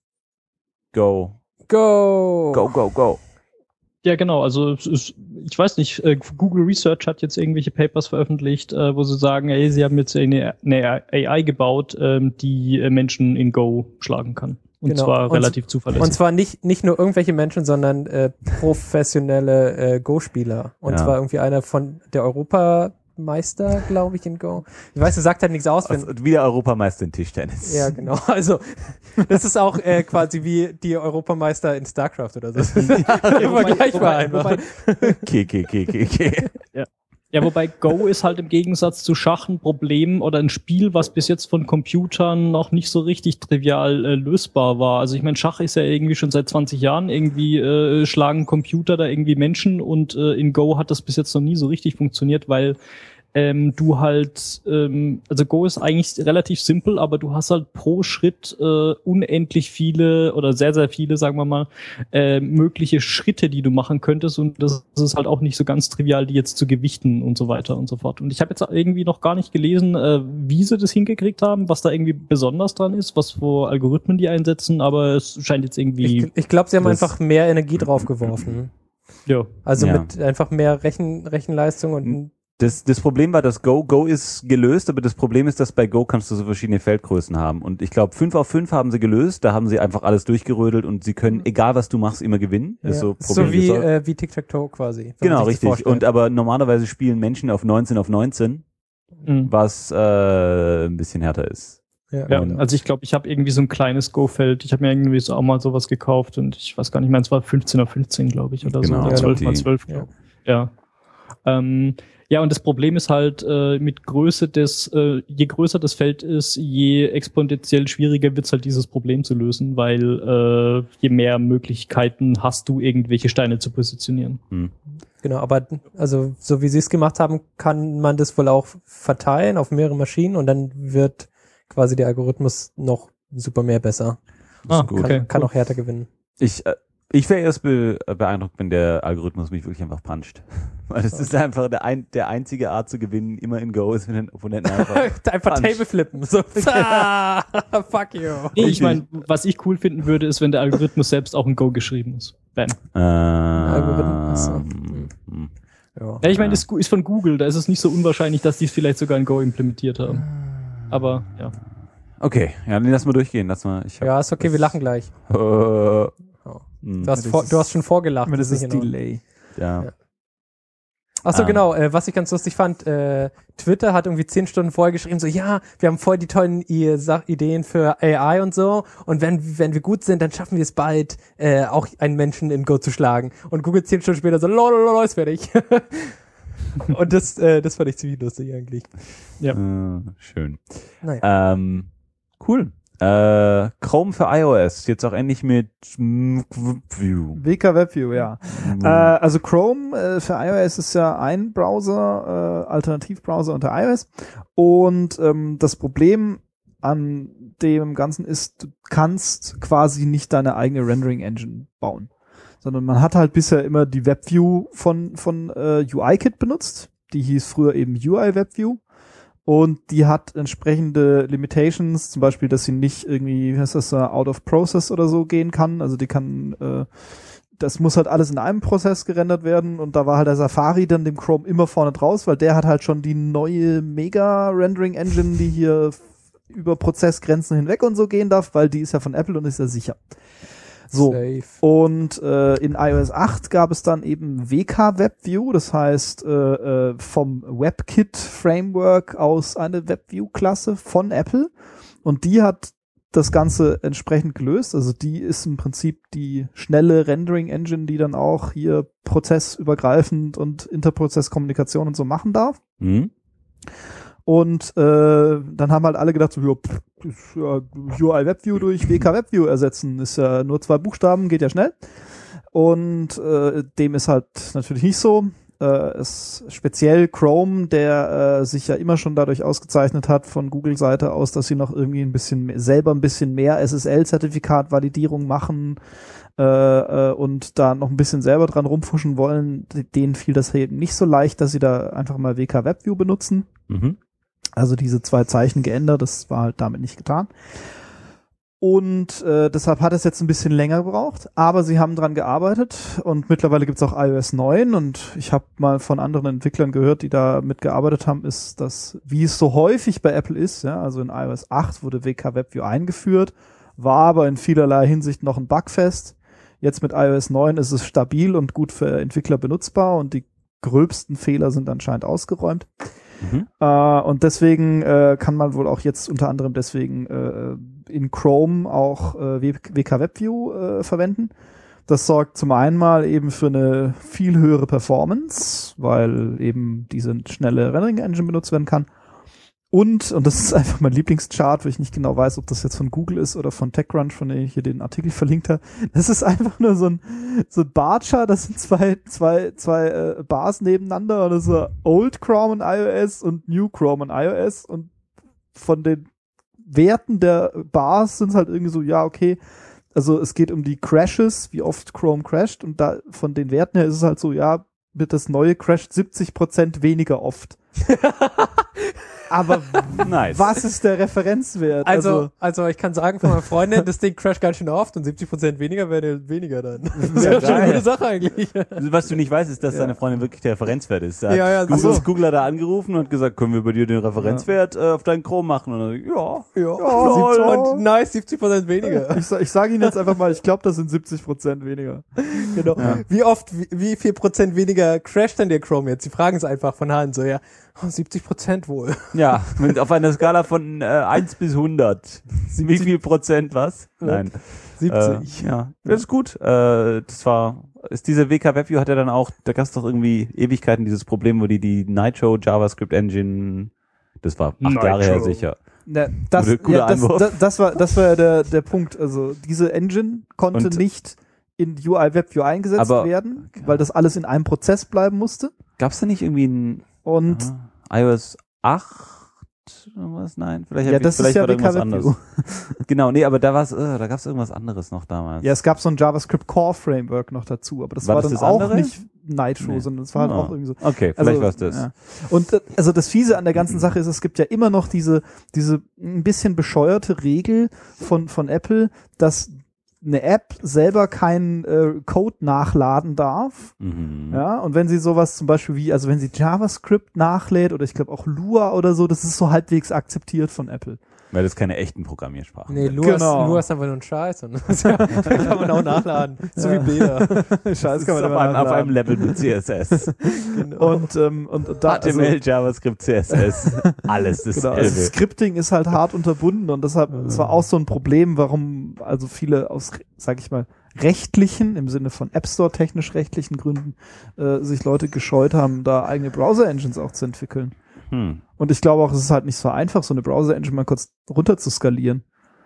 go, Go! go, go, go. Ja, genau. Also es ist, ich weiß nicht, äh, Google Research hat jetzt irgendwelche Papers veröffentlicht, äh, wo sie sagen, ey, sie haben jetzt eine, eine A I gebaut, ähm, die äh, Menschen in Go schlagen kann. Und Genau. zwar Und- relativ zuverlässig. Und zwar nicht, nicht nur irgendwelche Menschen, sondern äh, professionelle äh, Go-Spieler. Und Ja. zwar irgendwie einer von der Europameister, glaube ich, in Go. Ich weiß, er sagt halt nichts aus, wenn, Also, wieder Europameister in Tischtennis. ja, genau. Also, das ist auch äh, quasi wie die Europameister in StarCraft oder so. Das ist immer vergleichbar wobei- einfach. wobei- Okay, okay, okay, okay, okay. Ja, wobei Go ist halt im Gegensatz zu Schach ein Problem oder ein Spiel, was bis jetzt von Computern noch nicht so richtig trivial äh, lösbar war. Also ich meine, Schach ist ja irgendwie schon seit zwanzig Jahren, irgendwie äh, schlagen Computer da irgendwie Menschen und äh, in Go hat das bis jetzt noch nie so richtig funktioniert, weil ähm, du halt, ähm, also Go ist eigentlich relativ simpel, aber du hast halt pro Schritt äh, unendlich viele oder sehr, sehr viele, sagen wir mal, äh, mögliche Schritte, die du machen könntest und das ist halt auch nicht so ganz trivial, die jetzt zu gewichten und so weiter und so fort. Und ich habe jetzt irgendwie noch gar nicht gelesen, äh, wie sie das hingekriegt haben, was da irgendwie besonders dran ist, was für Algorithmen die einsetzen, aber es scheint jetzt irgendwie, Ich, ich glaube, sie haben Das- einfach mehr Energie draufgeworfen. ja. Also Ja. mit einfach mehr Rechen, Rechenleistung und Das, das Problem war, dass Go, Go ist gelöst, aber das Problem ist, dass bei Go kannst du so verschiedene Feldgrößen haben. Und ich glaube, fünf auf fünf haben sie gelöst, da haben sie einfach alles durchgerödelt und sie können, egal was du machst, immer gewinnen. ja. Ist so, so Problem wie, gesolved. äh, wie Tic-Tac-Toe quasi. wenn man Genau, sich das richtig. vorstellt. Und aber normalerweise spielen Menschen auf neunzehn auf neunzehn, Mhm. was äh, ein bisschen härter ist. ja, Ja, genau. also ich glaube, ich habe irgendwie so ein kleines Go-Feld. Ich habe mir irgendwie so auch mal sowas gekauft und ich weiß gar nicht mehr, es war fünfzehn auf fünfzehn, glaube ich, oder Genau, so. ja, zwölf mal die- zwölf, ja. glaube ich. Ja. Ähm, ja, und das Problem ist halt, äh, mit Größe des, äh, je größer das Feld ist, je exponentiell schwieriger wird's halt, dieses Problem zu lösen, weil äh, je mehr Möglichkeiten hast du, irgendwelche Steine zu positionieren. Hm. Genau, aber also so wie sie es gemacht haben, kann man das wohl auch verteilen auf mehrere Maschinen und dann wird quasi der Algorithmus noch super mehr besser. Ah, gut. Kann, okay. kann cool. auch härter gewinnen. Ich, äh, ich wäre erst be beeindruckt, wenn der Algorithmus mich wirklich einfach puncht. Weil es ist einfach der, ein der einzige Art zu gewinnen, immer in Go ist, wenn ein Opponenten einfach Einfach Punch. Table flippen. So. Ah, fuck you. Nee, ich meine, was ich cool finden würde, ist, wenn der Algorithmus selbst auch in Go geschrieben ist. Bam. Algorithmus, so. Ähm, hm. Ja. Ja, ich meine, das ist von Google, da ist es nicht so unwahrscheinlich, dass die es vielleicht sogar in Go implementiert haben. Aber ja. Okay, ja, dann lass mal durchgehen. Lass mal, ich hab, Ja, ist okay, wir lachen gleich. Äh, hm, Du hast, vor, du hast schon vorgelacht. Aber das nicht ist in Ordnung. Delay. ja. Ja. Ach so, Ähm. genau, äh, was ich ganz lustig fand, äh, Twitter hat irgendwie zehn Stunden vorher geschrieben, so, ja, wir haben voll die tollen I Sa- Ideen für A I und so und wenn, wenn wir gut sind, dann schaffen wir es bald, äh, auch einen Menschen in Go zu schlagen. Und Google zehn Stunden später so, lol, lol, lol, ist fertig. Und das, äh, das fand ich ziemlich lustig eigentlich. Ja. Äh, schön. Naja. Ähm, cool. Äh, Chrome für iOS, jetzt auch endlich mit View. W K WebView, ja. Äh, also Chrome äh, für iOS ist ja ein Browser, äh, Alternativbrowser unter iOS. Und ähm, das Problem an dem Ganzen ist, du kannst quasi nicht deine eigene Rendering-Engine bauen. Sondern man hat halt bisher immer die WebView von, von äh, UIKit benutzt. Die hieß früher eben U I WebView. Und die hat entsprechende Limitations, zum Beispiel, dass sie nicht irgendwie, wie heißt das, uh, out of process oder so gehen kann. Also die kann, äh, das muss halt alles in einem Prozess gerendert werden und da war halt der Safari dann dem Chrome immer vorne draus, weil der hat halt schon die neue Mega-Rendering-Engine, die hier f- über Prozessgrenzen hinweg und so gehen darf, weil die ist ja von Apple und ist ja sicher. So. Safe. Und äh, in iOS acht gab es dann eben W K WebView, das heißt äh, äh, vom WebKit-Framework aus eine WebView-Klasse von Apple. Und die hat das Ganze entsprechend gelöst. Also die ist im Prinzip die schnelle Rendering-Engine, die dann auch hier prozessübergreifend und Interprozesskommunikation und so machen darf. Hm? Und äh, dann haben halt alle gedacht, so, ja, pff, ist ja, U I WebView durch W K WebView ersetzen, ist ja nur zwei Buchstaben, geht ja schnell. Und äh, dem ist halt natürlich nicht so. Äh, es, speziell Chrome, der äh, sich ja immer schon dadurch ausgezeichnet hat von Google-Seite aus, dass sie noch irgendwie ein bisschen mehr, selber ein bisschen mehr S S L-Zertifikat-Validierung machen äh, äh, und da noch ein bisschen selber dran rumfuschen wollen. Denen fiel das eben nicht so leicht, dass sie da einfach mal W K WebView benutzen. Mhm. Also diese zwei Zeichen geändert, das war halt damit nicht getan. Und äh, deshalb hat es jetzt ein bisschen länger gebraucht, aber sie haben dran gearbeitet und mittlerweile gibt es auch iOS neun und ich habe mal von anderen Entwicklern gehört, die da mitgearbeitet haben, ist, dass, wie es so häufig bei Apple ist, ja, also in iOS acht wurde W K WebView eingeführt, war aber in vielerlei Hinsicht noch ein Bugfest. Jetzt mit iOS neun ist es stabil und gut für Entwickler benutzbar und die gröbsten Fehler sind anscheinend ausgeräumt. Mhm. Äh, und deswegen äh, kann man wohl auch jetzt unter anderem deswegen äh, in Chrome auch äh, W K WebView äh, verwenden. Das sorgt zum einen mal eben für eine viel höhere Performance, weil eben diese schnelle Rendering-Engine benutzt werden kann. Und, und das ist einfach mein Lieblingschart, weil ich nicht genau weiß, ob das jetzt von Google ist oder von TechCrunch, von dem ich hier den Artikel verlinkt habe. Das ist einfach nur so ein, so ein Bar-Chart, das sind zwei, zwei, zwei äh, Bars nebeneinander und das ist so Old Chrome und iOS und New Chrome und iOS und von den Werten der Bars sind es halt irgendwie so, ja, okay, also es geht um die Crashes, wie oft Chrome crasht und da von den Werten her ist es halt so, ja, wird das neue crasht siebzig Prozent weniger oft. Aber nice. Was ist der Referenzwert? Also, also, also ich kann sagen von meiner Freundin, das Ding crasht ganz schön oft und siebzig Prozent weniger wäre weniger dann. Das ja, ist schon eine gute Sache eigentlich. Was du nicht weißt, ist, dass ja. deine Freundin wirklich der Referenzwert ist. Da ja, ja, Google, so. Google hat da angerufen und gesagt, können wir bei dir den Referenzwert ja. äh, auf deinen Chrome machen? Und dann, ja, ja, ja und nice, siebzig Prozent weniger. Ich, ich sage Ihnen jetzt einfach mal, ich glaube, das sind siebzig Prozent weniger. Genau. Ja. Wie oft, wie, wie viel Prozent weniger crasht denn der Chrome jetzt? Sie fragen es einfach von Hand so, ja. Oh, siebzig Prozent wohl. Ja, auf einer Skala von äh, eins bis hundert. Wie viel Prozent was? Nein. siebzig. Äh, ja, das ist gut. Äh, das war, ist diese W K WebView hat ja dann auch, da gab es doch irgendwie Ewigkeiten dieses Problem, wo die die Nitro JavaScript Engine, das war acht Nitro. Jahre her sicher. Na, das, ja, das, das, das war, das war ja der, der Punkt. Also diese Engine konnte Und, nicht in U I WebView eingesetzt aber, werden, weil das alles in einem Prozess bleiben musste. Gab es da nicht irgendwie ein Und aha, iOS acht was? Nein, vielleicht, ja, ich, das vielleicht ist ja war da irgendwas anderes. WebView. Genau, nee, aber da war's, äh, da gab es irgendwas anderes noch damals. Ja, es gab so ein JavaScript Core Framework noch dazu, aber das war, war das dann das auch andere? Nicht Nitro, nee. sondern es war halt oh. auch irgendwie so. Okay, also, vielleicht war es das. Ja. Und äh, also das Fiese an der ganzen Sache ist, es gibt ja immer noch diese diese ein bisschen bescheuerte Regel von von Apple, dass eine App selber keinen äh, Code nachladen darf. Mhm. Ja, und wenn sie sowas zum Beispiel wie, also wenn sie JavaScript nachlädt oder ich glaube auch Lua oder so, das ist so halbwegs akzeptiert von Apple. Weil das keine echten Programmiersprachen sind. Nee, Lua, genau. ist, Lua ist einfach nur ein Scheiß. Und das kann man auch nachladen. So ja. wie Bilder. Scheiß kann man auf, einem, auf einem Level mit C S S. Genau. Und, ähm, und da, H T M L, also, JavaScript, C S S. Alles dasselbe. Genau, also Scripting ist halt hart unterbunden und deshalb, es war auch so ein Problem, warum also viele aus, sag ich mal, rechtlichen, im Sinne von App Store technisch rechtlichen Gründen, äh, sich Leute gescheut haben, da eigene Browser-Engines auch zu entwickeln. Hm. Und ich glaube auch, es ist halt nicht so einfach, so eine Browser-Engine mal kurz runter zu skalieren.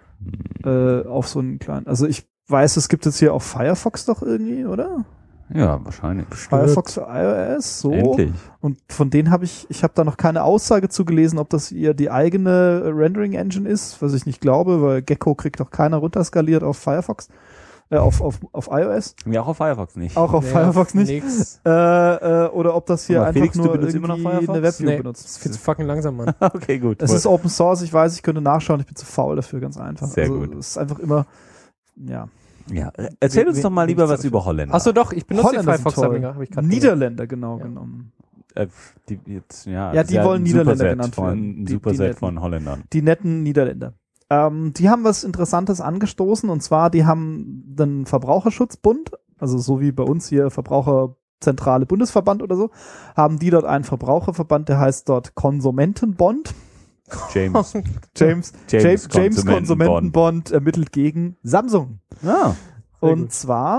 Hm. Äh, auf so einen kleinen. Also ich weiß, es gibt jetzt hier auch Firefox doch irgendwie, oder? Ja, wahrscheinlich. Firefox für iOS, so. Endlich. Und von denen habe ich, ich habe da noch keine Aussage zu gelesen, ob das ihr die eigene Rendering-Engine ist, was ich nicht glaube, weil Gecko kriegt doch keiner runterskaliert auf Firefox. Äh, auf, auf, auf iOS. Ja, auch auf Firefox nicht. Auch auf nee, Firefox auf nicht. Äh, äh, oder ob das hier aber einfach Felix, nur du benutzt irgendwie immer noch Firefox? eine Webview nee, benutzt. Das ist viel zu fucking langsam, Mann. Okay, gut. Es ist Open Source, ich weiß, ich könnte nachschauen, ich bin zu faul dafür, ganz einfach. Sehr also, gut. Es ist einfach immer, ja. Ja, erzähl uns doch mal lieber was über Holländer. Achso, doch, ich benutze Holländer den Firefox, habe ich gerade Niederländer, genau, ja. genommen. Äh, die, jetzt, ja, ja, die wollen Niederländer genannt von, werden. Ein die, Superset die von Holländern. Die netten Niederländer. Ähm, die haben was Interessantes angestoßen und zwar, die haben den Verbraucherschutzbund, also so wie bei uns hier Verbraucherzentrale Bundesverband oder so, haben die dort einen Verbraucherverband, der heißt dort Konsumentenbond. James. James, James, James, James Konsumentenbond ermittelt gegen Samsung. Ah, und gut. zwar,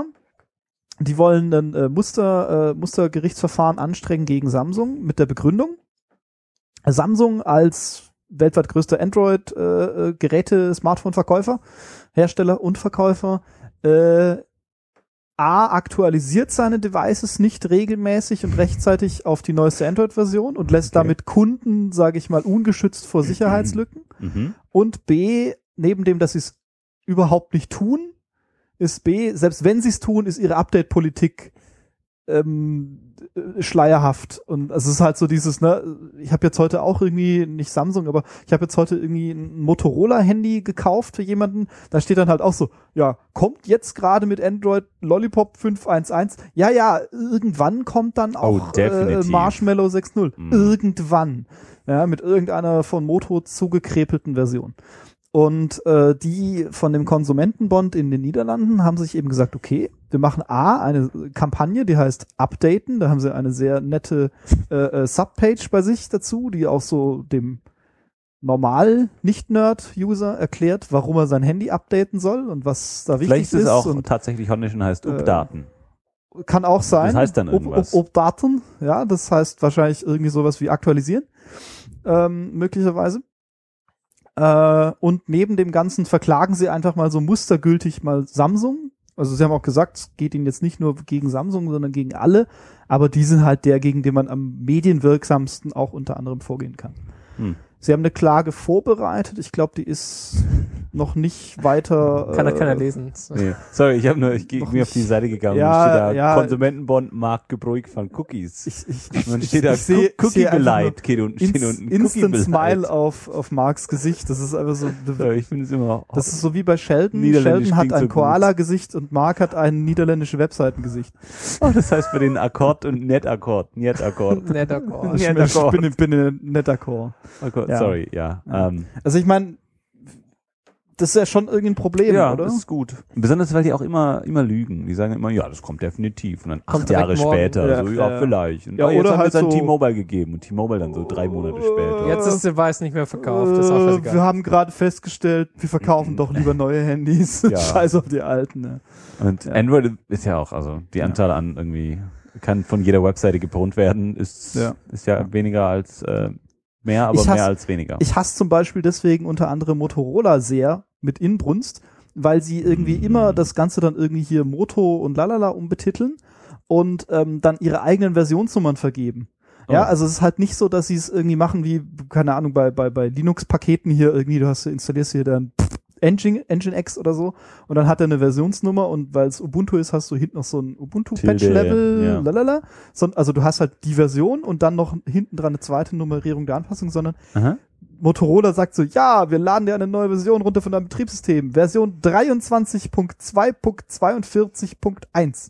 die wollen ein äh, Muster, äh, Mustergerichtsverfahren anstrengen gegen Samsung mit der Begründung, Samsung als weltweit größter Android-Geräte, äh, Smartphone-Verkäufer, Hersteller und Verkäufer, äh, A, aktualisiert seine Devices nicht regelmäßig und rechtzeitig auf die neueste Android-Version und lässt okay. damit Kunden, sage ich mal, ungeschützt vor Sicherheitslücken. Mhm. Und B, neben dem, dass sie es überhaupt nicht tun, ist B, selbst wenn sie es tun, ist ihre Update-Politik ähm, schleierhaft. Und also es ist halt so dieses, ne, ich habe jetzt heute auch irgendwie, nicht Samsung, aber ich habe jetzt heute irgendwie ein Motorola-Handy gekauft für jemanden, da steht dann halt auch so, ja, kommt jetzt gerade mit Android Lollipop fünf Punkt eins. Ja, ja, irgendwann kommt dann auch oh, äh, Marshmallow sechs Punkt null. Mm. Irgendwann. Ja, mit irgendeiner von Moto zugekrepelten Version. Und äh, die von dem Konsumentenbond in den Niederlanden haben sich eben gesagt, okay, wir machen A, eine Kampagne, die heißt Updaten. Da haben sie eine sehr nette äh, äh, Subpage bei sich dazu, die auch so dem normal Nicht-Nerd-User erklärt, warum er sein Handy updaten soll und was da wichtig Vielleicht ist ist. es auch und tatsächlich Holländisch und heißt Updaten. kann auch sein. Das heißt dann irgendwas. Up, up, updaten, ja, das heißt wahrscheinlich irgendwie sowas wie aktualisieren, ähm, möglicherweise. Äh, und neben dem Ganzen verklagen sie einfach mal so mustergültig mal Samsung. Also sie haben auch gesagt, es geht ihnen jetzt nicht nur gegen Samsung, sondern gegen alle, aber die sind halt der, gegen den man am medienwirksamsten auch unter anderem vorgehen kann. Hm. Sie haben eine Klage vorbereitet. Ich glaube, die ist noch nicht weiter. Kann er äh, keiner lesen. Nee. Sorry, ich habe nur, ich gehe Noch mir auf die nicht. Seite gegangen. Ja, Ja, steht da ja. Konsumentenbond Markt Gebräuch von Cookies. Ich, ich, Und dann ich, steht da ich sehe- ich sehe einfach Cookie-Beleit. Steht unten, steht Inst, unten Instant Cookie-Beleit. Smile auf, auf Marks Gesicht. Das ist einfach so. Ja, ich finde es immer. Das ist so wie bei Sheldon. Niederländisch Sheldon hat klingt ein so gut. Koala-Gesicht und Mark hat ein niederländisches Webseitengesicht. Oh, das heißt bei den Akkord und Net-Akkord. Net-Akkord. Netter Call. Ich, Ja, bin- ich d'accord. bin, bin ein netter Chor. Akkord, Ja. sorry, ja. Ja. Ähm, Also ich meine, das ist ja schon irgendwie ein Problem, ja, oder? das ist gut. Besonders, weil die auch immer, immer lügen. Die sagen immer, ja, das kommt definitiv. Und dann Kommt acht Jahre direkt morgen. später, Ja, so, ja, ja. vielleicht. Und Ja, oh, jetzt oder haben wir halt es an so- T-Mobile gegeben und T-Mobile dann so drei Monate später. Jetzt ist der Device nicht mehr verkauft. Das ist auch Äh, scheißegal. wir haben gerade festgestellt, wir verkaufen doch lieber neue Handys. Ja. Scheiß auf die alten. Ne? Und Ja. Android ist ja auch, also die Anzahl an irgendwie, kann von jeder Webseite gebraucht werden, ist Ja. ist ja weniger als äh, mehr, aber Ich hasse- mehr als weniger. Ich hasse zum Beispiel deswegen unter anderem Motorola sehr mit Inbrunst, weil sie irgendwie Mhm. immer das Ganze dann irgendwie hier Moto und lalala umbetiteln und ähm, dann ihre eigenen Versionsnummern vergeben. Ja, Oh. also es ist halt nicht so, dass sie es irgendwie machen wie, keine Ahnung, bei, bei, bei Linux-Paketen hier irgendwie, du hast, installierst hier dann Engine, Nginx oder so und dann hat er eine Versionsnummer und weil es Ubuntu ist, hast du hinten noch so ein Ubuntu-Patch-Level, ja. lalala. So, also du hast halt die Version und dann noch hinten dran eine zweite Nummerierung der Anpassung, sondern Aha. Motorola sagt so, ja, wir laden dir eine neue Version runter von deinem Betriebssystem. Version dreiundzwanzig Punkt zwei Punkt zweiundvierzig Punkt eins.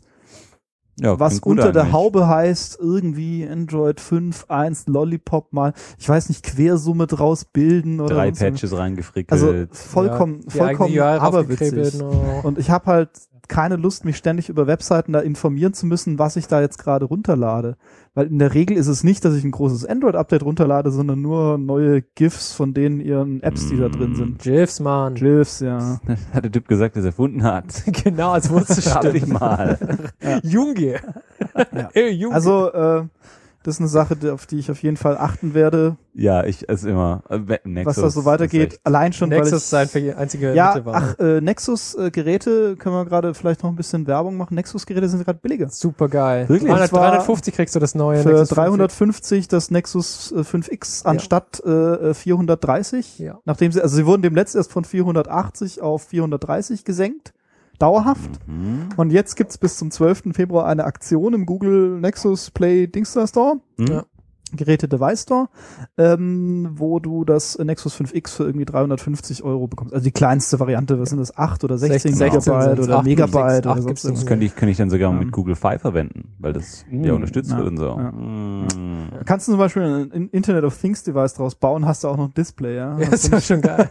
Ja, Was klingt gut unter der eigentlich. Haube heißt, irgendwie Android fünf Punkt eins Lollipop mal, ich weiß nicht, Quersumme draus bilden oder Drei sonst was. Patches reingefrickelt. Also vollkommen, Ja, die eigene vollkommen U R L aberwitzig. raufgekribbelt, no. Und ich habe halt keine Lust, mich ständig über Webseiten da informieren zu müssen, was ich da jetzt gerade runterlade. Weil in der Regel ist es nicht, dass ich ein großes Android-Update runterlade, sondern nur neue GIFs von den ihren Apps, die da drin sind. GIFs, Mann. GIFs, ja. Hat der Typ gesagt, dass er erfunden hat. Genau, als wurdest du Hab ich stimmen. mal. Junge. Ja. Hey, Junge. Also, äh, das ist eine Sache, die- auf die ich auf jeden Fall achten werde, Ja, ich, es ist immer. Äh, Nexus was da so weitergeht. ist echt- Allein schon, weil Nexus ich, sein für einzige ja, Mitte war. ach, äh, Nexus-Geräte, können wir gerade vielleicht noch ein bisschen Werbung machen. Nexus-Geräte sind gerade billiger. Super geil. Wirklich? dreihundert, Das war dreihundertfünfzig kriegst du das neue Für Nexus dreihundertfünfzig das Nexus äh, fünf X anstatt äh, vierhundertdreißig. Ja. Nachdem sie, also sie wurden demnächst erst von vierhundertachtzig auf vierhundertdreißig gesenkt. Dauerhaft. Mhm. Und jetzt gibt's bis zum zwölften Februar eine Aktion im Google Nexus Play Dingsda Store. Mhm. Ja. Geräte Device Store, ähm, wo du das Nexus fünf X für irgendwie dreihundertfünfzig Euro bekommst. Also die kleinste Variante, was sind das, acht oder sechzehn sechzehn Gigabyte sind's, oder acht, Megabyte sechs, oder acht sonst gibt's irgendwas. Das könnte ich, könnte ich dann sogar Ja. mit Google Fi verwenden, weil das ja Mm, unterstützt ja, wird und so. ja. Mm. Kannst du zum Beispiel ein In- Internet of Things Device draus bauen, hast du auch noch ein Display, ja? Ja, ist doch schon geil.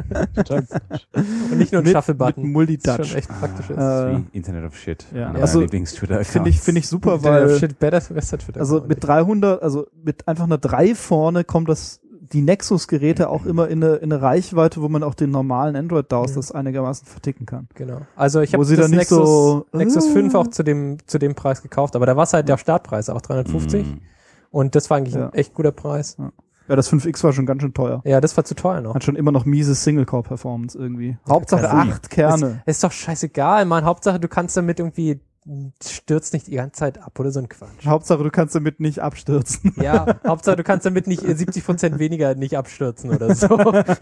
Und nicht nur ein Mit- Shuffle-Button. mit Multitouch. Das ist schon echt praktisch. ist. Äh, Wie Internet of Shit. ja. Einer Also, meiner Lieblings-Twitter-Accounts. Finde ich, finde ich super, Internet of weil, Shit, better, besser Twitter. also mit dreihundert, also mit einfach einer drei vorne kommt das, die Nexus-Geräte auch immer in eine, in eine Reichweite, wo man auch den normalen Android-D A W S Mhm. das einigermaßen verticken kann. Genau. Also ich Wo habe sie das dann nicht Nexus, so, Nexus äh. fünf auch zu dem, zu dem Preis gekauft, aber da war es halt der Startpreis, auch dreihundertfünfzig. Mm. Und das war eigentlich Ja. ein echt guter Preis. Ja, das fünf X war schon ganz schön teuer. Ja, das war zu teuer noch. Hat schon immer noch miese Single-Core-Performance irgendwie. Hauptsache keine- acht Kerne. Ist doch scheißegal, Mann. Hauptsache, du kannst damit irgendwie, stürzt nicht die ganze Zeit ab oder so ein Quatsch. Hauptsache, du kannst damit nicht abstürzen. Ja, Hauptsache, du kannst damit nicht äh, siebzig Prozent weniger nicht abstürzen oder so.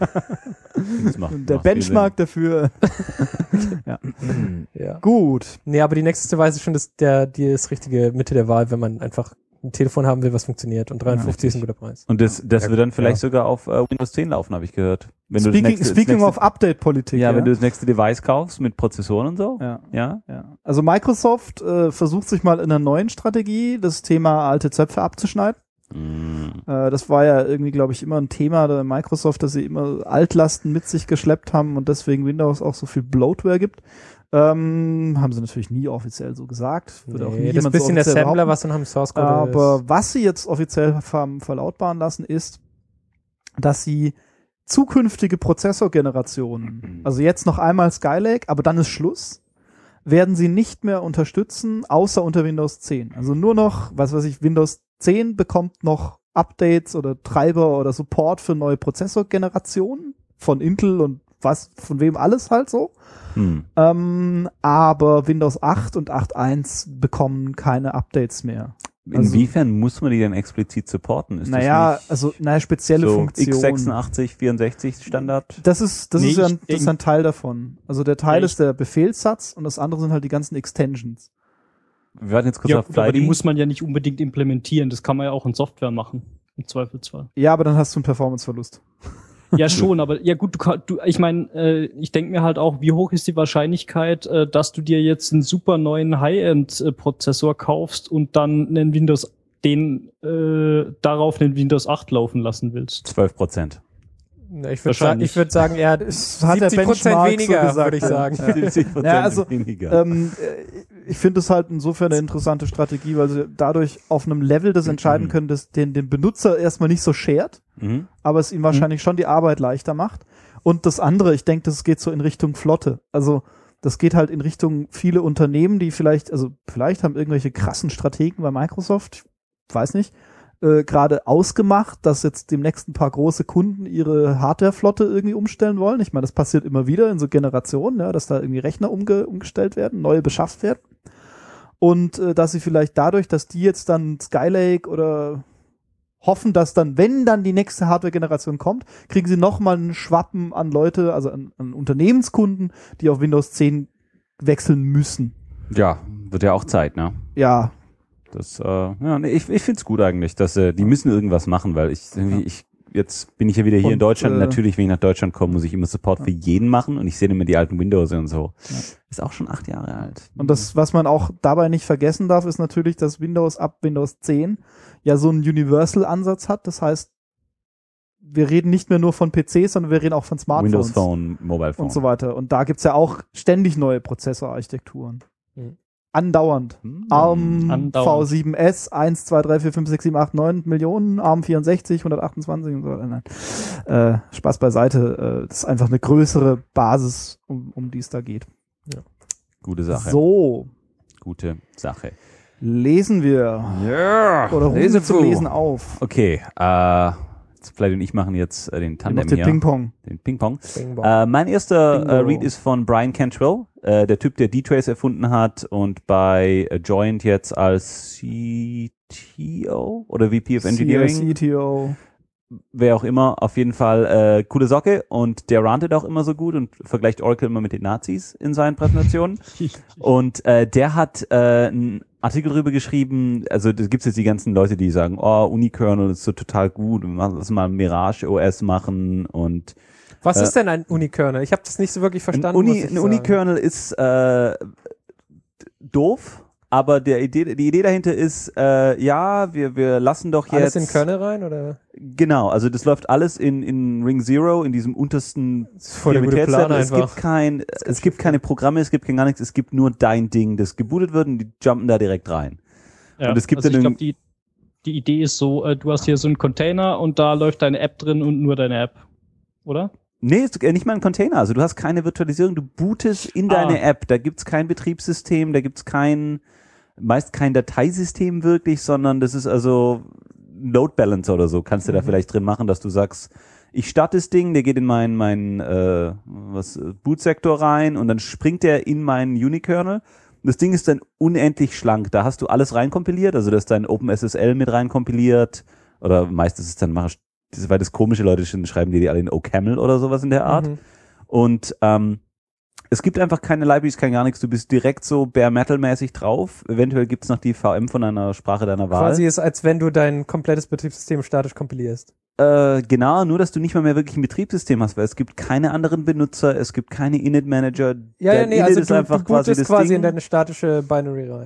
Das macht, Der macht viel Benchmark dafür. ja. Ja. Gut. Nee, aber die Nexus Device ist schon das, der, die ist richtige Mitte der Wahl, wenn man einfach ein Telefon haben will, was funktioniert. Und dreihundertfünfzig ist ein guter Preis. Und das, das Ja, wird dann vielleicht ja. sogar auf äh, Windows zehn laufen, habe ich gehört. Wenn du das Speaking, nächste, das speaking nächste, of Update-Politik. ja, wenn du das nächste Device kaufst mit Prozessoren und so. ja. Ja. Ja. Also Microsoft äh, versucht sich mal in einer neuen Strategie, das Thema alte Zöpfe abzuschneiden. Mm. Äh, das war ja irgendwie, glaube ich, immer ein Thema bei Microsoft, dass sie immer Altlasten mit sich geschleppt haben und deswegen Windows auch so viel Bloatware gibt. Ähm, haben sie natürlich nie offiziell so gesagt. Würde auch nie Nee, das jemand bisschen so offiziell Assembler, behaupten. was dann am Source Code Aber ist. was sie jetzt offiziell haben verlautbaren lassen, ist, dass sie zukünftige Prozessorgenerationen, also jetzt noch einmal Skylake, aber dann ist Schluss, werden sie nicht mehr unterstützen, außer unter Windows zehn. Also nur noch, was weiß ich, Windows zehn bekommt noch Updates oder Treiber oder Support für neue Prozessorgenerationen von Intel und was, von wem alles halt so. Hm. Ähm, aber Windows acht und acht Punkt eins bekommen keine Updates mehr. Also- Inwiefern muss man die denn explizit supporten? Ist Naja, das nicht also naja, spezielle so Funktionen. x sechsundachtzig, vierundsechzig Standard? Das ist, das Nee, ist ja ein, ich das ist denk- ein Teil davon. Also der Teil Ja, ist der Befehlssatz und das andere sind halt die ganzen Extensions. Wir warten jetzt kurz Ja, auf gut, aber die Flighty. muss man ja nicht unbedingt implementieren. Das kann man ja auch in Software machen. Im Zweifelsfall. Ja, aber dann hast du einen Performanceverlust. Ja, schon, aber ja gut, du, kann- du ich meine, äh, ich denke mir halt auch, wie hoch ist die Wahrscheinlichkeit, äh, dass du dir jetzt einen super neuen High-End-Prozessor kaufst und dann einen Windows, den äh, darauf einen Windows acht laufen lassen willst. zwölf Prozent. Na, Ich würde sagen, ich würd sagen, eher Es hat der siebzig Prozent Benchmark so weniger, gesagt, würde ich ja. sagen. Ja. siebzig Prozent Ja, also, weniger. Ähm, äh, ich finde es halt insofern eine interessante Strategie, weil sie dadurch auf einem Level das entscheiden können, das den, den Benutzer erstmal nicht so schert, mhm. aber es ihm wahrscheinlich schon die Arbeit leichter macht. Und das andere, ich denke, das geht so in Richtung Flotte. Also das geht halt in Richtung viele Unternehmen, die vielleicht, also vielleicht haben irgendwelche krassen Strategen bei Microsoft, ich weiß nicht, äh, gerade ausgemacht, dass jetzt demnächst ein paar große Kunden ihre Hardwareflotte irgendwie umstellen wollen. Ich meine, das passiert immer wieder in so Generationen, ja, dass da irgendwie Rechner umge umgestellt werden, neue beschafft werden. Und äh, dass sie vielleicht dadurch, dass die jetzt dann Skylake oder hoffen, dass dann, wenn dann die nächste Hardware-Generation kommt, kriegen sie nochmal einen Schwappen an Leute, also an, an Unternehmenskunden, die auf Windows zehn wechseln müssen. Ja, wird ja auch Zeit, ne? Ja, Das, äh, ja, nee, ich, ich find's gut eigentlich, dass äh, die müssen irgendwas machen, weil ich, irgendwie, ich jetzt bin ich ja wieder hier Und, in Deutschland. äh, Natürlich, wenn ich nach Deutschland komme, muss ich immer Support für jeden machen und ich sehe immer die alten Windows und so. Ja. Ist auch schon acht Jahre alt. und das, was man auch dabei nicht vergessen darf, ist natürlich, dass Windows ab Windows zehn ja so einen Universal-Ansatz hat. Das heißt, wir reden nicht mehr nur von P Cs, sondern wir reden auch von Smartphones Windows Phone, Mobile Phone. und so weiter. Und da gibt's ja auch ständig neue Prozessorarchitekturen. Mhm. Andauernd. Hm. ARM Andauernd. V sieben S, eins, zwei, drei, vier, fünf, sechs, sieben, acht, neun Millionen, ARM vierundsechzig, hundertachtundzwanzig und so weiter. Nein. Äh, Spaß beiseite. Äh, das ist einfach eine größere Basis, um, um die es da geht. Gute Sache. So, Gute Sache. lesen wir. Ja. Oder rufen wir zum Lesen auf. Okay, äh, jetzt Flight und ich machen jetzt äh, den Noch Tandem den hier. Ping-Pong. Den Ping-Pong. Bing bong. Äh, mein erster Bingo. äh, Read ist von Brian Cantrell, äh, der Typ, der D-Trace erfunden hat und bei äh, Joint jetzt als C T O oder V P of Engineering, C T O. wer auch immer, auf jeden Fall äh, coole Socke und der rantet auch immer so gut und vergleicht Oracle immer mit den Nazis in seinen Präsentationen. Und äh, der hat äh, einen Artikel drüber geschrieben, also da gibt's jetzt die ganzen Leute, die sagen, oh, Unikernel ist so total gut, lass mal Mirage O S machen und Was äh, ist denn ein Unikernel? Ich habe das nicht so wirklich ein, verstanden. Uni, muss ich ein sagen. Unikernel ist äh, doof, aber der Idee, die Idee dahinter ist, äh, ja, wir, wir lassen doch Alles jetzt in Kernel rein oder? genau, also das läuft alles in, in Ring Zero, in diesem untersten Das ist voll der gute Plan Prioritätslevel. Es einfach. gibt kein, es gibt keine Programme, es gibt kein gar nichts, es gibt nur dein Ding, das gebootet wird und die jumpen da direkt rein. Ja, Und es gibt also dann ich glaube, die, die Idee ist so, äh, du hast hier so einen Container und da läuft deine App drin und nur deine App. Oder? Nee, ist äh, nicht mal ein Container, also du hast keine Virtualisierung, du bootest in Ah. deine App, da gibt's kein Betriebssystem, da gibt's kein, meist kein Dateisystem wirklich, sondern das ist also Load Balancer oder so, kannst du da vielleicht drin machen, dass du sagst, ich starte das Ding, der geht in meinen meinen äh, was äh, Bootsektor rein und dann springt der in meinen Unikernel. Das Ding ist dann unendlich schlank, da hast du alles reinkompiliert, also da ist dein OpenSSL mit reinkompiliert oder meistens ist es dann, mach, weil das komische Leute schreiben die die alle in OCaml oder sowas in der Art. Mhm. Und ähm, es gibt einfach keine Libraries, kein gar nichts. Du bist direkt so Bare Metal-mäßig drauf. Eventuell gibt's noch die V M von einer Sprache deiner Wahl. Quasi ist, als wenn du dein komplettes Betriebssystem statisch kompilierst. Äh, genau, nur dass du nicht mal mehr wirklich ein Betriebssystem hast, weil es gibt keine anderen Benutzer, es gibt keine Init-Manager. Ja, ja, Dein nee, Init also ist du, einfach du quasi bootest das quasi Ding. in deine statische Binary rein.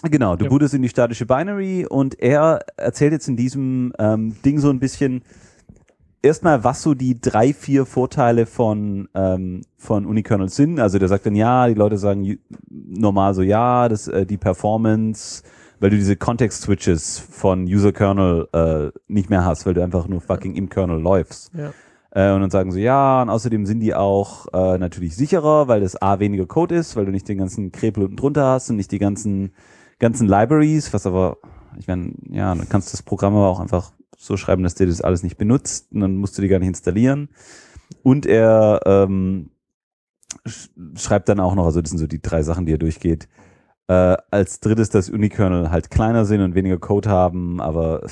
Genau, du Ja. bootest in die statische Binary und er erzählt jetzt in diesem ähm, Ding so ein bisschen erstmal, was so die drei, vier Vorteile von, ähm, von Unikernel sind. Also der sagt dann, ja, die Leute sagen ju- normal so, ja, das, äh, die Performance, weil du diese Context-Switches von User-Kernel äh, nicht mehr hast, weil du einfach nur fucking im Kernel läufst. Ja. Äh, und dann sagen sie, ja, und außerdem sind die auch äh, natürlich sicherer, weil das A weniger Code ist, weil du nicht den ganzen Krepel unten drunter hast und nicht die ganzen ganzen Libraries, was aber, ich meine, ja, dann kannst du das Programm aber auch einfach so schreiben, dass der das alles nicht benutzt und dann musst du die gar nicht installieren. Und er ähm, sch- schreibt dann auch noch, also das sind so die drei Sachen, die er durchgeht, äh, als drittes, dass Unikernel halt kleiner sind und weniger Code haben, aber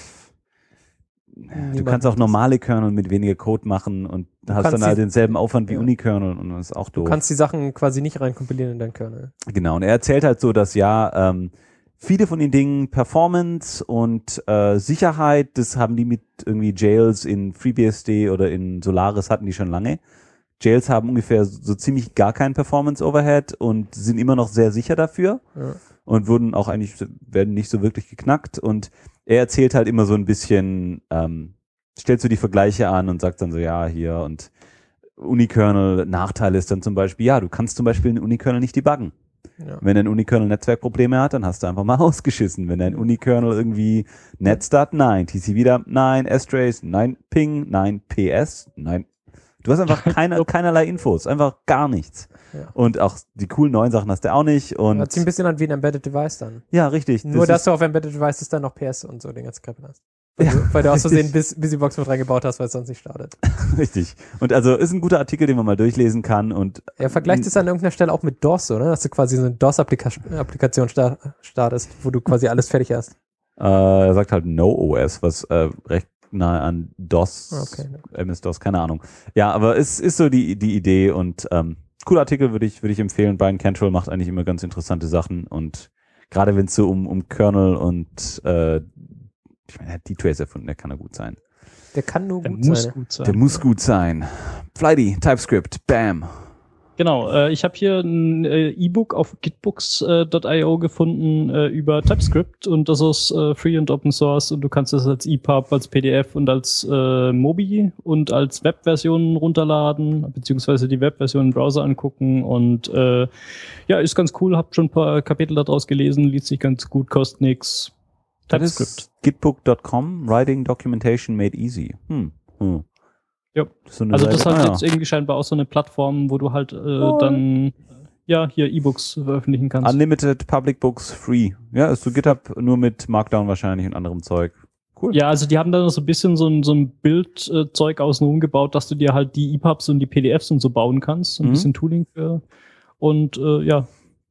du Niemand kannst auch das. normale Kernel mit weniger Code machen und hast kannst dann halt die- denselben Aufwand wie ja. Unikernel und das ist auch doof. Du kannst die Sachen quasi nicht reinkompilieren in deinen Kernel. Genau, und er erzählt halt so, dass ja, ähm, viele von den Dingen Performance und äh, Sicherheit, das haben die mit irgendwie Jails in FreeBSD oder in Solaris hatten die schon lange. Jails haben ungefähr so ziemlich gar keinen Performance-Overhead und sind immer noch sehr sicher dafür Ja. und wurden auch eigentlich, werden nicht so wirklich geknackt und er erzählt halt immer so ein bisschen, ähm, stellt so die Vergleiche an und sagt dann so, ja, hier und Unikernel, Nachteil ist dann zum Beispiel, ja, du kannst zum Beispiel einen Unikernel nicht debuggen. Ja. Wenn ein Unikernel Netzwerkprobleme hat, dann hast du einfach mal ausgeschissen. Wenn ein Unikernel irgendwie Netstart, nein, T C V, nein, S-Trace, nein, Ping, nein, P S, nein. Du hast einfach keine, keinerlei Infos, einfach gar nichts. Ja. Und auch die coolen neuen Sachen hast du auch nicht. Und Hört sich ein bisschen an wie ein Embedded Device dann. ja, richtig. Nur, dass ist, du auf Embedded Devices dann noch P S und so den ganzen Krempel hast. Weil, Ja, du, weil du aus Versehen richtig. Bus- Busybox mit reingebaut hast, weil es sonst nicht startet. richtig. Und also ist ein guter Artikel, den man mal durchlesen kann. Und Er vergleicht es an irgendeiner Stelle auch mit DOS, oder? Dass du quasi so eine DOS-Applikation sta- startest, wo du quasi alles fertig hast. äh, er sagt halt No O S, was äh, recht nahe an DOS, Okay, M S-DOS, keine Ahnung. Ja, aber es ist so die, die Idee und ähm, cooler Artikel würde ich, würde ich empfehlen. Brian Cantrell macht eigentlich immer ganz interessante Sachen und gerade wenn es so um, um Kernel und äh, ich meine, er hat D-Trace erfunden, der kann ja gut sein. Der kann nur Der gut muss sein. gut sein. Der muss gut sein. Flighty, TypeScript, bam. Genau, äh, ich habe hier ein äh, E-Book auf gitbooks Punkt io gefunden äh, über TypeScript und das ist äh, free und Open Source und du kannst das als E P U B, als P D F und als äh, Mobi und als Webversion runterladen, beziehungsweise die Webversion im Browser angucken und äh, ja, ist ganz cool, hab schon ein paar Kapitel daraus gelesen, liest sich ganz gut, kostet nix. Das TypeScript. ist gitbook Punkt com, Writing Documentation Made Easy. Hm. Hm. Ja. Das ist so eine Also Seite. das hat Ah, ja. jetzt irgendwie scheinbar auch so eine Plattform, wo du halt äh, dann ja hier E-Books veröffentlichen kannst. Unlimited Public Books Free. Ja, ist so GitHub nur mit Markdown wahrscheinlich und anderem Zeug. Cool. Ja, also die haben da so ein bisschen so ein, so ein Bildzeug außenrum gebaut, dass du dir halt die E P U Bs und die P D Fs und so bauen kannst. So ein Mhm. bisschen Tooling für. Und äh, ja,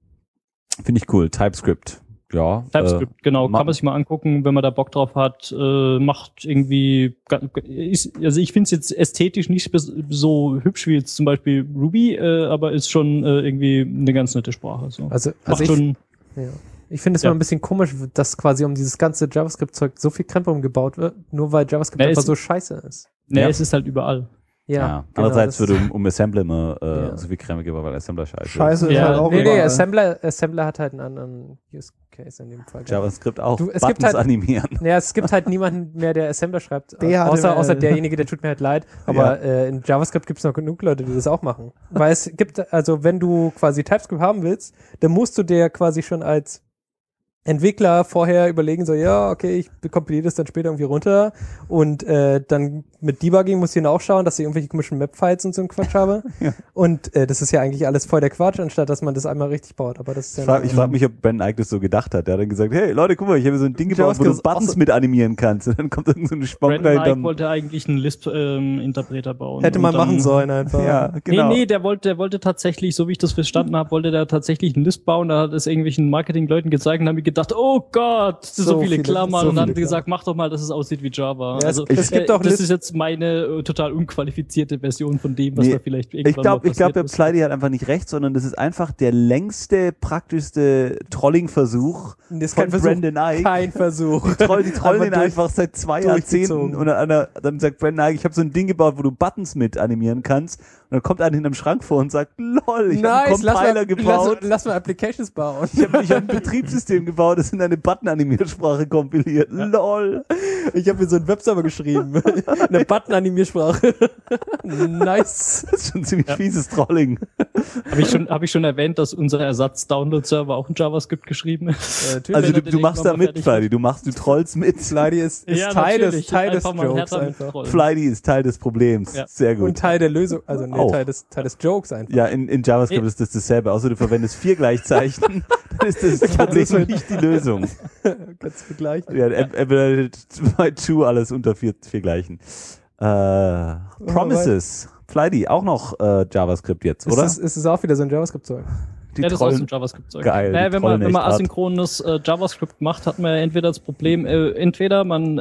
Finde ich cool. TypeScript. Ja. TypeScript, genau, ma- kann man sich mal angucken, wenn man da Bock drauf hat. Äh, macht irgendwie, ga- ist, also ich finde es jetzt ästhetisch nicht bes- so hübsch wie jetzt zum Beispiel Ruby, äh, aber ist schon äh, irgendwie eine ganz nette Sprache. So. Also, Macht also ich, schon, ja. ich finde es Ja. mal ein bisschen komisch, dass quasi um dieses ganze JavaScript-Zeug so viel Krempel umgebaut wird, nur weil JavaScript Na, einfach es- so scheiße ist. ne, Ja. es ist halt überall. Ja. genau, Andererseits das- wird um, um Assembler immer äh, Ja. so viel Creme geben, weil Assembler scheiße Scheiße ist Ja, halt auch Nee, nee, überall. Assembler, Assembler hat halt einen anderen Use Case in dem Fall. ist. JavaScript auch. Du, es Buttons gibt halt- animieren. Ja, es gibt halt niemanden mehr, der Assembler schreibt, D H T M L. außer, außer derjenige, der tut mir halt leid. Aber äh, in JavaScript gibt es noch genug Leute, die das auch machen. Weil es gibt, also wenn du quasi TypeScript haben willst, dann musst du dir quasi schon als Entwickler vorher überlegen, so, ja, okay, ich kompiliere das dann später irgendwie runter und äh, dann mit Debugging muss ich dann auch schauen, dass ich irgendwelche komischen Map-Files und so einen Quatsch habe. Ja. Und äh, das ist ja eigentlich alles voll der Quatsch, anstatt dass man das einmal richtig baut. Aber das ist ja Ich frage frag mich, ob Ben Ike das so gedacht hat. Der hat dann gesagt, hey Leute, guck mal, ich habe so ein Ding gebaut, wo du JavaScript ist auch Buttons so- mit animieren kannst. Und dann kommt irgend so eine Spock Brandon Ike dahinter. wollte eigentlich einen Lisp-Interpreter bauen. hätte Und man dann- machen sollen einfach. Ja, genau. Nee, nee, der wollte, der wollte tatsächlich, so wie ich das verstanden habe, wollte der tatsächlich einen Lisp bauen. Da hat es irgendwelchen Marketingleuten gezeigt und haben mir gedacht, oh Gott, so, So viele viele- Klammern. so und dann viele haben die gesagt, mach doch mal, dass es aussieht wie Java. Ja, also, es- es gibt äh, auch das Lisp- ist jetzt meine äh, total unqualifizierte Version von dem, was Nee, da vielleicht Ich irgendwann glaube, mal ich glaube, der passiert ist. Flighty hat einfach nicht recht, sondern das ist einfach der längste, praktischste Trolling-Versuch Das ist von kein Versuch. Brandon Ike. Kein Versuch. Die, Troll, die trollen ihn durch- einfach seit zwei durchgezogen. Jahrzehnten und einer, dann sagt Brandon Ike, ich habe so ein Ding gebaut, wo du Buttons mit animieren kannst. Und dann kommt einer in einem Schrank vor und sagt, lol, ich habe einen lass Compiler mal, gebaut. Lass, lass mal Applications bauen. Ich habe hab ein Betriebssystem gebaut, das in eine Button-Animiersprache kompiliert. Lol. Ich habe mir so einen Webserver geschrieben. Eine Button-Animiersprache. Nice. Das ist schon ziemlich fieses Trolling. Habe ich, schon- hab ich schon erwähnt, dass unser Ersatz-Download-Server auch in JavaScript geschrieben ist? Äh, natürlich. Also wenn du, er den du machst da irgendwann mal mit, fertig Flighty. Du machst, du trollst mit. Flighty ist, ist Ja, Teil des, natürlich. Teil des Einfach mal Jokes härter einfach. trollen. Flighty ist Teil des Problems. Ja. Sehr gut. Und Teil der Lösung, also nee, Auch. Teil des, Teil des Jokes einfach. Ja, in, in JavaScript ist das dasselbe. Außer du verwendest vier Gleichzeichen, dann ist das Problem nicht die Lösung. Kannst du vergleichen. Ja, Evaluated by two, alles unter vier, vier Gleichen. Äh, Promises. Flighty, auch noch äh, JavaScript jetzt, Ist oder? es, ist es auch wieder so ein JavaScript-Zeug? Die Ja, das ist auch so ein trollen. JavaScript-Zeug. Geil, die Naja, wenn trollen man, wenn man echt hart. asynchrones äh, JavaScript macht, hat man ja entweder das Problem, äh, entweder man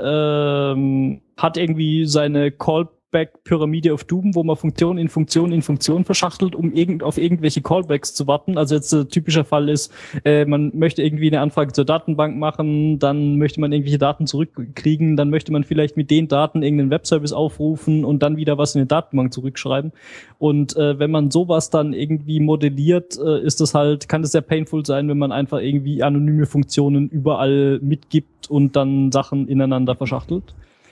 ähm, hat irgendwie seine Callback-Pyramide of Doom, wo man Funktion in Funktion in Funktion verschachtelt, um irgend, auf irgendwelche Callbacks zu warten. Also jetzt ein typischer Fall ist, äh, man möchte irgendwie eine Anfrage zur Datenbank machen, dann möchte man irgendwelche Daten zurückkriegen, dann möchte man vielleicht mit den Daten irgendeinen Webservice aufrufen und dann wieder was in die Datenbank zurückschreiben. Und äh, wenn man sowas dann irgendwie modelliert, äh, ist das halt, kann es sehr painful sein, wenn man einfach irgendwie anonyme Funktionen überall mitgibt und dann Sachen ineinander verschachtelt.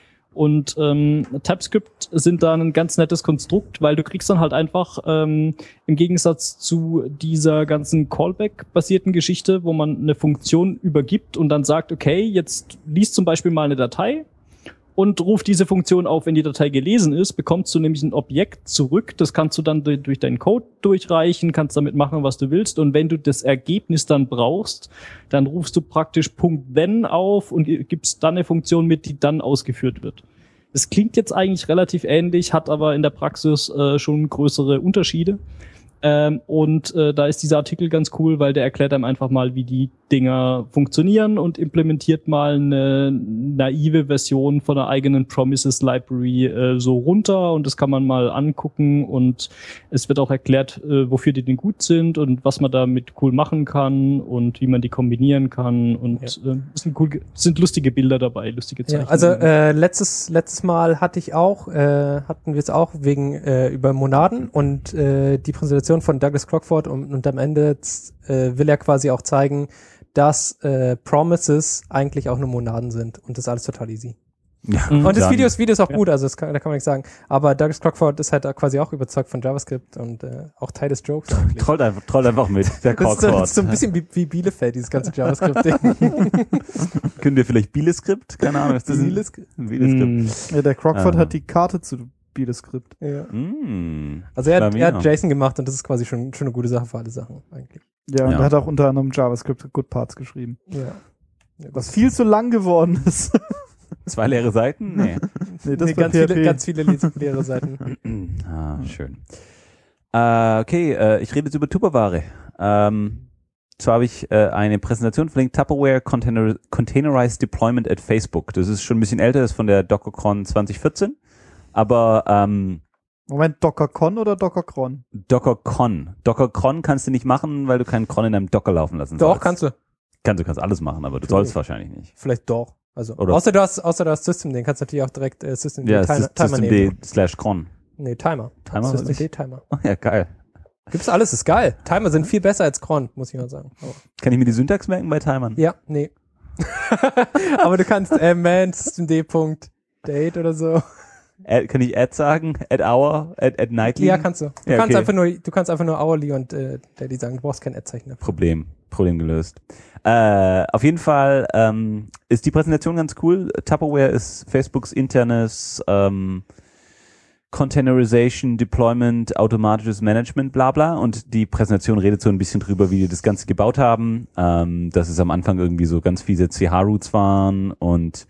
Und ähm, TypeScript sind da ein ganz nettes Konstrukt, weil du kriegst dann halt einfach ähm, im Gegensatz zu dieser ganzen Callback-basierten Geschichte, wo man eine Funktion übergibt und dann sagt, okay, jetzt liest zum Beispiel mal eine Datei und ruft diese Funktion auf, wenn die Datei gelesen ist, bekommst du nämlich ein Objekt zurück, das kannst du dann durch, durch deinen Code durchreichen, kannst damit machen, was du willst, und wenn du das Ergebnis dann brauchst, dann rufst du praktisch .then auf und gibst dann eine Funktion mit, die dann ausgeführt wird. Es klingt jetzt eigentlich relativ ähnlich, hat aber in der Praxis äh, schon größere Unterschiede. Ähm, und äh, da ist dieser Artikel ganz cool, weil der erklärt einem einfach mal, wie die Dinger funktionieren und implementiert mal eine naive Version von einer eigenen Promises Library äh, so runter, und das kann man mal angucken, und es wird auch erklärt, äh, wofür die denn gut sind und was man damit cool machen kann und wie man die kombinieren kann, und Ja. äh, es sind, cool, ge- sind lustige Bilder dabei, lustige Ja, Zeichnungen. also äh, letztes letztes Mal hatte ich auch, äh, hatten wir es auch wegen äh, über Monaden und äh, die Präsentation von Douglas Crockford, und, und am Ende äh, will er quasi auch zeigen, dass äh, Promises eigentlich auch nur Monaden sind, und das ist alles total easy. Ja, Mhm. Und das dann- Video ist, Video ist auch Ja. gut, also das kann, da kann man nichts sagen. Aber Douglas Crockford ist halt quasi auch überzeugt von JavaScript und äh, auch Teil des Jokes eigentlich. Trollt einfach, trollt einfach mit, der Das ist, so, das Corkord. ist so ein bisschen wie, wie Bielefeld, dieses ganze JavaScript-Ding. Können wir vielleicht Bieleskript? Keine Ahnung, ist das ein Bieleskript? ein Bieleskript? Mm. Ja, der Crockford Ah. hat die Karte zu Bieleskript. Ja. Mm. Also er hat, er Schlawiner. hat JSON gemacht, und das ist quasi schon, schon eine gute Sache für alle Sachen eigentlich. Ja, und Ja. er hat auch unter anderem JavaScript Good Parts geschrieben. Ja. Ja, Was viel zu lang geworden ist. Zwei leere Seiten? Nee. nee, das nee, war ganz, P H P. viele, ganz viele le- leere Seiten. ah, schön. Äh, okay, äh, ich rede jetzt über Tupperware. Ähm, zwar habe ich äh, eine Präsentation verlinkt, Tupperware Container Containerized Deployment at Facebook. Das ist schon ein bisschen älter, ist von der DockerCon zwanzig vierzehn. Aber ähm, Moment, DockerCon oder DockerCron? DockerCon. DockerCon kannst du nicht machen, weil du keinen Cron in einem Docker laufen lassen Doch, sollst. kannst du. Kannst du kannst alles machen, aber du Natürlich. sollst wahrscheinlich nicht. Vielleicht doch. Also, Oder- außer du hast, außer du hast System, den kannst du natürlich auch direkt äh, System Ja, Timer, Timer System nehmen. D slash Cron. Nee, Timer. Timer, System nicht? D Timer. Oh, ja, geil. Gibt's alles, ist geil. Timer sind viel besser als Cron, muss ich mal sagen. Aber, Kann ich mir die Syntax merken bei Timern? ja, nee. Aber du kannst äh, man System D Punkt Date oder so. Add, kann ich add sagen? Add hour? Add, add nightly? Ja, kannst du. Du Ja, kannst okay. einfach nur, du kannst einfach nur hourly und äh, Daily sagen. Du brauchst kein Ad-Zeichen dafür. Problem. Problem gelöst. Äh, auf jeden Fall ähm, ist die Präsentation ganz cool. Tupperware ist Facebooks internes ähm, Containerization, Deployment, automatisches Management, bla bla. Und die Präsentation redet so ein bisschen drüber, wie die das Ganze gebaut haben. Ähm, dass es am Anfang irgendwie so ganz fiese C H-Roots waren, und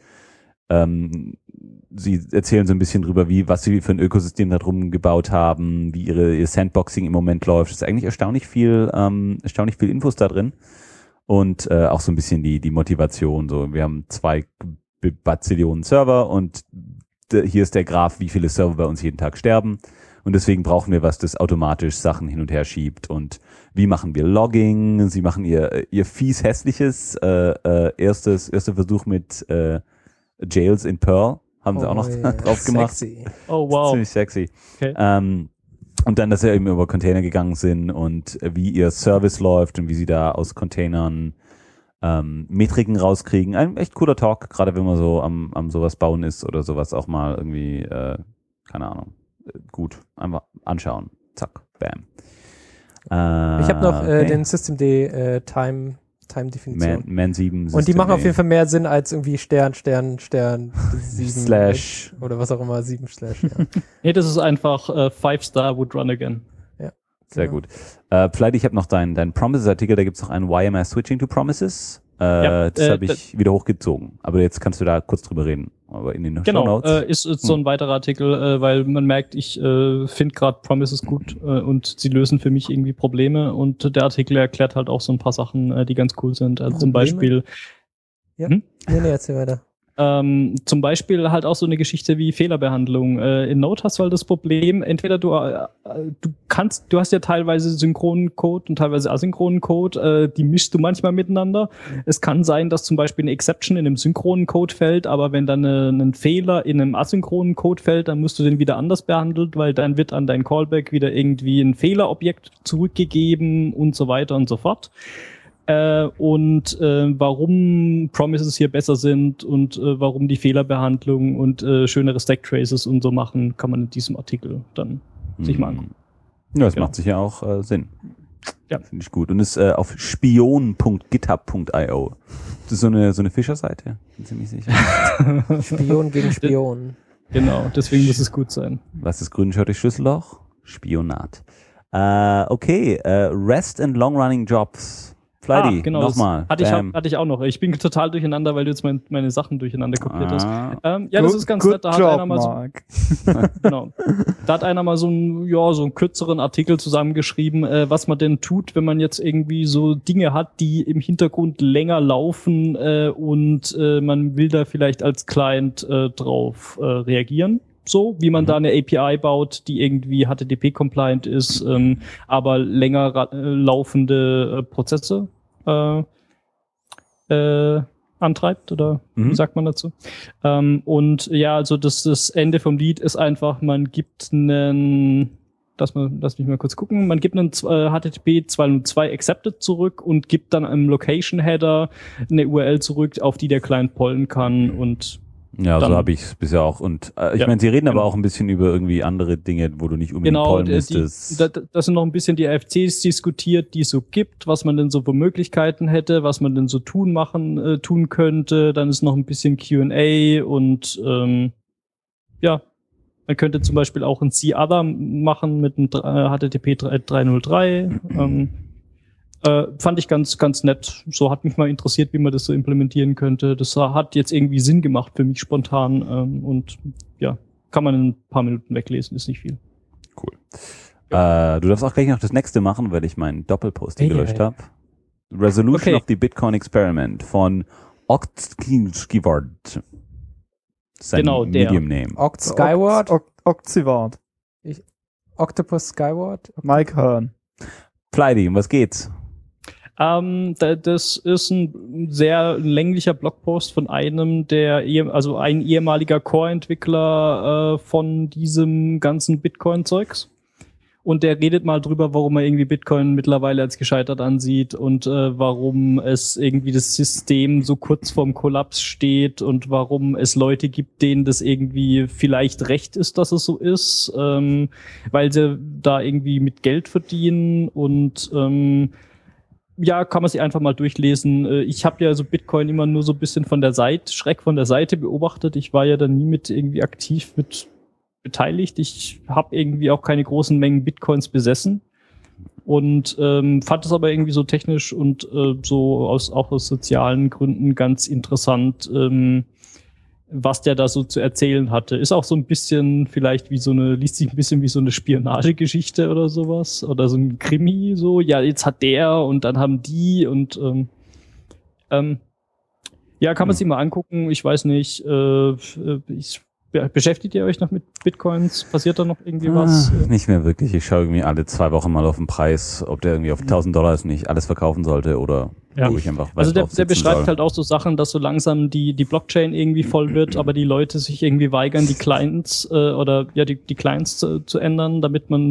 ähm, sie erzählen so ein bisschen drüber, wie, was sie für ein Ökosystem da drum gebaut haben, wie ihre, ihr Sandboxing im Moment läuft. Es ist eigentlich erstaunlich viel, ähm, erstaunlich viel Infos da drin. Und äh, auch so ein bisschen die, die Motivation. So, wir haben zwei Bazillionen Server, und d- hier ist der Graph, wie viele Server bei uns jeden Tag sterben. Und deswegen brauchen wir was, das automatisch Sachen hin und her schiebt. Und wie machen wir Logging? Sie machen ihr, ihr fies hässliches äh, äh, erstes, erster Versuch mit äh, Jails in Perl. Haben sie auch noch ja, drauf gemacht. Sexy. Oh, Ist wow. ziemlich sexy. Okay. Ähm, Und dann, dass sie eben über Container gegangen sind und äh, wie ihr Service läuft und wie sie da aus Containern ähm, Metriken rauskriegen. Ein echt cooler Talk, gerade wenn man so am, am sowas bauen ist oder sowas auch mal irgendwie, äh, keine Ahnung, äh, gut, einfach anschauen. Zack, bam. Äh, Ich habe noch äh, okay. den Systemd äh, Time, Time-Definition. Man, Man sieben. Und die machen auf Systemd. jeden Fall mehr Sinn als irgendwie Stern, Stern, Stern, sieben Slash. oder was auch immer, sieben Slash. Ja. Nee, das ist einfach äh, Five Star would run again. Sehr Genau. gut. Äh, vielleicht, ich habe noch deinen dein Promises-Artikel, da gibt es noch einen Y M R Switching to Promises. Äh, Ja, das äh, habe ich wieder hochgezogen. Aber jetzt kannst du da kurz drüber reden. Aber in den Genau, Shownotes. äh, ist, ist so ein weiterer Artikel, äh, weil man merkt, ich äh, finde gerade Promises gut äh, und sie lösen für mich irgendwie Probleme und der Artikel erklärt halt auch so ein paar Sachen, äh, die ganz cool sind. Also zum Probleme? Beispiel Ja. Hm? Nee, nee, erzähl weiter. Ähm, zum Beispiel halt auch so eine Geschichte wie Fehlerbehandlung. Äh, in Node hast du halt das Problem, entweder du, äh, du kannst, du hast ja teilweise synchronen Code und teilweise asynchronen Code, äh, die mischst du manchmal miteinander. Es kann sein, dass zum Beispiel eine Exception in einem synchronen Code fällt, aber wenn dann eine, ein Fehler in einem asynchronen Code fällt, dann musst du den wieder anders behandelt, weil dann wird an dein Callback wieder irgendwie ein Fehlerobjekt zurückgegeben und so weiter und so fort. Äh, und äh, warum Promises hier besser sind und äh, warum die Fehlerbehandlung und äh, schönere Stack Traces und so machen, kann man in diesem Artikel dann sich mal angucken. Ja, das Genau. macht sicher auch äh, Sinn. Ja. Finde ich gut. Und ist äh, auf spion punkt github punkt io. Das ist so eine, so eine Fischerseite. Bin ziemlich sicher. Spion gegen Spion. Genau, deswegen muss es gut sein. Was ist grün schaut durch Schlüsselloch? Spionat. Äh, okay, äh, Rest and Long Running Jobs. Flighty, Ah, genau, das nochmal. Hatte ich, Bam. auch, hatte ich auch noch. Ich bin total durcheinander, weil du jetzt mein, meine Sachen durcheinander kopiert hast. Ah. Ähm, ja, das Good- ist ganz good nett. Da hat job, einer mal so, Mark. genau. Da hat einer mal so einen, ja, so einen kürzeren Artikel zusammengeschrieben, äh, was man denn tut, wenn man jetzt irgendwie so Dinge hat, die im Hintergrund länger laufen äh, und äh, man will da vielleicht als Client äh, drauf äh, reagieren. So, wie man da eine A P I baut, die irgendwie H T T P-compliant ist, ähm, aber länger ra- äh, laufende äh, Prozesse äh, äh, antreibt, oder Mhm. wie sagt man dazu? Ähm, und ja, also das, das Ende vom Lied ist einfach, man gibt einen, lass, mal, lass mich mal kurz gucken, man gibt einen äh, H T T P zwei null zwei Accepted zurück und gibt dann im Location-Header eine U R L zurück, auf die der Client pollen kann und Ja, Dann- so habe ich es bisher auch. Und äh, ich Ja, meine, sie reden aber genau. auch ein bisschen über irgendwie andere Dinge, wo du nicht unbedingt genau, pollen die, müsstest. da, da sind noch ein bisschen die R F Cs diskutiert, die es so gibt, was man denn so für Möglichkeiten hätte, was man denn so tun machen, äh, tun könnte. Dann ist noch ein bisschen Q and A und ähm, ja, man könnte zum Beispiel auch ein C-Other machen mit einem äh, H T T P drei null drei. Ähm, äh, fand ich ganz, ganz nett. So hat mich mal interessiert, wie man das so implementieren könnte. Das hat jetzt irgendwie Sinn gemacht für mich spontan ähm, und ja, kann man in ein paar Minuten weglesen, ist nicht viel. Cool. Äh, du darfst auch gleich noch das nächste machen, weil ich meinen Doppelpost hier Hey, gelöscht hey. habe. Resolution Okay. of the Bitcoin Experiment von Oxkivard. Sein Genau, der. Medium Name. Oct Skyward, Oct- Octivard. Octopus Skyward. Mike Hearn. Flighty, um was geht's? Ähm, da, das ist ein sehr länglicher Blogpost von einem der, ehe- also ein ehemaliger Core-Entwickler äh, von diesem ganzen Bitcoin-Zeugs. Und der redet mal drüber, warum er irgendwie Bitcoin mittlerweile als gescheitert ansieht und äh, warum es irgendwie das System so kurz vorm Kollaps steht und warum es Leute gibt, denen das irgendwie vielleicht recht ist, dass es so ist, ähm, weil sie da irgendwie mit Geld verdienen und ähm, ja, kann man sich einfach mal durchlesen. Äh, Ich habe ja so Bitcoin immer nur so ein bisschen von der Seite, schreck von der Seite beobachtet. Ich war ja da nie mit irgendwie aktiv mit beteiligt. Ich habe irgendwie auch keine großen Mengen Bitcoins besessen und ähm, fand es aber irgendwie so technisch und äh, so aus auch aus sozialen Gründen ganz interessant, ähm, was der da so zu erzählen hatte. Ist auch so ein bisschen vielleicht wie so eine, liest sich ein bisschen wie so eine Spionagegeschichte oder sowas oder so ein Krimi so. Ja, jetzt hat der und dann haben die und ähm, ähm, ja, kann man sich mal angucken. Ich weiß nicht, äh, ich beschäftigt ihr euch noch mit Bitcoins? Passiert da noch irgendwie was? Ah, nicht mehr wirklich. Ich schaue irgendwie alle zwei Wochen mal auf den Preis, ob der irgendwie auf tausend Dollar ist, nicht alles verkaufen sollte oder Ja. wo ich einfach Also der, drauf der sitzen beschreibt soll. halt auch so Sachen, dass so langsam die, die Blockchain irgendwie voll wird, aber die Leute sich irgendwie weigern, die Clients äh, oder ja die, die Clients zu, zu ändern, damit man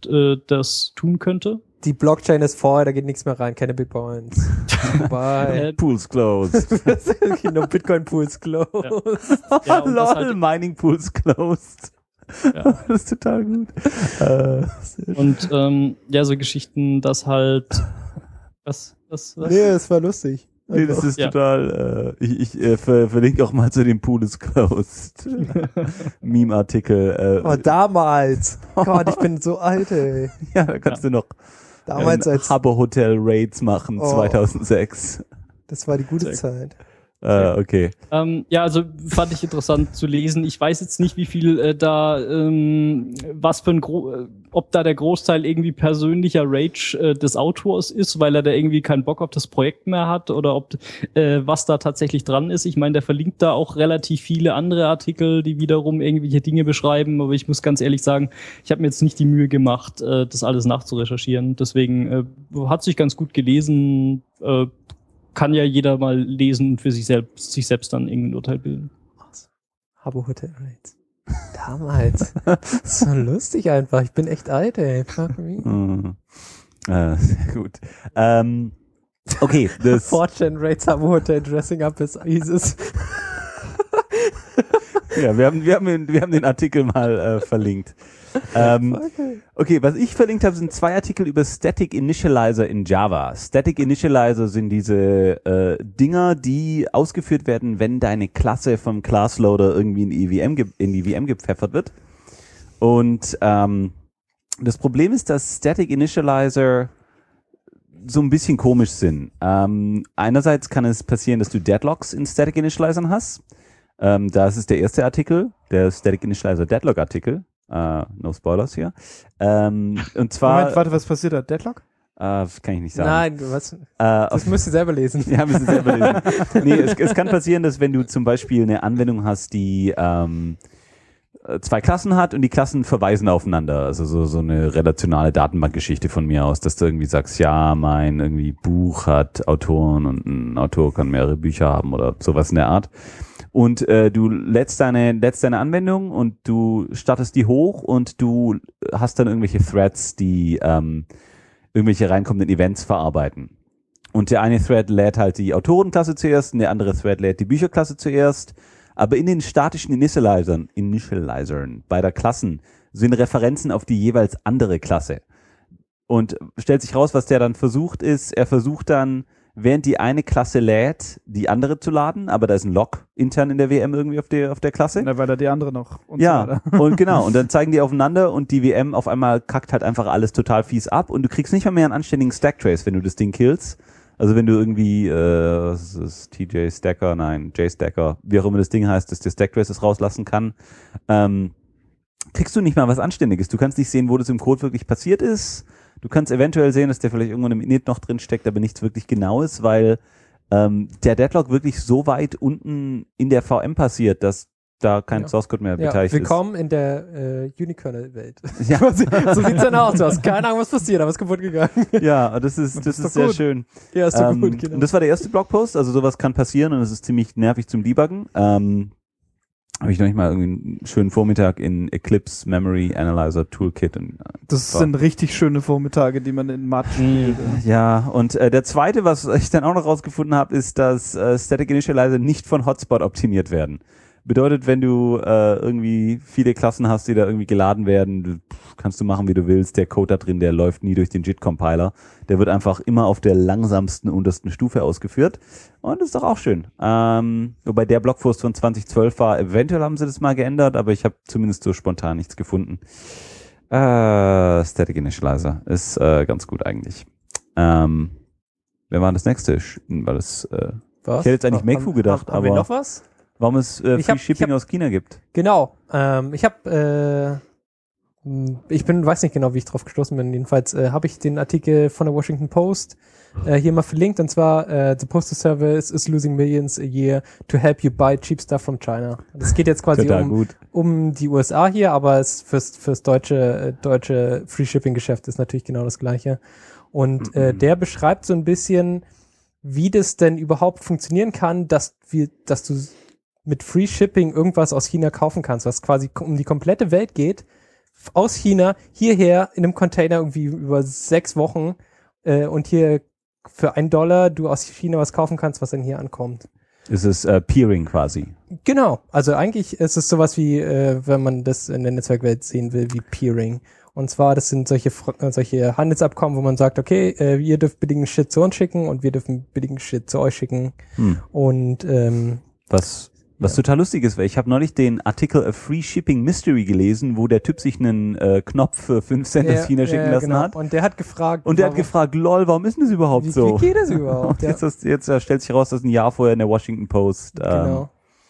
äh, das tun könnte. Die Blockchain ist voll, da geht nichts mehr rein, keine Bitcoins. Bye. Äh, Pools closed. No Bitcoin Pools closed. Ja, und das Lol, halt- Mining Pools closed. Ja. Das ist total gut. Äh, Und ähm, ja, so Geschichten, dass halt was, was, was? Nee, es war lustig. nee, das ist Ja. total, äh, ich, ich äh, ver verlinke auch mal zu dem Pool is closed Meme-Artikel. Äh, Oh, damals. Gott, ich bin so alt, ey. ja, da kannst du noch Damals ähm, als, Habbo Hotel Raids machen, Oh. zweitausendsechs. das war die gute Sehr Zeit. Äh, okay. Ähm, ja, also fand ich interessant zu lesen. Ich weiß jetzt nicht, wie viel äh, da, ähm, was für ein, Gro äh, ob da der Großteil irgendwie persönlicher Rage äh, des Autors ist, weil er da irgendwie keinen Bock auf das Projekt mehr hat oder ob äh, was da tatsächlich dran ist. Ich meine, der verlinkt da auch relativ viele andere Artikel, die wiederum irgendwelche Dinge beschreiben. Aber ich muss ganz ehrlich sagen, ich habe mir jetzt nicht die Mühe gemacht, äh, das alles nachzurecherchieren. Deswegen äh, hat sich ganz gut gelesen. Äh, kann ja jeder mal lesen und für sich selbst, sich selbst dann irgendein Urteil bilden. Habbo Hotel Raids. Damals. So lustig einfach. Ich bin echt alt, ey. Fuck me. Mhm. Äh, sehr gut. Ähm, okay, das, four chan Raids Habbo Hotel Dressing Up as ISIS. ja, wir haben, wir haben, den, wir haben den Artikel mal äh, verlinkt. Ähm, Okay. okay, was ich verlinkt habe, sind zwei Artikel über Static Initializer in Java. Static Initializer sind diese äh, Dinger, die ausgeführt werden, wenn deine Klasse vom Classloader irgendwie in, E V M ge- in die V M gepfeffert wird. Und ähm, das Problem ist, dass Static Initializer so ein bisschen komisch sind. Ähm, einerseits kann es passieren, dass du Deadlocks in Static Initializern hast. Ähm, das ist der erste Artikel, der Static Initializer Deadlock Artikel. Uh, no Spoilers hier. Ähm, und zwar, Moment, warte, was passiert da? Deadlock? äh, kann ich nicht sagen. Nein, du was? Äh, Das auf, müsst ihr selber lesen. ja, müssen wir selber lesen. Nee, es, es kann passieren, dass wenn du zum Beispiel eine Anwendung hast, die ähm, zwei Klassen hat und die Klassen verweisen aufeinander, also so, so eine relationale Datenbankgeschichte von mir aus, dass du irgendwie sagst, ja, mein irgendwie Buch hat Autoren und ein Autor kann mehrere Bücher haben oder sowas in der Art. Und äh, du lädst deine, lädst deine Anwendung und du startest die hoch und du hast dann irgendwelche Threads, die ähm, irgendwelche reinkommenden Events verarbeiten. Und der eine Thread lädt halt die Autorenklasse zuerst und der andere Thread lädt die Bücherklasse zuerst. Aber in den statischen Initializern, Initializern beider Klassen sind Referenzen auf die jeweils andere Klasse. Und stellt sich raus, was der dann versucht ist, er versucht dann, während die eine Klasse lädt, die andere zu laden, aber da ist ein Lock intern in der W M irgendwie auf der, auf der Klasse. Na, weil da die andere noch und so Ja, weiter. und genau, und dann zeigen die aufeinander und die W M auf einmal kackt halt einfach alles total fies ab und du kriegst nicht mal mehr einen anständigen Stacktrace, wenn du das Ding killst. Also wenn du irgendwie, äh, was ist das, T J Stacker, nein, J-Stacker, wie auch immer das Ding heißt, dass der Stacktraces rauslassen kann, ähm, kriegst du nicht mal was Anständiges. Du kannst nicht sehen, wo das im Code wirklich passiert ist. Du kannst eventuell sehen, dass der vielleicht irgendwo im Init noch drin steckt, aber nichts wirklich Genaues, weil ähm, der Deadlock wirklich so weit unten in der V M passiert, dass da kein Ja. Source Code mehr Ja, beteiligt willkommen in der äh, Unikernel-Welt. ist. Ja, Quasi, so sieht's dann aus. Du hast keine Ahnung, was passiert, aber es ist kaputt gegangen. ja, das ist, das ist ist doch sehr gut. schön. Ja, ist so Ähm, gut, genau. Und das war der erste Blogpost, also sowas kann passieren und es ist ziemlich nervig zum Debuggen. Ähm, habe ich noch nicht mal irgendwie einen schönen Vormittag in Eclipse Memory Analyzer Toolkit und Das So. sind richtig schöne Vormittage, die man in Mathe spielt. ja, und äh, der zweite, was ich dann auch noch rausgefunden habe, ist, dass äh, Static Initializer nicht von Hotspot optimiert werden. Bedeutet, wenn du äh, irgendwie viele Klassen hast, die da irgendwie geladen werden, du, pff, kannst du machen, wie du willst. Der Code da drin, der läuft nie durch den J I T-Compiler. Der wird einfach immer auf der langsamsten untersten Stufe ausgeführt. Und das ist doch auch schön. Ähm, wobei der Blogpost von zwanzig zwölf war, eventuell haben sie das mal geändert, aber ich habe zumindest so spontan nichts gefunden. Äh, Static Initializer ist äh, ganz gut eigentlich. Ähm, wer war das nächste? Sch- War das, äh, Was? ich hätte jetzt eigentlich Haben- Meifu gedacht, haben, haben wir aber- noch was? warum es äh, Ich Free hab- ich Shipping hab- aus China gibt. Genau. Ähm, ich habe, äh, mh, ich bin, weiß nicht genau, wie ich drauf gestoßen bin. Jedenfalls äh, habe ich den Artikel von der Washington Post äh, hier mal verlinkt. Und zwar, äh, the Postal Service is losing millions a year to help you buy cheap stuff from China. Das geht jetzt quasi Total um, gut. um die U S A hier, aber es fürs, fürs deutsche, äh, deutsche Free Shipping Geschäft ist natürlich genau das Gleiche. Und äh, Mhm. der beschreibt so ein bisschen, wie das denn überhaupt funktionieren kann, dass wir, dass du mit Free Shipping irgendwas aus China kaufen kannst, was quasi um die komplette Welt geht, aus China hierher in einem Container irgendwie über sechs Wochen äh, und hier für einen Dollar du aus China was kaufen kannst, was dann hier ankommt. Es ist äh, Peering quasi. Genau, also eigentlich ist es sowas wie, äh, wenn man das in der Netzwerkwelt sehen will, wie Peering. Und zwar, das sind solche Fr- solche Handelsabkommen, wo man sagt, okay, äh, ihr dürft billigen Shit zu uns schicken und wir dürfen billigen Shit zu euch schicken. Hm. Und ähm, Was, was Ja. total lustig ist, weil ich habe neulich den Artikel A Free Shipping Mystery gelesen, wo der Typ sich einen äh, Knopf für fünf Cent aus ja, China schicken ja, lassen genau. hat. Und der hat gefragt, Und der hat warum- gefragt, lol, warum ist denn das überhaupt wie, so? wie geht das überhaupt? Und Ja, jetzt, hast, jetzt äh, stellt sich raus, dass ein Jahr vorher in der Washington Post. Ähm, genau,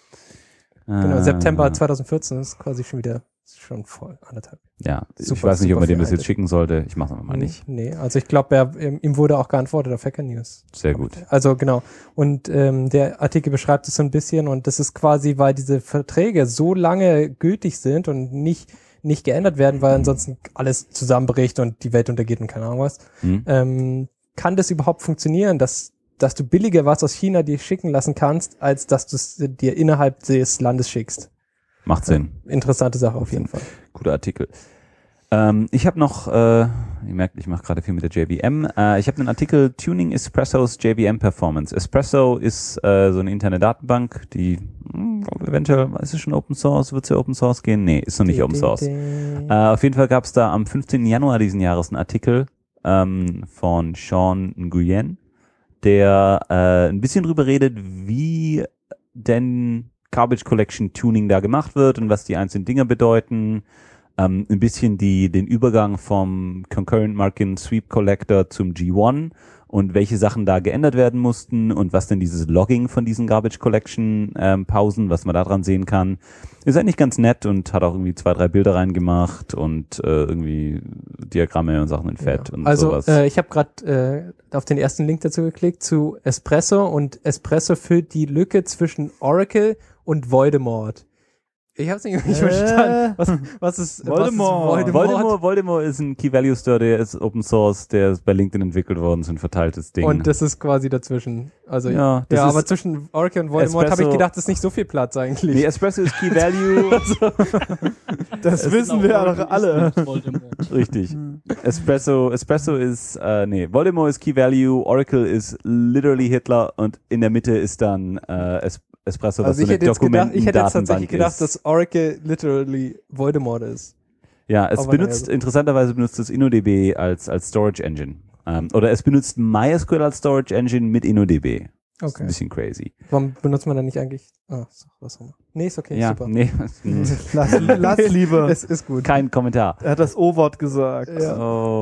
äh, genau. September zwanzig vierzehn ist quasi schon wieder schon voll anderthalb. Ja, ich Super, weiß nicht, ob super man dem viel das jetzt Alter. schicken sollte. Ich mache es mal nicht. Nee, also ich glaube, er, ähm, ihm wurde auch geantwortet auf Hacker News. Sehr gut. Also genau. Und ähm, der Artikel beschreibt es so ein bisschen und das ist quasi, weil diese Verträge so lange gültig sind und nicht nicht geändert werden, weil ansonsten alles zusammenbricht und die Welt untergeht und keine Ahnung was. Hm? Ähm, kann das überhaupt funktionieren, dass dass du billiger was aus China dir schicken lassen kannst, als dass du es dir innerhalb des Landes schickst? Macht Sinn. Interessante Sache auf jeden Fall. Guter Artikel. Ähm, ich habe noch, äh, ihr merkt, ich mache gerade viel mit der J V M. Äh, ich habe einen Artikel Tuning Espresso's J V M Performance. Espresso ist äh, so eine interne Datenbank, die mh, eventuell, ist es schon Open Source? Wird es ja Open Source gehen? Nee, ist noch nicht Open Source. Äh, auf jeden Fall gab es da am fünfzehnten Januar diesen Jahres einen Artikel ähm, von Sean Nguyen, der äh, ein bisschen drüber redet, wie denn Garbage Collection Tuning da gemacht wird und was die einzelnen Dinge bedeuten. Ähm, ein bisschen die, den Übergang vom Concurrent Mark-in Sweep Collector zum G eins und welche Sachen da geändert werden mussten und was denn dieses Logging von diesen Garbage Collection ähm, Pausen, was man da dran sehen kann. Ist eigentlich ganz nett und hat auch irgendwie zwei, drei Bilder reingemacht und äh, irgendwie Diagramme und Sachen in Fett Ja. und also, sowas. äh, ich habe gerade äh, auf den ersten Link dazu geklickt zu Espresso und Espresso füllt die Lücke zwischen Oracle und Voldemort. Ich habe es nicht, nicht Äh. verstanden. Was, was ist Voldemort. Was ist Voldemort? Voldemort, Voldemort ist ein Key Value Store, der ist Open Source, der ist bei LinkedIn entwickelt worden, so ein verteiltes Ding. Und das ist quasi dazwischen. Also ja, das ja, ist aber zwischen Oracle und Voldemort habe ich Espresso- gedacht, ist nicht so viel Platz eigentlich. nee, Espresso ist Key Value. Das wissen wir ja doch alle. Richtig. Espresso, Espresso ist, äh, nee, Voldemort ist Key Value, Oracle ist literally Hitler und in der Mitte ist dann äh, es Espresso, was Also so ich eine hätte jetzt gedacht, ich hätte jetzt Dokumentendatenbank tatsächlich gedacht, ist. dass Oracle literally Voldemort ist. Ja, es aber benutzt, naja. interessanterweise benutzt es InnoDB als, als Storage Engine. Ähm, oder es benutzt MySQL als Storage Engine mit InnoDB. Das ist Okay. ein bisschen crazy. Warum benutzt man dann nicht eigentlich? Ah, so, was auch immer. Nee, ist okay, ja, super. nee, Lass, lass lieber. Es ist gut. kein Kommentar. Er hat das O-Wort gesagt. Ja.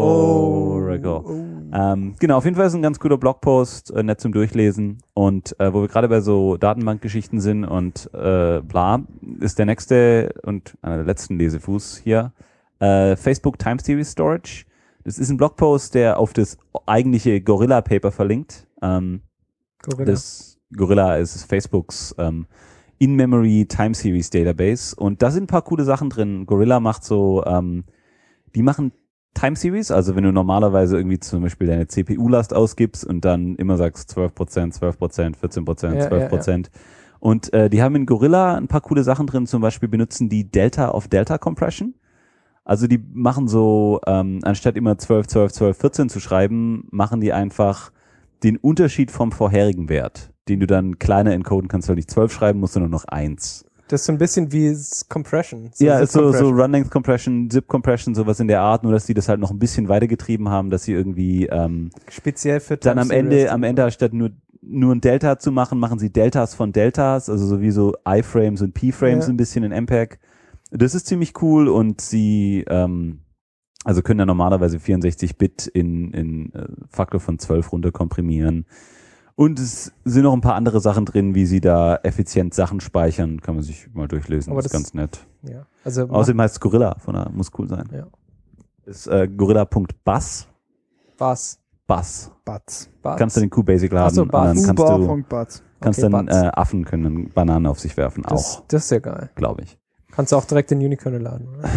Oh, Rico. oh. Ähm, genau, auf jeden Fall ist ein ganz guter Blogpost, äh, nett zum Durchlesen. Und äh, wo wir gerade bei so Datenbankgeschichten sind und äh, bla, ist der nächste und einer der letzten Lesefuß hier äh, Facebook Time Series Storage. Das ist ein Blogpost, der auf das eigentliche Gorilla Paper verlinkt. Ähm, Gorilla. Das Gorilla ist Facebooks ähm, In-Memory Time Series Database und da sind ein paar coole Sachen drin. Gorilla macht so, ähm, die machen Time Series, also wenn du normalerweise irgendwie zum Beispiel deine C P U-Last ausgibst und dann immer sagst zwölf Prozent, zwölf Prozent, vierzehn Prozent, Ja, zwölf Prozent. Und äh, die haben in Gorilla ein paar coole Sachen drin, zum Beispiel benutzen die Delta of Delta Compression. Also die machen so, ähm, anstatt immer zwölf, zwölf, zwölf, vierzehn zu schreiben, machen die einfach den Unterschied vom vorherigen Wert, den du dann kleiner encoden kannst, weil nicht zwölf schreiben musst, sondern noch eins. Das ist so ein bisschen wie S- Compression. Ja, Zip ist so, so Compression. Run-Length Compression, Zip Compression, sowas in der Art, nur dass die das halt noch ein bisschen weitergetrieben haben, dass sie irgendwie ähm, Speziell für dann Time am Ende, Series. am Ende statt nur nur ein Delta zu machen, machen sie Deltas von Deltas, also so wie so I-Frames und P-Frames Ja. ein bisschen in M P E G. Das ist ziemlich cool und sie ähm, also können da normalerweise vierundsechzig Bit in, in äh, Faktor von zwölf runter komprimieren. Und es sind noch ein paar andere Sachen drin, wie sie da effizient Sachen speichern. Kann man sich mal durchlesen. Aber das ist das- ganz nett. Ja. Also Außerdem heißt es Gorilla, von daher muss cool sein. Ja. Ist äh, gorilla.bus. was? Bus. Batz. Was? Kannst du den Q-Basic laden Ach so, und dann Bus. kannst du Uber.batz. kannst Okay, dann Bus. äh, Affen können dann Bananen auf sich werfen. das, Auch, das ist ja geil. glaube ich. Kannst du auch direkt den Unikernel laden, oder?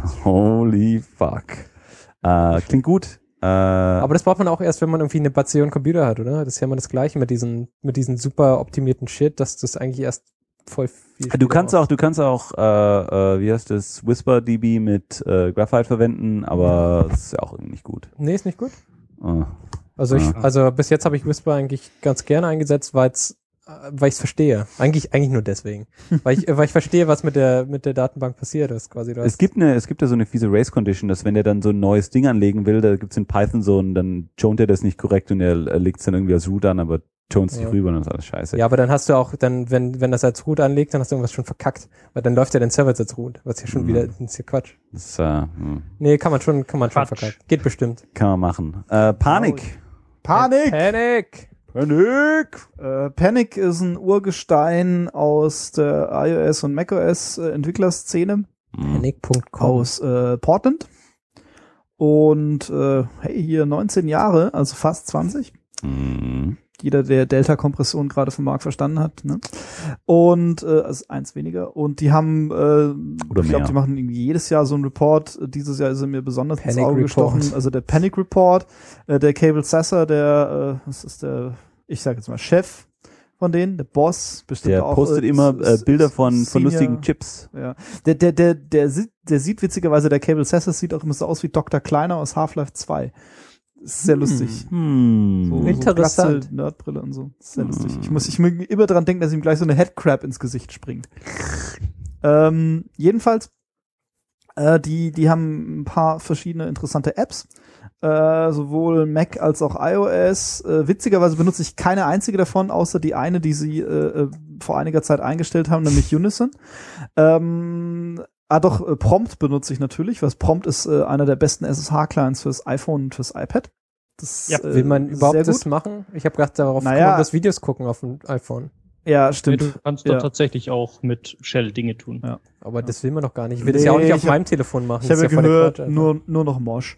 Holy fuck. Äh, klingt gut. Äh, Aber das braucht man auch erst, wenn man irgendwie eine Bazillion Computer hat, oder? Das ist ja immer das Gleiche mit diesen, mit diesen super optimierten Shit, dass das eigentlich erst voll viel. Du kannst auch, du kannst auch, äh, äh, wie heißt das, WhisperDB mit äh, Graphite verwenden, aber das ist ja auch irgendwie nicht gut. Nee, ist nicht gut. Oh. Also ich, Ah. also bis jetzt habe ich Whisper eigentlich ganz gerne eingesetzt, weil es, weil ich es verstehe. Eigentlich, eigentlich nur deswegen, weil ich, weil ich verstehe, was mit der mit der Datenbank passiert ist, quasi. Du Es hast, gibt eine, es gibt ja so eine fiese Race Condition, dass wenn der dann so ein neues Ding anlegen will, da gibt's in Python so und dann joint er das nicht korrekt und er, er legt es dann irgendwie als Root an, aber joint sich Ja. rüber und dann ist alles scheiße. ja, aber dann hast du auch, dann wenn wenn das als Root anlegt, dann hast du irgendwas schon verkackt, weil dann läuft ja dein Server jetzt als Root, was ja schon Mhm. wieder, das ist ja Quatsch. Das ist, äh, hm, Nee, kann man schon, kann man schon Quatsch. verkacken. Geht bestimmt. kann man machen. Äh, Panik. Panik! Panic! Panik! Äh, Panic ist ein Urgestein aus der iOS und macOS äh, Entwicklerszene Panic Punkt com. aus äh, Portland. Und äh, hey, hier neunzehn Jahre, also fast zwanzig. Mhm. Jeder, der Delta-Kompression gerade vom Markt verstanden hat. Ne? Und äh, also eins weniger. Und die haben, äh, Oder ich glaube, mehr. die machen irgendwie jedes Jahr so einen Report. Dieses Jahr ist er mir besonders ins Panic Auge Report. gestochen. Also der Panic Report, äh, der Cable Sasser, der, äh, das ist der, ich sage jetzt mal Chef von denen, der Boss, bestimmt Der auch. postet äh, immer äh, s- Bilder von, von Senior- lustigen Chips. Ja. Der, der, der, der, sieht, der sieht witzigerweise, der Cable Sasser sieht auch immer so aus wie Doktor Kleiner aus Half-Life zwei. Ist sehr lustig. Hm. So, Interessant. So Glatze, Nerdbrille und so. Sehr lustig. Ich muss, ich muss immer dran denken, dass ihm gleich so eine Headcrab ins Gesicht springt. ähm, jedenfalls, äh, die, die haben ein paar verschiedene interessante Apps. Äh, sowohl Mac als auch iOS. Äh, witzigerweise benutze ich keine einzige davon, außer die eine, die sie äh, äh, vor einiger Zeit eingestellt haben, nämlich Unison. Ähm, Ah doch, äh, Prompt benutze ich natürlich, was Prompt ist äh, einer der besten S S H-Clients fürs iPhone und fürs iPad. Das, Ja, äh, Will man überhaupt sehr das gut. machen? Ich habe gedacht, darauf Naja. kann man das Videos gucken auf dem iPhone. Ja, Nee, stimmt. du kannst Ja. da tatsächlich auch mit Shell Dinge tun. Ja. Aber das will man doch gar nicht. Ich will das ja auch Nee, nicht auf ich hab- meinem Telefon machen. Ich Das habe ist ja voll der gehört, Quatsch einfach. nur, nur noch Mosh.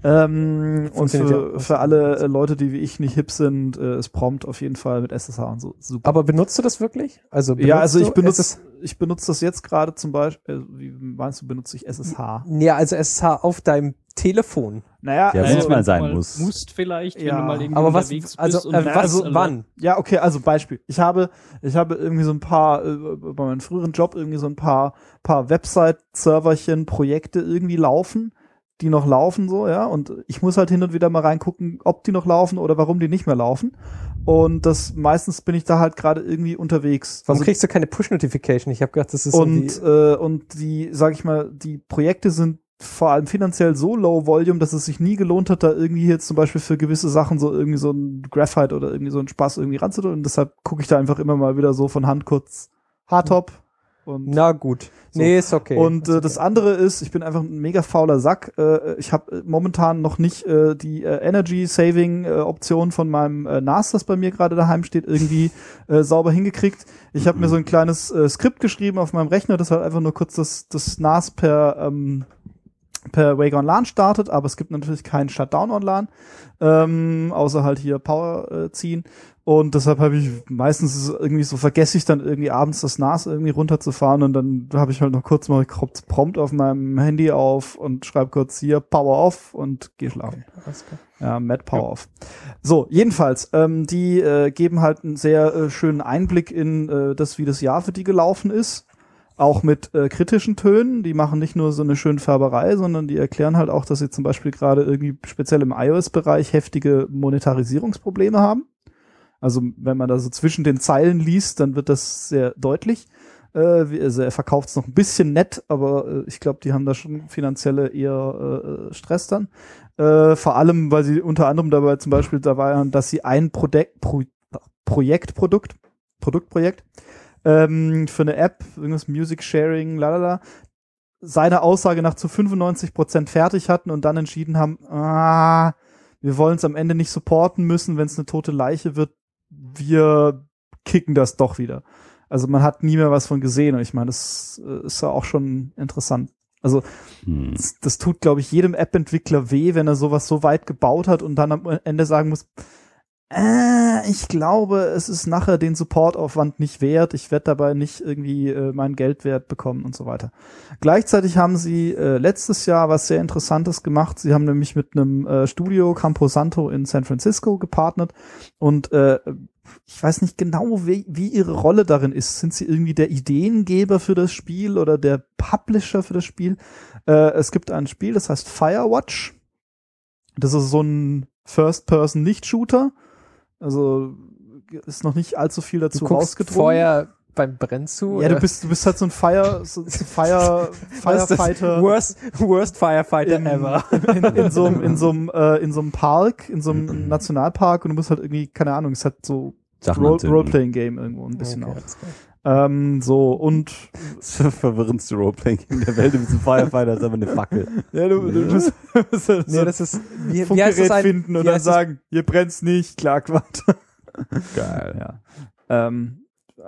Ähm, und Funktioniert für, ja. für alle äh, Leute, die wie ich nicht hip sind, äh, ist Prompt auf jeden Fall mit S S H und so super. Aber benutzt du das wirklich? Also benutzt Ja, also ich du benutze S S ich benutze das jetzt gerade zum Beispiel, äh, wie meinst du, benutze ich S S H? Ja, also S S H auf deinem Telefon. Naja, Ja, also, wenn's mal wenn du sein mal muss. Musst vielleicht, Ja. wenn du mal irgendwie Aber was, unterwegs bist. also, und äh, Na, was, also, wann? ja, okay, also Beispiel. Ich habe, ich habe irgendwie so ein paar, äh, bei meinem früheren Job irgendwie so ein paar, paar Website-Serverchen, Projekte irgendwie laufen, die noch laufen so, ja, und ich muss halt hin und wieder mal reingucken, ob die noch laufen oder warum die nicht mehr laufen. Und das, meistens bin ich da halt gerade irgendwie unterwegs. Warum Also, kriegst du keine Push-Notification? Ich habe gedacht, das ist und, irgendwie... äh, und die, sag ich mal, die Projekte sind vor allem finanziell so low volume, dass es sich nie gelohnt hat, da irgendwie jetzt zum Beispiel für gewisse Sachen so irgendwie so ein Graphite oder irgendwie so ein Spaß irgendwie ranzutun. Und deshalb gucke ich da einfach immer mal wieder so von Hand kurz Hardtop. Und, Na gut. So. Nee, ist okay. und ist äh, das okay. andere ist, ich bin einfach ein mega fauler Sack. Äh, ich habe momentan noch nicht äh, die äh, Energy-Saving-Option von meinem äh, N A S, das bei mir gerade daheim steht, irgendwie äh, sauber hingekriegt. Ich habe mir so ein kleines äh, Skript geschrieben auf meinem Rechner, das halt einfach nur kurz das, das N A S per ähm, per Wake on LAN startet, aber es gibt natürlich keinen Shutdown on LAN, ähm, außer halt hier Power äh, ziehen. Und deshalb habe ich meistens ist es irgendwie so, vergesse ich dann irgendwie abends das N A S irgendwie runterzufahren und dann habe ich halt noch kurz mal kurz Prompt auf meinem Handy auf und schreibe kurz hier Power off und gehe schlafen. Alles klar. Ja, Mad Power off. So, jedenfalls, ähm, die äh, geben halt einen sehr äh, schönen Einblick in äh, das, wie das Jahr für die gelaufen ist. Auch mit äh, kritischen Tönen. Die machen nicht nur so eine schöne Färberei, sondern die erklären halt auch, dass sie zum Beispiel gerade irgendwie speziell im iOS-Bereich heftige Monetarisierungsprobleme haben. Also wenn man da so zwischen den Zeilen liest, dann wird das sehr deutlich. Äh, wie- also er verkauft es noch ein bisschen nett, aber äh, ich glaube, die haben da schon finanzielle eher äh, Stress dann. Äh, vor allem, weil sie unter anderem dabei zum Beispiel dabei waren, dass sie ein Produkt, Pro, Projektprodukt, Produktprojekt ähm, für eine App, irgendwas Music Sharing, lalala, seiner Aussage nach zu fünfundneunzig Prozent fertig hatten und dann entschieden haben, ah, wir wollen es am Ende nicht supporten müssen, wenn es eine tote Leiche wird, wir kicken das doch wieder. Also man hat nie mehr was von gesehen und ich meine, das äh, ist ja auch schon interessant. Also Hm. das, das tut, glaube ich, jedem App-Entwickler weh, wenn er sowas so weit gebaut hat und dann am Ende sagen muss, äh, ich glaube, es ist nachher den Supportaufwand nicht wert, ich werde dabei nicht irgendwie äh, mein Geldwert bekommen und so weiter. Gleichzeitig haben sie äh, letztes Jahr was sehr Interessantes gemacht. Sie haben nämlich mit einem äh, Studio Camposanto in San Francisco gepartnert und äh, ich weiß nicht genau, wie, wie ihre Rolle darin ist. Sind sie irgendwie der Ideengeber für das Spiel oder der Publisher für das Spiel? Äh, es gibt ein Spiel, das heißt Firewatch. Das ist so ein First-Person-Nicht-Shooter. Also ist noch nicht allzu viel dazu Du guckst rausgedrungen. vorher beim Brennen zu? Ja, du bist, du bist halt so ein Fire, so, so Fire, Firefighter. Worst, worst Firefighter in, ever. In, in so einem, in so einem, äh, in so einem Park, in so einem Nationalpark und du musst halt irgendwie, keine Ahnung, es hat so Sachen Role- anzünden. Roleplaying-Game irgendwo ein bisschen Okay, auch. alles klar. Ähm, so, und Das verwirrendste Roleplaying in der Welt. Du bist ein Firefighter, ist aber eine Fackel. ja, du, du musst, musst halt so Nee, das ist, wie, wie heißt Funkgerät das ein, finden und wie dann heißt das- sagen, ihr brennt's nicht, klagt weiter. Geil. Ja. Ähm,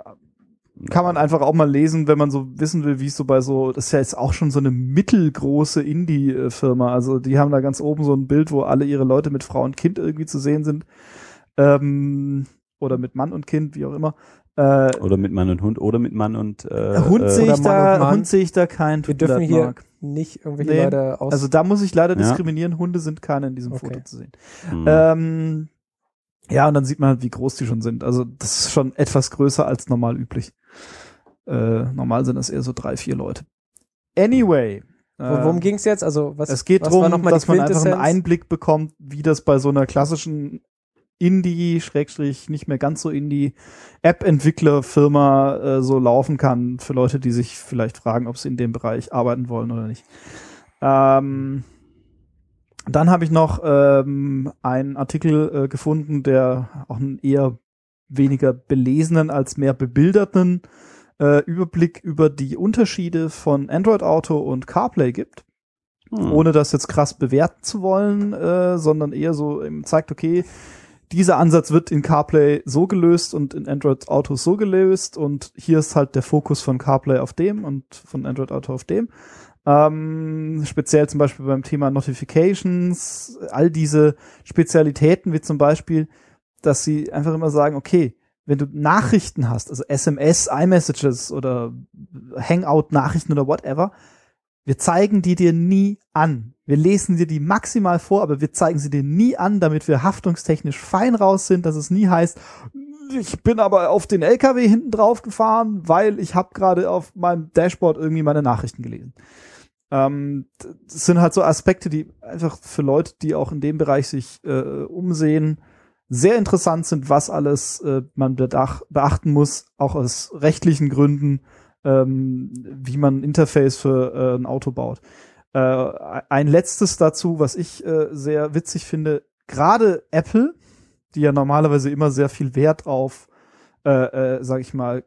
kann man einfach auch mal lesen, wenn man so wissen will, wie es so bei so, das ist ja jetzt auch schon so eine mittelgroße Indie-Firma, also die haben da ganz oben so ein Bild, wo alle ihre Leute mit Frau und Kind irgendwie zu sehen sind, ähm, oder mit Mann und Kind, wie auch immer. Äh, Oder mit Mann und Hund oder mit Mann und äh, Hund äh, sehe Oder ich Mann da, und Mann. Hund sehe ich da keinen. Wir tut mir dürfen leid, hier Marc. nicht irgendwelche Nee. Leute aus. Also da muss ich leider Ja. diskriminieren, Hunde sind keine in diesem Okay. Foto zu sehen. hm. Ähm, ja, und dann sieht man halt, wie groß die schon sind. Also das ist schon etwas größer als normal üblich. Äh, normal sind das eher so drei, vier Leute. Anyway. Wo- Worum ging's jetzt? Also was? Es geht was war darum, noch mal die dass man einfach einen Quintessenz? Einblick bekommt, wie das bei so einer klassischen Indie, Schrägstrich, nicht mehr ganz so Indie, App-Entwickler-Firma äh, so laufen kann für Leute, die sich vielleicht fragen, ob sie in dem Bereich arbeiten wollen oder nicht. Ähm, dann habe ich noch ähm, einen Artikel äh, gefunden, der auch einen eher weniger belesenen als mehr bebilderten äh, Überblick über die Unterschiede von Android Auto und CarPlay gibt. Hm. Ohne das jetzt krass bewerten zu wollen, äh, sondern eher so eben zeigt, okay, dieser Ansatz wird in CarPlay so gelöst und in Android Auto so gelöst und hier ist halt der Fokus von CarPlay auf dem und von Android Auto auf dem. Ähm, speziell zum Beispiel beim Thema Notifications, all diese Spezialitäten wie zum Beispiel, dass sie einfach immer sagen, okay, wenn du Nachrichten hast, also S M S, iMessages oder Hangout-Nachrichten oder whatever, wir zeigen die dir nie an. Wir lesen dir die maximal vor, aber wir zeigen sie dir nie an, damit wir haftungstechnisch fein raus sind, dass es nie heißt, ich bin aber auf den L K W hinten drauf gefahren, weil ich habe gerade auf meinem Dashboard irgendwie meine Nachrichten gelesen. Ähm, das sind halt so Aspekte, die einfach für Leute, die auch in dem Bereich sich äh, umsehen, sehr interessant sind, was alles äh, man bedach- beachten muss, auch aus rechtlichen Gründen, ähm, wie man ein Interface für äh, ein Auto baut. Äh, ein letztes dazu, was ich äh, sehr witzig finde, gerade Apple, die ja normalerweise immer sehr viel Wert auf, äh, äh, sag ich mal,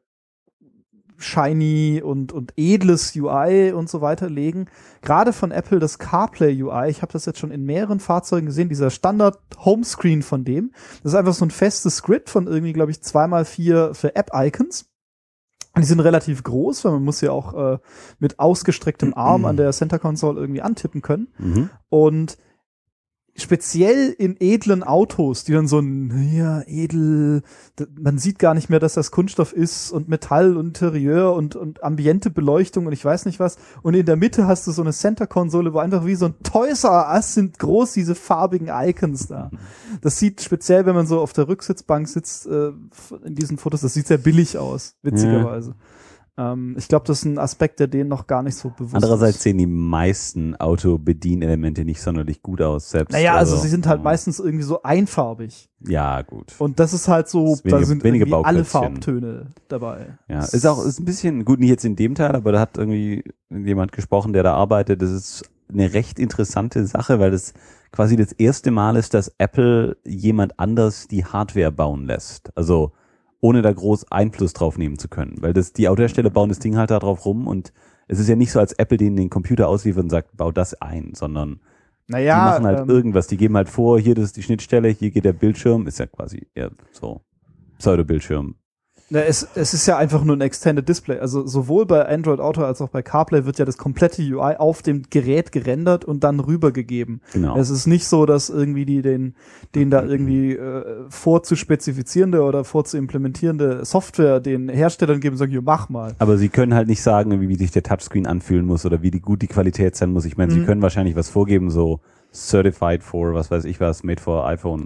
shiny und, und edles U I und so weiter legen. Gerade von Apple das CarPlay U I, ich habe das jetzt schon in mehreren Fahrzeugen gesehen, dieser Standard-Homescreen von dem, das ist einfach so ein festes Grid von irgendwie, glaube ich, zwei mal vier für App-Icons. Und die sind relativ groß, weil man muss ja auch äh, mit ausgestrecktem Arm an der Center Console irgendwie antippen können. Mhm. Und speziell in edlen Autos, die dann so ein, ja, edel, d- man sieht gar nicht mehr, dass das Kunststoff ist und Metall und Interieur und, und ambiente Beleuchtung und ich weiß nicht was. Und in der Mitte hast du so eine Center-Konsole, wo einfach wie so ein Toys R Us sind groß diese farbigen Icons da. Das sieht speziell, wenn man so auf der Rücksitzbank sitzt, äh, in diesen Fotos, das sieht sehr billig aus, witzigerweise. Ähm, ich glaube, das ist ein Aspekt, der denen noch gar nicht so bewusst Andererseits ist. sehen die meisten Autobedienelemente nicht sonderlich gut aus. Selbst, Naja, also sie sind halt ähm, meistens irgendwie so einfarbig. Ja, gut. Und das ist halt so, Das ist weniger- da sind weniger irgendwie alle Bauklötzchen. Farbtöne dabei. Ja, ist auch ist ein bisschen, gut, nicht jetzt in dem Teil, aber da hat irgendwie jemand gesprochen, der da arbeitet. Das ist eine recht interessante Sache, weil das quasi das erste Mal ist, dass Apple jemand anders die Hardware bauen lässt. Also ohne da groß Einfluss drauf nehmen zu können. Weil das, die Autohersteller bauen das Ding halt da drauf rum und es ist ja nicht so, als Apple denen den Computer ausliefert und sagt, bau das ein, sondern Naja, die machen halt ähm, irgendwas. Die geben halt vor, hier, das ist die Schnittstelle, hier geht der Bildschirm, ist ja quasi eher so Pseudo-Bildschirm. na, es, es ist ja einfach nur ein Extended Display. Also sowohl bei Android Auto als auch bei CarPlay wird ja das komplette U I auf dem Gerät gerendert und dann rübergegeben. Genau. Es ist nicht so, dass irgendwie die den, den da irgendwie äh, vorzuspezifizierende oder vorzuimplementierende Software den Herstellern geben und sagen, hier, mach mal. Aber sie können halt nicht sagen, wie sich der Touchscreen anfühlen muss oder wie die, gut die Qualität sein muss. Ich meine, sie Mhm. können wahrscheinlich was vorgeben, so Certified for, was weiß ich was, made for iPhone.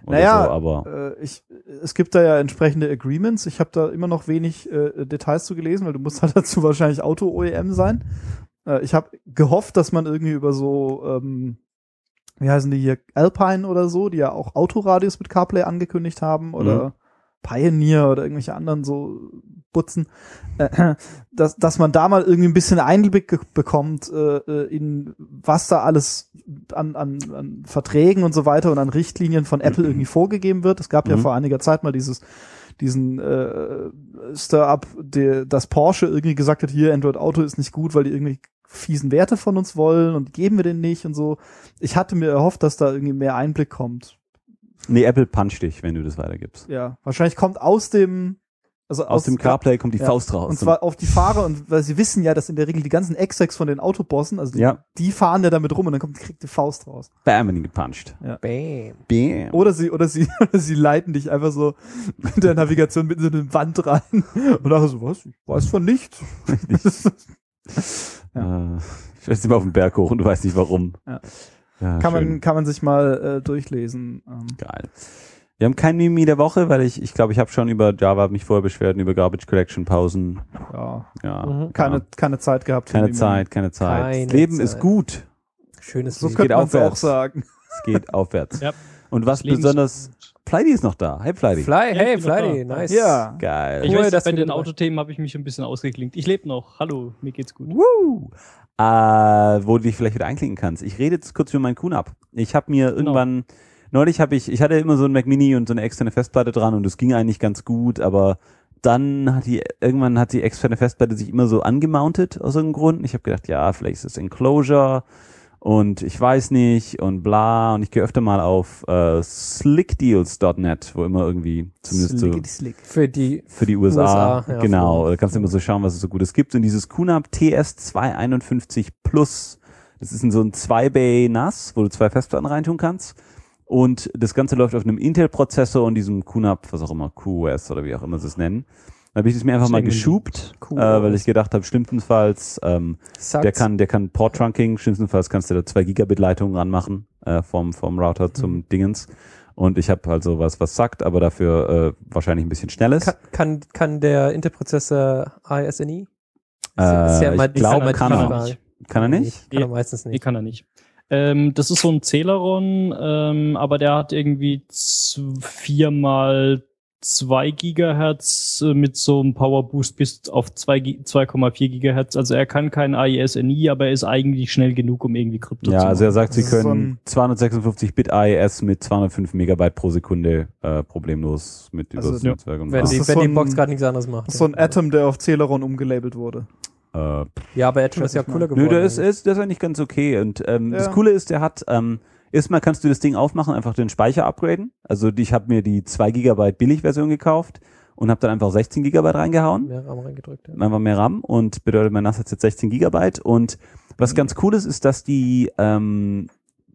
oder Naja, so, aber Äh, ich, es gibt da ja entsprechende Agreements. Ich habe da immer noch wenig äh, Details zu gelesen, weil du musst halt dazu wahrscheinlich Auto-O E M sein. Äh, ich habe gehofft, dass man irgendwie über so, ähm, wie heißen die hier, Alpine oder so, die ja auch Autoradios mit CarPlay angekündigt haben, oder Mhm. Pioneer oder irgendwelche anderen so Butzen, äh, dass, dass man da mal irgendwie ein bisschen Einblick ge- bekommt äh, in was da alles an, an, an Verträgen und so weiter und an Richtlinien von Apple irgendwie vorgegeben wird. Es gab ja Mhm. vor einiger Zeit mal dieses diesen äh, Stir-up, der- dass Porsche irgendwie gesagt hat, hier Android Auto ist nicht gut, weil die irgendwie fiesen Werte von uns wollen und geben wir den nicht und so. Ich hatte mir erhofft, dass da irgendwie mehr Einblick kommt. nee, Apple puncht dich, wenn du das weitergibst. Ja, wahrscheinlich kommt aus dem also Aus dem CarPlay kommt die ja. Faust raus. Und zwar auf die Fahrer, und weil sie wissen ja, dass in der Regel die ganzen Execs von den Autobossen, also die, Ja. die fahren ja damit rum und dann kommt kriegt die Faust raus. Bam, in ihn gepuncht. Bam. Bam. Oder sie, oder sie, oder sie leiten dich einfach so mit der Navigation mit in so eine Wand rein und dann so, was? Ich weiß von nichts. Äh, ich weiß immer auf den Berg hoch und du weißt nicht warum. Ja. Ja, kann schön. man, kann man sich mal äh, durchlesen. Ähm, Geil. Wir haben kein Mimi der Woche, weil ich, ich glaube, ich habe schon über Java mich vorher beschwert und über Garbage Collection Pausen. ja, Ja. Mhm. keine, ja. keine Zeit gehabt. für keine die Zeit, keine Zeit. Keine das Leben ist Zeit. gut. Schönes So Lied. könnte geht man es auch aufwärts. sagen. Es geht aufwärts. Ja. Und was Das Leben ist besonders, Flighty ist noch da. Hey Flighty. Fly, hey, ich bin noch Flighty, da. nice. Ja. Geil. Ich Cool, weiß, dass bei du den wieder dabei- Autothemen habe ich mich ein bisschen ausgeklinkt. Ich lebe noch. Hallo, mir geht's gut. Woo! Äh, wo du dich vielleicht wieder einklinken kannst. Ich rede jetzt kurz über meinen QNAP. Ich habe mir Genau. irgendwann, neulich habe ich, ich hatte immer so ein Mac Mini und so eine externe Festplatte dran und das ging eigentlich ganz gut, aber dann hat die, irgendwann hat die externe Festplatte sich immer so angemountet aus irgendeinem Grund. Ich habe gedacht, ja, vielleicht ist das Enclosure und ich weiß nicht und bla, und ich gehe öfter mal auf äh, slickdeals Punkt net, wo immer irgendwie zumindest so Slickety slick. Für die für die U S A, U S A, ja, genau. für- Da kannst du immer so schauen, was es so Gutes gibt. Und dieses QNAP T S zweihunderteinundfünfzig Plus, das ist in so ein zwei Bay N A S, wo du zwei Festplatten reintun kannst. Und das Ganze läuft auf einem Intel-Prozessor und diesem QNAP, was auch immer, Q O S oder wie auch immer sie es nennen. Da habe ich das mir einfach mal Deswegen geschubt, Q O äh, S. weil ich gedacht habe, schlimmstenfalls, ähm, Satz. der kann, der kann Port-Trunking, schlimmstenfalls kannst du da zwei Gigabit Leitungen ranmachen, äh, vom, vom Router zum Dingens. Und ich habe also was, was sagt, aber dafür äh, wahrscheinlich ein bisschen schnelles. Kann, kann, kann der Intel-Prozessor I S N I? Äh, Ist ja immer- ich glaube, ist ja kann immer die er. Frage. Kann er nicht? Kann er meistens Nee, nicht. kann er nicht. Ähm, das ist so ein Celeron, ähm, aber der hat irgendwie z- viermal zwei Gigahertz äh, mit so einem Powerboost bis auf zwei Gi- zwei Komma vier Gigahertz. Also er kann kein I S N I, aber er ist eigentlich schnell genug, um irgendwie Krypto Ja, zu also er machen. sagt, sie Das ist so können ein- zweihundertsechsundfünfzig Bit A E S mit zweihundertfünf Megabyte pro Sekunde äh, problemlos mit über Also, das ja. Netzwerk und Wenn, Das die, ist wenn so die ein- Box gerade nichts anderes macht. Das ist so ein ja. Atom, der auf Celeron umgelabelt wurde. äh, Ja, aber Atom ist ja Ich mein- cooler geworden. Nö, der ist, ist, der ist eigentlich ganz okay. Und ähm, Ja. das Coole ist, der hat, ähm, erstmal kannst du das Ding aufmachen, einfach den Speicher upgraden. Also ich habe mir die zwei Gigabyte Billigversion gekauft und habe dann einfach sechzehn Gigabyte reingehauen. Mehr RAM reingedrückt. Ja. Einfach mehr RAM und bedeutet, mein N A S hat jetzt sechzehn Gigabyte. Und was ganz cool ist, ist, dass die ähm,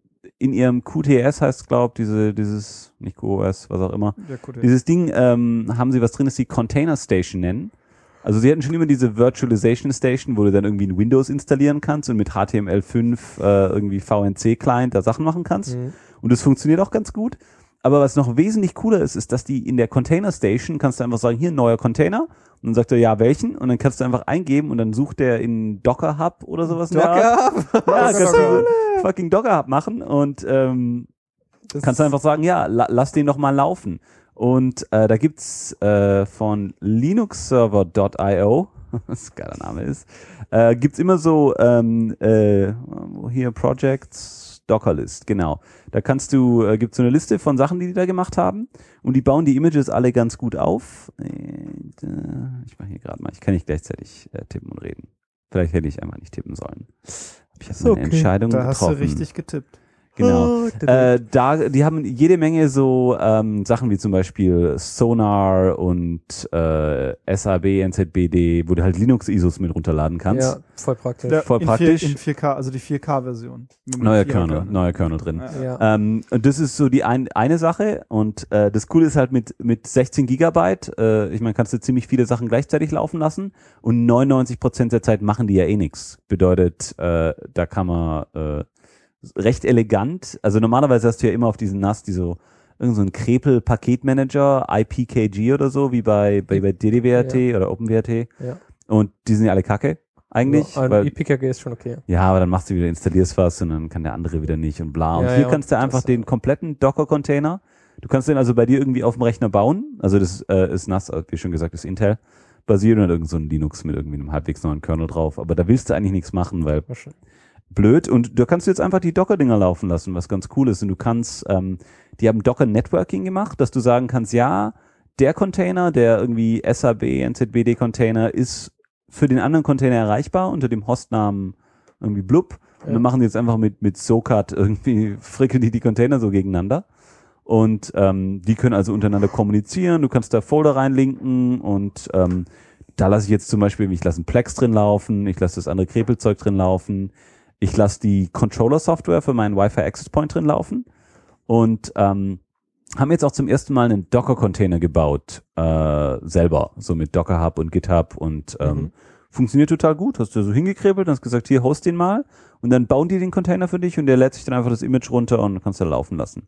in ihrem Q T S heißt, glaube diese dieses, nicht Q O S, was auch immer, Ja, gut, ja. dieses Ding ähm, haben sie was drin, das sie Container Station nennen. Also sie hatten schon immer diese Virtualization Station, wo du dann irgendwie ein Windows installieren kannst und mit H T M L fünf äh, irgendwie V N C-Client da Sachen machen kannst. Mhm. Und das funktioniert auch ganz gut. Aber was noch wesentlich cooler ist, ist, dass die in der Container Station kannst du einfach sagen, hier, neuer Container. Und dann sagt er, ja, welchen? Und dann kannst du einfach eingeben und dann sucht der in Docker Hub oder sowas. in der Art. Docker? Ja, kannst Docker. du fucking Docker Hub machen und ähm, Das kannst du einfach sagen, ja, la lass den doch mal laufen. Und äh, da gibt's äh, von linuxserver Punkt i o, was ein geiler Name ist, äh, gibt's immer so ähm, äh, hier Projects, Dockerlist, genau. Da kannst du, äh, gibt's so eine Liste von Sachen, die die da gemacht haben und die bauen die Images alle ganz gut auf. Und, äh, ich mache hier gerade mal, ich kann nicht gleichzeitig äh, tippen und reden. Vielleicht hätte ich einfach nicht tippen sollen. Ich habe meine okay. Entscheidung Da hast getroffen. du richtig getippt. Genau. Oh, Äh, da, die haben jede Menge so ähm, Sachen wie zum Beispiel Sonar und äh, S A B, N Z B D, wo du halt Linux-I S Os mit runterladen kannst. Ja, voll praktisch. Der, Voll in praktisch. Vier, in vier K, also die vier K-Version. Neuer Kernel, neuer Kernel drin. Ja. Ja. Ähm, und das ist so die ein, eine Sache. Und äh, das Coole ist halt mit, mit sechzehn Gigabyte, äh, ich meine, kannst du ziemlich viele Sachen gleichzeitig laufen lassen. Und neunundneunzig Prozent der Zeit machen die ja eh nichts. Bedeutet, äh, da kann man äh, recht elegant, also normalerweise hast du ja immer auf diesen N A S die so irgend so ein Krepel-Paketmanager, I P K G oder so, wie bei, bei, bei D D W R T Ja. oder OpenWrt. Ja. Und die sind ja alle kacke, eigentlich. Ja, weil, I P K G ist schon okay. ja, aber dann machst du wieder, installierst was und dann kann der andere wieder nicht und bla. Und Ja, hier ja, kannst du und einfach das, den kompletten Docker-Container, du kannst den also bei dir irgendwie auf dem Rechner bauen. Also das äh, ist N A S, wie schon gesagt, ist Intel basiert und hat irgend so ein Linux mit irgendwie einem halbwegs neuen Kernel drauf. Aber da willst du eigentlich nichts machen, weil Wahrscheinlich. blöd. Und da kannst du jetzt einfach die Docker-Dinger laufen lassen, was ganz cool ist. Und du kannst, ähm, die haben Docker-Networking gemacht, dass du sagen kannst, ja, der Container, der irgendwie S A B, N Z B D-Container ist für den anderen Container erreichbar unter dem Hostnamen irgendwie blub. Und Ja. dann machen die jetzt einfach mit, mit SOCAT irgendwie, frickeln die die Container so gegeneinander. Und ähm, die können also untereinander kommunizieren. Du kannst da Folder reinlinken und ähm, da lasse ich jetzt zum Beispiel, ich lasse einen Plex drin laufen, ich lasse das andere Krepelzeug drin laufen, ich lasse die Controller-Software für meinen Wi-Fi Access Point drin laufen und ähm, haben jetzt auch zum ersten Mal einen Docker-Container gebaut, äh, selber, so mit Docker Hub und GitHub und ähm, Mhm. funktioniert total gut. Hast du so hingekrebelt und hast gesagt, hier, host den mal und dann bauen die den Container für dich und der lädt sich dann einfach das Image runter und kannst da laufen lassen.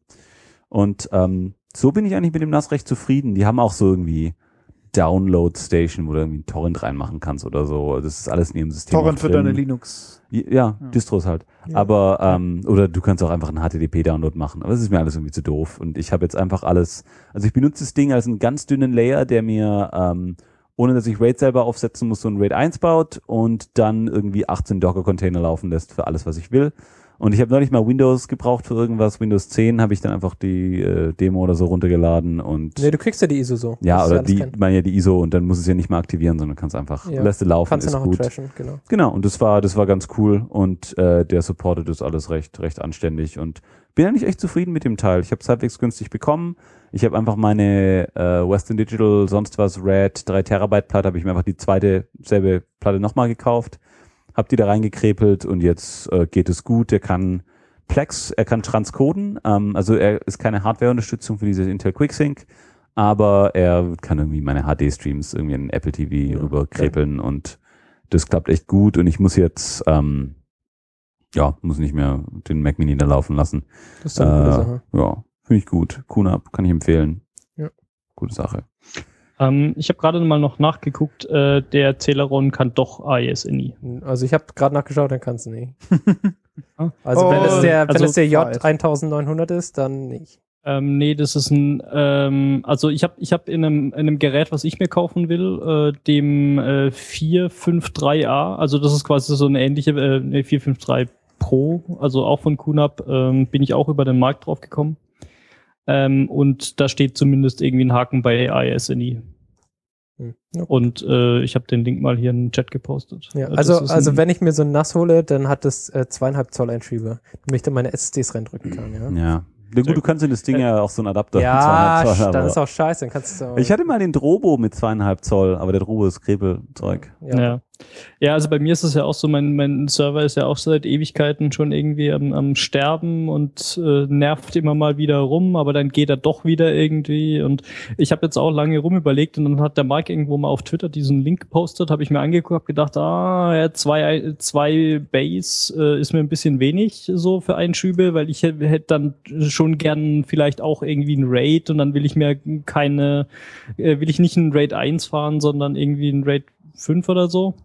Und ähm, so bin ich eigentlich mit dem N A S recht zufrieden. Die haben auch so irgendwie Download Station, wo du irgendwie einen Torrent reinmachen kannst oder so. Das ist alles in ihrem System. Torrent auch für drin. deine Linux. Ja, Ja. Distros halt. Ja. Aber, ähm, oder du kannst auch einfach einen H T T P-Download machen. Aber das ist mir alles irgendwie zu doof. Und ich habe jetzt einfach alles, also ich benutze das Ding als einen ganz dünnen Layer, der mir, ähm, ohne dass ich RAID selber aufsetzen muss, so ein RAID eins baut und dann irgendwie achtzehn Docker-Container laufen lässt für alles, was ich will. Und ich habe neulich mal Windows gebraucht für irgendwas. Windows zehn habe ich dann einfach die äh, Demo oder so runtergeladen und Nee, du kriegst ja die I S O so. ja, Das ist oder alles die, kein- man ja die I S O und dann muss es ja nicht mehr aktivieren, sondern kannst einfach, Ja. lässt du laufen, Kannst du ist nachher gut. trashen, genau. Genau, und das war, das war ganz cool und äh, der supportet das alles recht, recht anständig und bin eigentlich echt zufrieden mit dem Teil. Ich habe es halbwegs günstig bekommen. Ich habe einfach meine äh, Western Digital, sonst was, Red, drei Terabyte Platte, habe ich mir einfach die zweite, selbe Platte nochmal gekauft, habe die da reingekrepelt und jetzt äh, geht es gut. Der kann Plex, er kann transcoden, ähm, also er ist keine Hardware-Unterstützung für diese Intel QuickSync, aber er kann irgendwie meine H D-Streams irgendwie in Apple T V Ja, rüberkrepeln und das klappt echt gut und ich muss jetzt, ähm, ja, muss nicht mehr den Mac Mini da laufen lassen. Das ist doch eine gute Äh, Sache. ja, finde ich gut. QNAP kann ich empfehlen. Ja. Gute Sache. Ähm, ich habe gerade mal noch nachgeguckt, äh, der Celeron kann doch A E S N I. Also ich habe gerade nachgeschaut, dann kannst du nicht. Ah. Also wenn Oh, es der, wenn also es der Fight. J neunzehnhundert ist, dann nicht. Ähm, nee, das ist ein, ähm, also ich habe ich hab in einem, in einem Gerät, was ich mir kaufen will, äh, dem äh, vier fünf drei A, also das ist quasi so eine ähnliche, äh, nee, vier fünf drei Pro, also auch von QNAP, ähm, bin ich auch über den Markt drauf gekommen. Ähm, und da steht zumindest irgendwie ein Haken bei A E S N I. Hm. Ja. Und äh, ich habe den Link mal hier in den Chat gepostet. Ja, Äh, also, das ist also ein- wenn ich mir so ein N A S hole, dann hat das äh, zweieinhalb Zoll Einschübe, damit ich dann meine S S Ds reindrücken kann, ja. Ja. Ja, gut, du kannst in das Ding ja auch so einen Adapter. Ja, zweieinhalb Zoll, dann aber- ist auch scheiße, dann kannst du Ich hatte mal den Drobo mit zweieinhalb Zoll, aber der Drobo ist Krepelzeug. ja. Ja. Ja, also bei mir ist es ja auch so, mein, mein Server ist ja auch seit Ewigkeiten schon irgendwie am, am Sterben und äh, nervt immer mal wieder rum, aber dann geht er doch wieder irgendwie und ich habe jetzt auch lange rum überlegt und dann hat der Mark irgendwo mal auf Twitter diesen Link gepostet, habe ich mir angeguckt, habe gedacht, ah, ja, zwei, zwei Base äh, ist mir ein bisschen wenig so für Einschübe, weil ich hätte hätt dann schon gern vielleicht auch irgendwie ein Raid und dann will ich mir keine, äh, will ich nicht ein Raid eins fahren, sondern irgendwie ein Raid fünf oder so.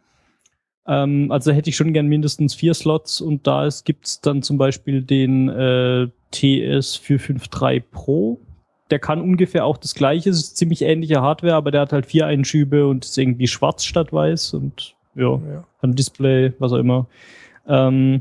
Ähm, also hätte ich schon gern mindestens vier Slots und da gibt es dann zum Beispiel den äh, T S vier fünf drei Pro. Der kann ungefähr auch das gleiche, es ist ziemlich ähnliche Hardware, aber der hat halt vier Einschübe und ist irgendwie schwarz statt weiß und ja, Ja. ein Display, was auch immer. Ähm,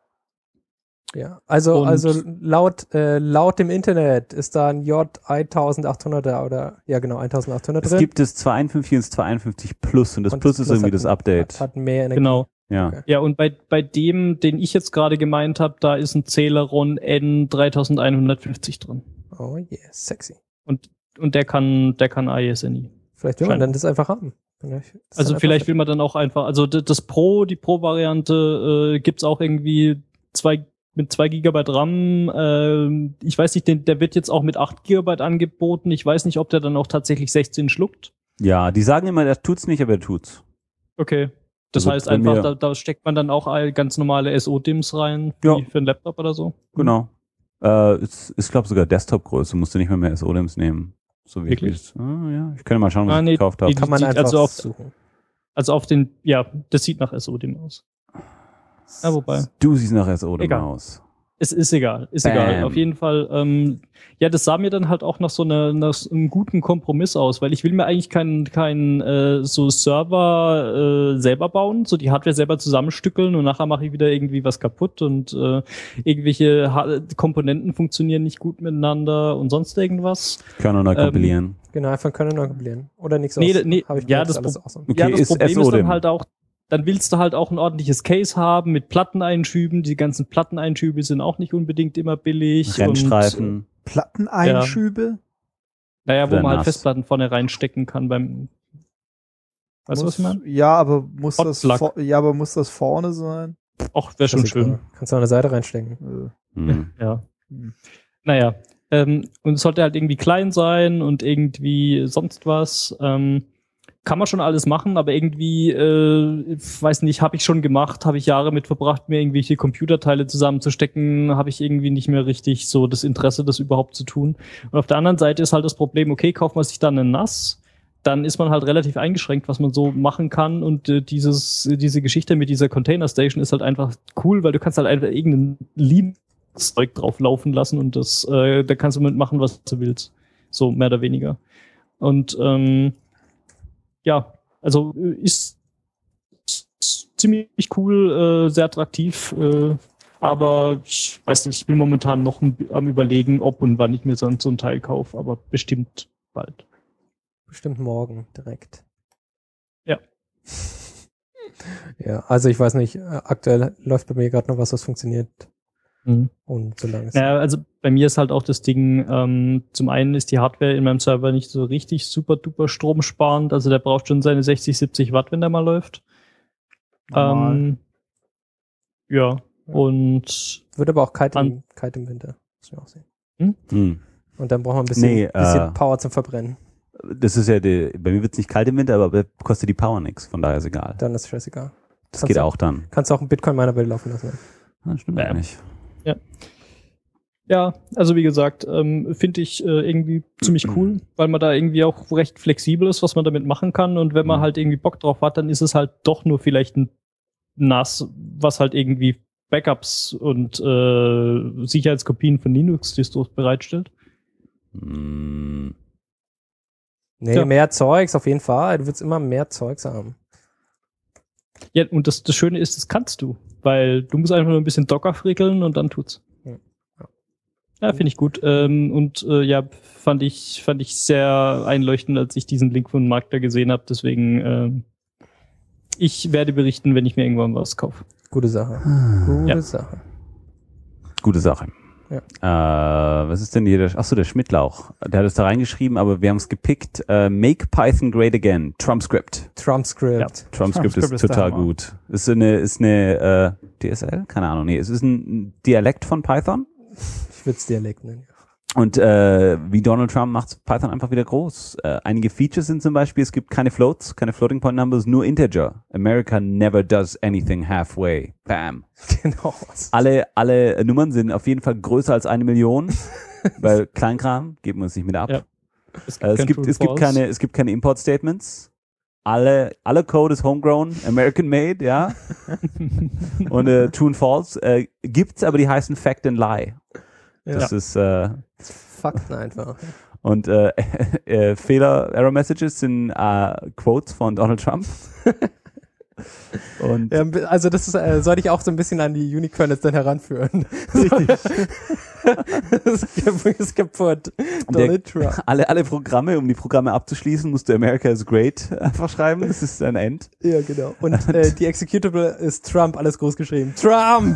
Ja, also, Und- also laut, äh, laut dem Internet ist da ein J achthunderter oder, ja genau, achthundert Es drin. gibt das zweihundertfünfzig und das zweihundertfünfzig Plus und das Und Plus ist irgendwie das hat, Update. Hat, hat mehr Energie. genau. Ja. Okay. Ja, und bei, bei dem, den ich jetzt gerade gemeint habe, da ist ein Celeron N dreitausendeinhundertfünfzig drin. Oh yeah, sexy. Und der kann, der kann A E S N I. Vielleicht will man Scheint- dann das einfach haben. Vielleicht- das ist Also dann vielleicht einfach- will man dann auch einfach, also d- das Pro, die Pro-Variante äh, gibt's auch irgendwie zwei, mit zwei Gigabyte RAM. Ähm, ich weiß nicht, den, der wird jetzt auch mit acht Gigabyte angeboten. Ich weiß nicht, ob der dann auch tatsächlich sechzehn schluckt. Ja, die sagen immer, er tut's nicht, aber er tut's. Okay. Das Also heißt bei einfach, mir- da, da steckt man dann auch all ganz normale S O-D I Ms rein, wie Ja. für einen Laptop oder so. Genau. Äh, ist, ist glaube sogar Desktop-Größe, musst du nicht mehr mehr S O-D I Ms nehmen. So wie Wirklich? ich ah, ja. Ich kann mal schauen, was Ah, ich nee, gekauft habe. die- Kann man sieht einfach also auf- suchen. Also auf den, ja, das sieht nach S O D I M aus. Ja, wobei. Du siehst nach S O-D I M Egal. aus. Es ist egal, ist Bam. egal. Auf jeden Fall, ähm, ja, das sah mir dann halt auch nach so einer, nach so einem guten Kompromiss aus, weil ich will mir eigentlich keinen, keinen äh, so Server äh, selber bauen, so die Hardware selber zusammenstückeln und nachher mache ich wieder irgendwie was kaputt und äh, irgendwelche ha Komponenten funktionieren nicht gut miteinander und sonst irgendwas. Können wir neu Ähm, kompilieren. Genau, einfach können neu kompilieren. Oder nichts Nee, aus. nee, Hab ich ja, benutzt, das alles Pro- awesome. Okay, ja, das ist Problem S ist O D I M. dann halt auch, dann willst du halt auch ein ordentliches Case haben mit Platteneinschüben. Die ganzen Platteneinschübe sind auch nicht unbedingt immer billig. Rennstreifen. Und, Platteneinschübe? naja, wo Sehr man halt nass. Festplatten vorne reinstecken kann beim. Weißt du, was ich meine? Ja, aber muss das Hotplug. vor- ja, aber muss das vorne sein? Ach, wäre schon Scheißegal. schön. Kannst du an der Seite reinstecken. Äh, Hm. Ja. Naja. Ähm, und es sollte halt irgendwie klein sein und irgendwie sonst was. Ähm, kann man schon alles machen, aber irgendwie, äh, ich weiß nicht, habe ich schon gemacht, habe ich Jahre mit verbracht, mir irgendwelche Computerteile zusammenzustecken, habe ich irgendwie nicht mehr richtig so das Interesse, das überhaupt zu tun. Und auf der anderen Seite ist halt das Problem, okay, kauft man sich dann einen N A S, dann ist man halt relativ eingeschränkt, was man so machen kann und äh, dieses, diese Geschichte mit dieser Container Station ist halt einfach cool, weil du kannst halt einfach irgendeinen Linux-Zeug drauf laufen lassen und das, äh, da kannst du mitmachen, was du willst. So, mehr oder weniger. Und, ähm, ja, also äh, ist ziemlich cool, äh, sehr attraktiv, äh, aber ich weiß nicht, ich bin momentan noch am am überlegen, ob und wann ich mir so, so ein Teil kaufe, aber bestimmt bald. Bestimmt morgen direkt. Ja. Ja, also ich weiß nicht, äh, aktuell läuft bei mir gerade noch was, was funktioniert. Mhm. Und solange es. Ja, also bei mir ist halt auch das Ding, ähm, zum einen ist die Hardware in meinem Server nicht so richtig super duper stromsparend, also der braucht schon seine sechzig, siebzig Watt, wenn der mal läuft. Normal. Ähm, ja, und Wird aber auch kalt im, An- kalt im Winter. Muss man auch sehen. Hm. Und dann braucht man ein bisschen, Nee, bisschen äh, Power zum Verbrennen. Das ist ja, die, bei mir wird es nicht kalt im Winter, aber kostet die Power nichts, von daher ist egal. Dann ist scheißegal. Das kannst geht du- auch dann. Kannst du auch einen Bitcoin-Miner bei dir laufen lassen. Das stimmt Ja. nicht. ja, also wie gesagt, ähm, finde ich äh, irgendwie ziemlich cool, weil man da irgendwie auch recht flexibel ist, was man damit machen kann. Und wenn man Mhm. halt irgendwie Bock drauf hat, dann ist es halt doch nur vielleicht ein N A S, was halt irgendwie Backups und äh, Sicherheitskopien von Linux-Distros bereitstellt. Hm. Nee, Ja. mehr Zeugs auf jeden Fall. Du willst immer mehr Zeugs haben. Ja, und das, das Schöne ist, das kannst du, weil du musst einfach nur ein bisschen Docker frickeln und dann tut's. Ja. Ja. Ja, finde ich gut. Ähm, und äh, ja, fand ich, fand ich sehr einleuchtend, als ich diesen Link von Marc da gesehen habe. Deswegen, ähm, ich werde berichten, wenn ich mir irgendwann was kaufe. Gute Sache. Gute Ja. Sache. Gute Sache. Ja. Äh, was ist denn hier? Der, achso, der Schmidtlauch. Der hat es da reingeschrieben, aber wir haben es gepickt. Äh, Make Python Great Again. TrumpScript. Trump-Script. TrumpScript TrumpScript ist ist der total Hammer. gut. Ist eine, ist eine äh, D S L? Keine Ahnung. Nee, es ist ein Dialekt von Python. Ich würde es Dialekt nennen. Und äh, wie Donald Trump macht Python einfach wieder groß. Äh, einige Features sind zum Beispiel, es gibt keine Floats, keine Floating Point Numbers, nur Integer. America never does anything halfway. Bam. Genau. Alle, alle Nummern sind auf jeden Fall größer als eine Million, weil Kleinkram geben wir uns nicht mit ab. Ja. Es Äh, es kein gibt, True es gibt False. keine, es gibt keine Import Statements. Alle, alle Code ist homegrown, American made, ja. Und äh, True und False äh, gibt's, aber die heißen Fact and Lie. Das ist äh, Fakten einfach. und äh, äh, Fehler, Error Messages sind äh, Quotes von Donald Trump. Und Ja, also das ist, äh, sollte ich auch so ein bisschen an die Unikernels dann heranführen. Das ist kaputt. Donald Trump. alle, alle Programme, um die Programme abzuschließen, musst du America is great einfach schreiben. Das ist ein End. Ja, genau. Und äh, die Executable ist Trump, alles groß geschrieben. Trump!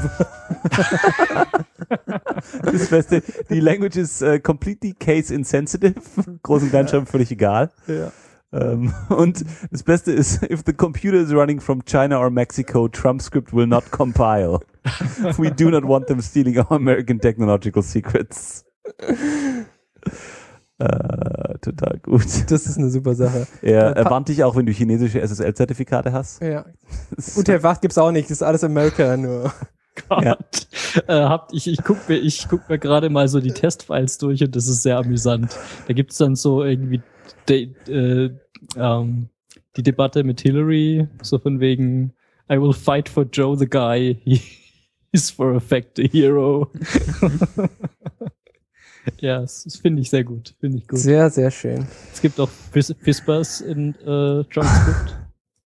Das Beste, die Language ist äh, completely case insensitive. Groß und Kleinschreiben völlig egal. Ja. Ähm, und das Beste ist, if the computer is running from China or Mexico, TrumpScript will not compile. We do not want them stealing our American technological secrets. Äh, total gut. Das ist eine super Sache. Er er warnt dich auch, wenn du chinesische S S L-Zertifikate hast. Ja. U T F acht gibt's auch nicht, das ist alles America nur. Gott. Ja. äh, habt, ich ich gucke mir, ich guck mir gerade mal so die Testfiles durch und das ist sehr amüsant. Da gibt's dann so irgendwie de, äh, ähm, die Debatte mit Hillary, so von wegen I will fight for Joe the guy. He is for a fact a hero. Ja, das, das finde ich sehr gut. Finde ich gut. Sehr, sehr schön. Es gibt auch Fis- Fispers in äh, JavaScript.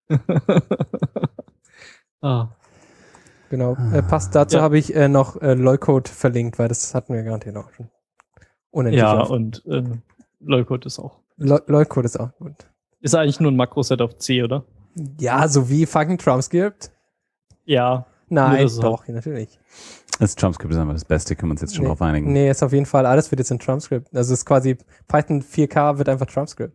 ah. Genau. Äh, passt dazu Ja. habe ich äh, noch äh, Leucode verlinkt, weil das hatten wir garantiert auch schon. Unendlich Ja, oft. und äh, Leucode ist auch. Le- Leucode ist auch gut. Ist eigentlich nur ein Makroset auf C, oder? Ja, so wie fucking TrumpScript. Ja. Nein, das ist doch, natürlich. Das JavaScript ist einfach das Beste, können wir uns jetzt schon nee, drauf einigen. Nee, ist auf jeden Fall, alles wird jetzt in TrumpScript. Also es ist quasi, Python vier K wird einfach TrumpScript.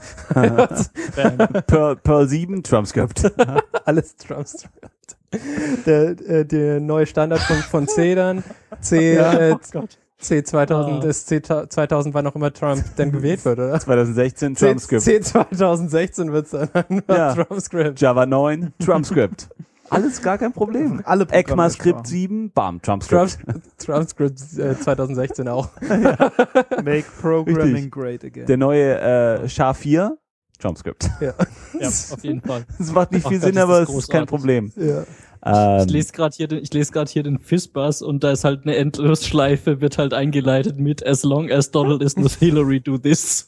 Perl, Perl sieben, TrumpScript. Alles TrumpScript. Der, äh, der neue Standard von, von C dann. C, äh, Oh Gott. C zweitausend Ah. ist C zweitausend, wann auch immer Trump dann gewählt wird, oder? zwanzig sechzehn, C, TrumpScript. C zwanzig sechzehn wird es dann nur Ja. TrumpScript. Java neun, TrumpScript. Alles gar kein Problem. Alle ECMAScript Programmiersprachen. sieben, bam, TrumpScript. Trump, TrumpScript äh, zwanzig sechzehn auch. Make Programming Richtig. great again. Der neue äh, S H A vier, TrumpScript. Ja. Ja, auf jeden Fall. Das macht nicht Ach viel Gott, Sinn, das aber ist es ist kein großartig. Problem. Ja. Ähm, Ich lese gerade hier, den- ich lese gerade hier den Fizzbuzz und da ist halt eine Endlosschleife, wird halt eingeleitet mit As long as Donald is not Hillary, do this.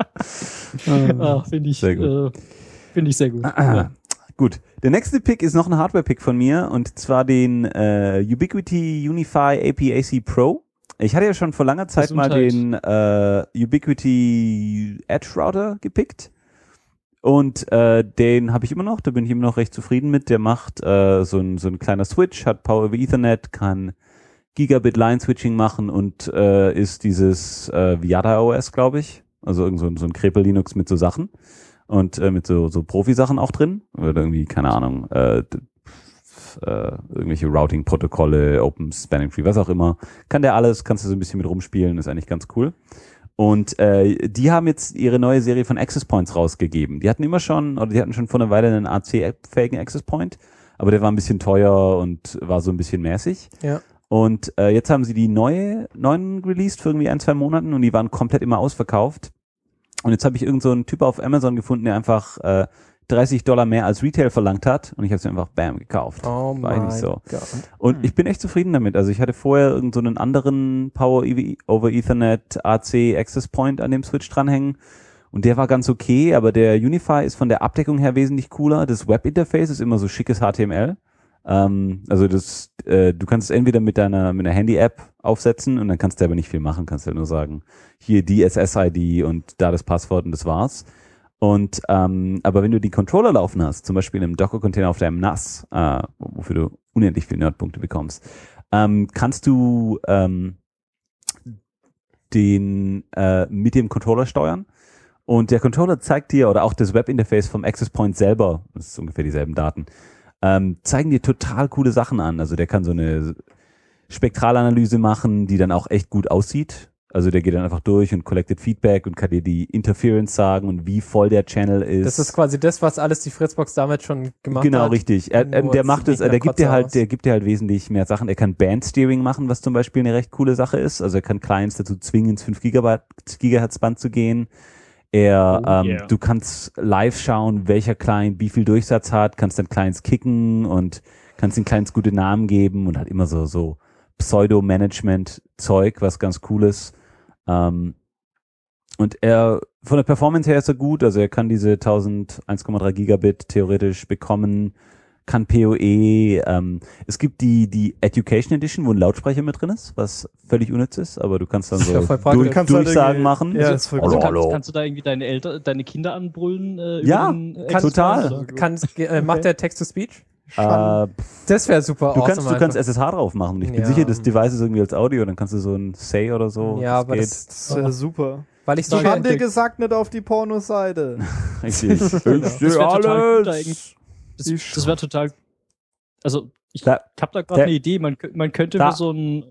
ah, finde ich, Sehr gut. äh, finde ich sehr gut. Ja. Gut, der nächste Pick ist noch ein Hardware-Pick von mir und zwar den äh, Ubiquiti Unify A P A C Pro. Ich hatte ja schon vor langer Zeit mal Gesundheit. den äh, Ubiquiti Edge Router gepickt und äh, den habe ich immer noch, da bin ich immer noch recht zufrieden mit. Der macht äh, so ein so ein kleiner Switch, hat Power over Ethernet, kann Gigabit Line Switching machen und äh, ist dieses äh, Viada O S, glaube ich, also irgend so, ein- so ein Krepel Linux mit so Sachen. Und äh, mit so, so Profi-Sachen auch drin. Oder irgendwie, keine Ahnung, äh, d- f- äh, irgendwelche Routing-Protokolle, Open Spanning Tree, was auch immer. Kann der alles, kannst du so ein bisschen mit rumspielen, ist eigentlich ganz cool. Und äh, die haben jetzt ihre neue Serie von Access Points rausgegeben. Die hatten immer schon, oder die hatten schon vor einer Weile einen A C-fähigen Access Point, aber der war ein bisschen teuer und war so ein bisschen mäßig. Ja. Und äh, jetzt haben sie die neue, neuen released für irgendwie ein, zwei Monaten und die waren komplett immer ausverkauft. Und jetzt habe ich irgend so einen Typ auf Amazon gefunden, der einfach äh, dreißig Dollar mehr als Retail verlangt hat und ich habe es mir einfach bam gekauft. Oh War eigentlich mein so. Gott. Und ich bin echt zufrieden damit. Also ich hatte vorher irgend so einen anderen Power over Ethernet A C Access Point an dem Switch dranhängen und der war ganz okay, aber der Unify ist von der Abdeckung her wesentlich cooler. Das Webinterface ist immer so schickes H T M L. Ähm, also das, äh, du kannst es entweder mit deiner mit einer Handy-App aufsetzen und dann kannst du aber nicht viel machen, kannst du ja nur sagen, hier die S S I D und da das Passwort und das war's. Und ähm, aber wenn du die Controller laufen hast, zum Beispiel in einem Docker-Container auf deinem N A S, äh, wofür du unendlich viele Nerdpunkte bekommst, ähm, kannst du ähm, den äh, mit dem Controller steuern. Und der Controller zeigt dir, oder auch das Webinterface vom Access Point selber, das ist ungefähr dieselben Daten, ähm, zeigen dir total coole Sachen an. Also der kann so eine Spektralanalyse machen, die dann auch echt gut aussieht. Also der geht dann einfach durch und collected Feedback und kann dir die Interference sagen und wie voll der Channel ist. Das ist quasi das, was alles die Fritzbox damals schon gemacht Genau, hat. richtig. Er, er, Nur der jetzt macht es, nicht der mehr gibt dir Kotze halt, aus. der gibt dir halt wesentlich mehr Sachen. Er kann Band-Steering machen, was zum Beispiel eine recht coole Sache ist. Also er kann Clients dazu zwingen, ins fünf Gigahertz Band zu gehen. Er, Oh, ähm, yeah. du kannst live schauen, welcher Client wie viel Durchsatz hat, kannst dann Clients kicken und kannst den Clients gute Namen geben und hat immer so, so Pseudo-Management-Zeug, was ganz cool ist. Ähm, und er, von der Performance her ist er gut, also er kann diese tausend, eins Komma drei Gigabit theoretisch bekommen, kann P O E, ähm, es gibt die, die Education Edition, wo ein Lautsprecher mit drin ist, was völlig unnütz ist, aber du kannst dann so Ja, voll praktisch. durch, Du kannst halt Durchsagen irgendwie- machen. Ja, ist voll Also cool. Hallo, kannst, hallo. kannst du da irgendwie deine Eltern, deine Kinder anbrüllen? Äh, Ja, über den Kann- Access total. Point, oder? Kann, äh, macht der Text-to-Speech? Äh, Das wäre super du awesome. kannst, du kannst einfach. S S H drauf machen. Ich bin Ja. sicher, das Device ist irgendwie als Audio, dann kannst du so ein Say oder so. Ja, aber geht. das, Das ist ja super. weil ich so Ich hab dir gerne gesagt, nicht auf die Pornoseite. Richtig. Ich Das seh wär total alles. gut eigentlich. Das, Ich das wäre total. Also, ich Da- hab da gerade der- eine Idee. Man, kö- man könnte Da. für so ein.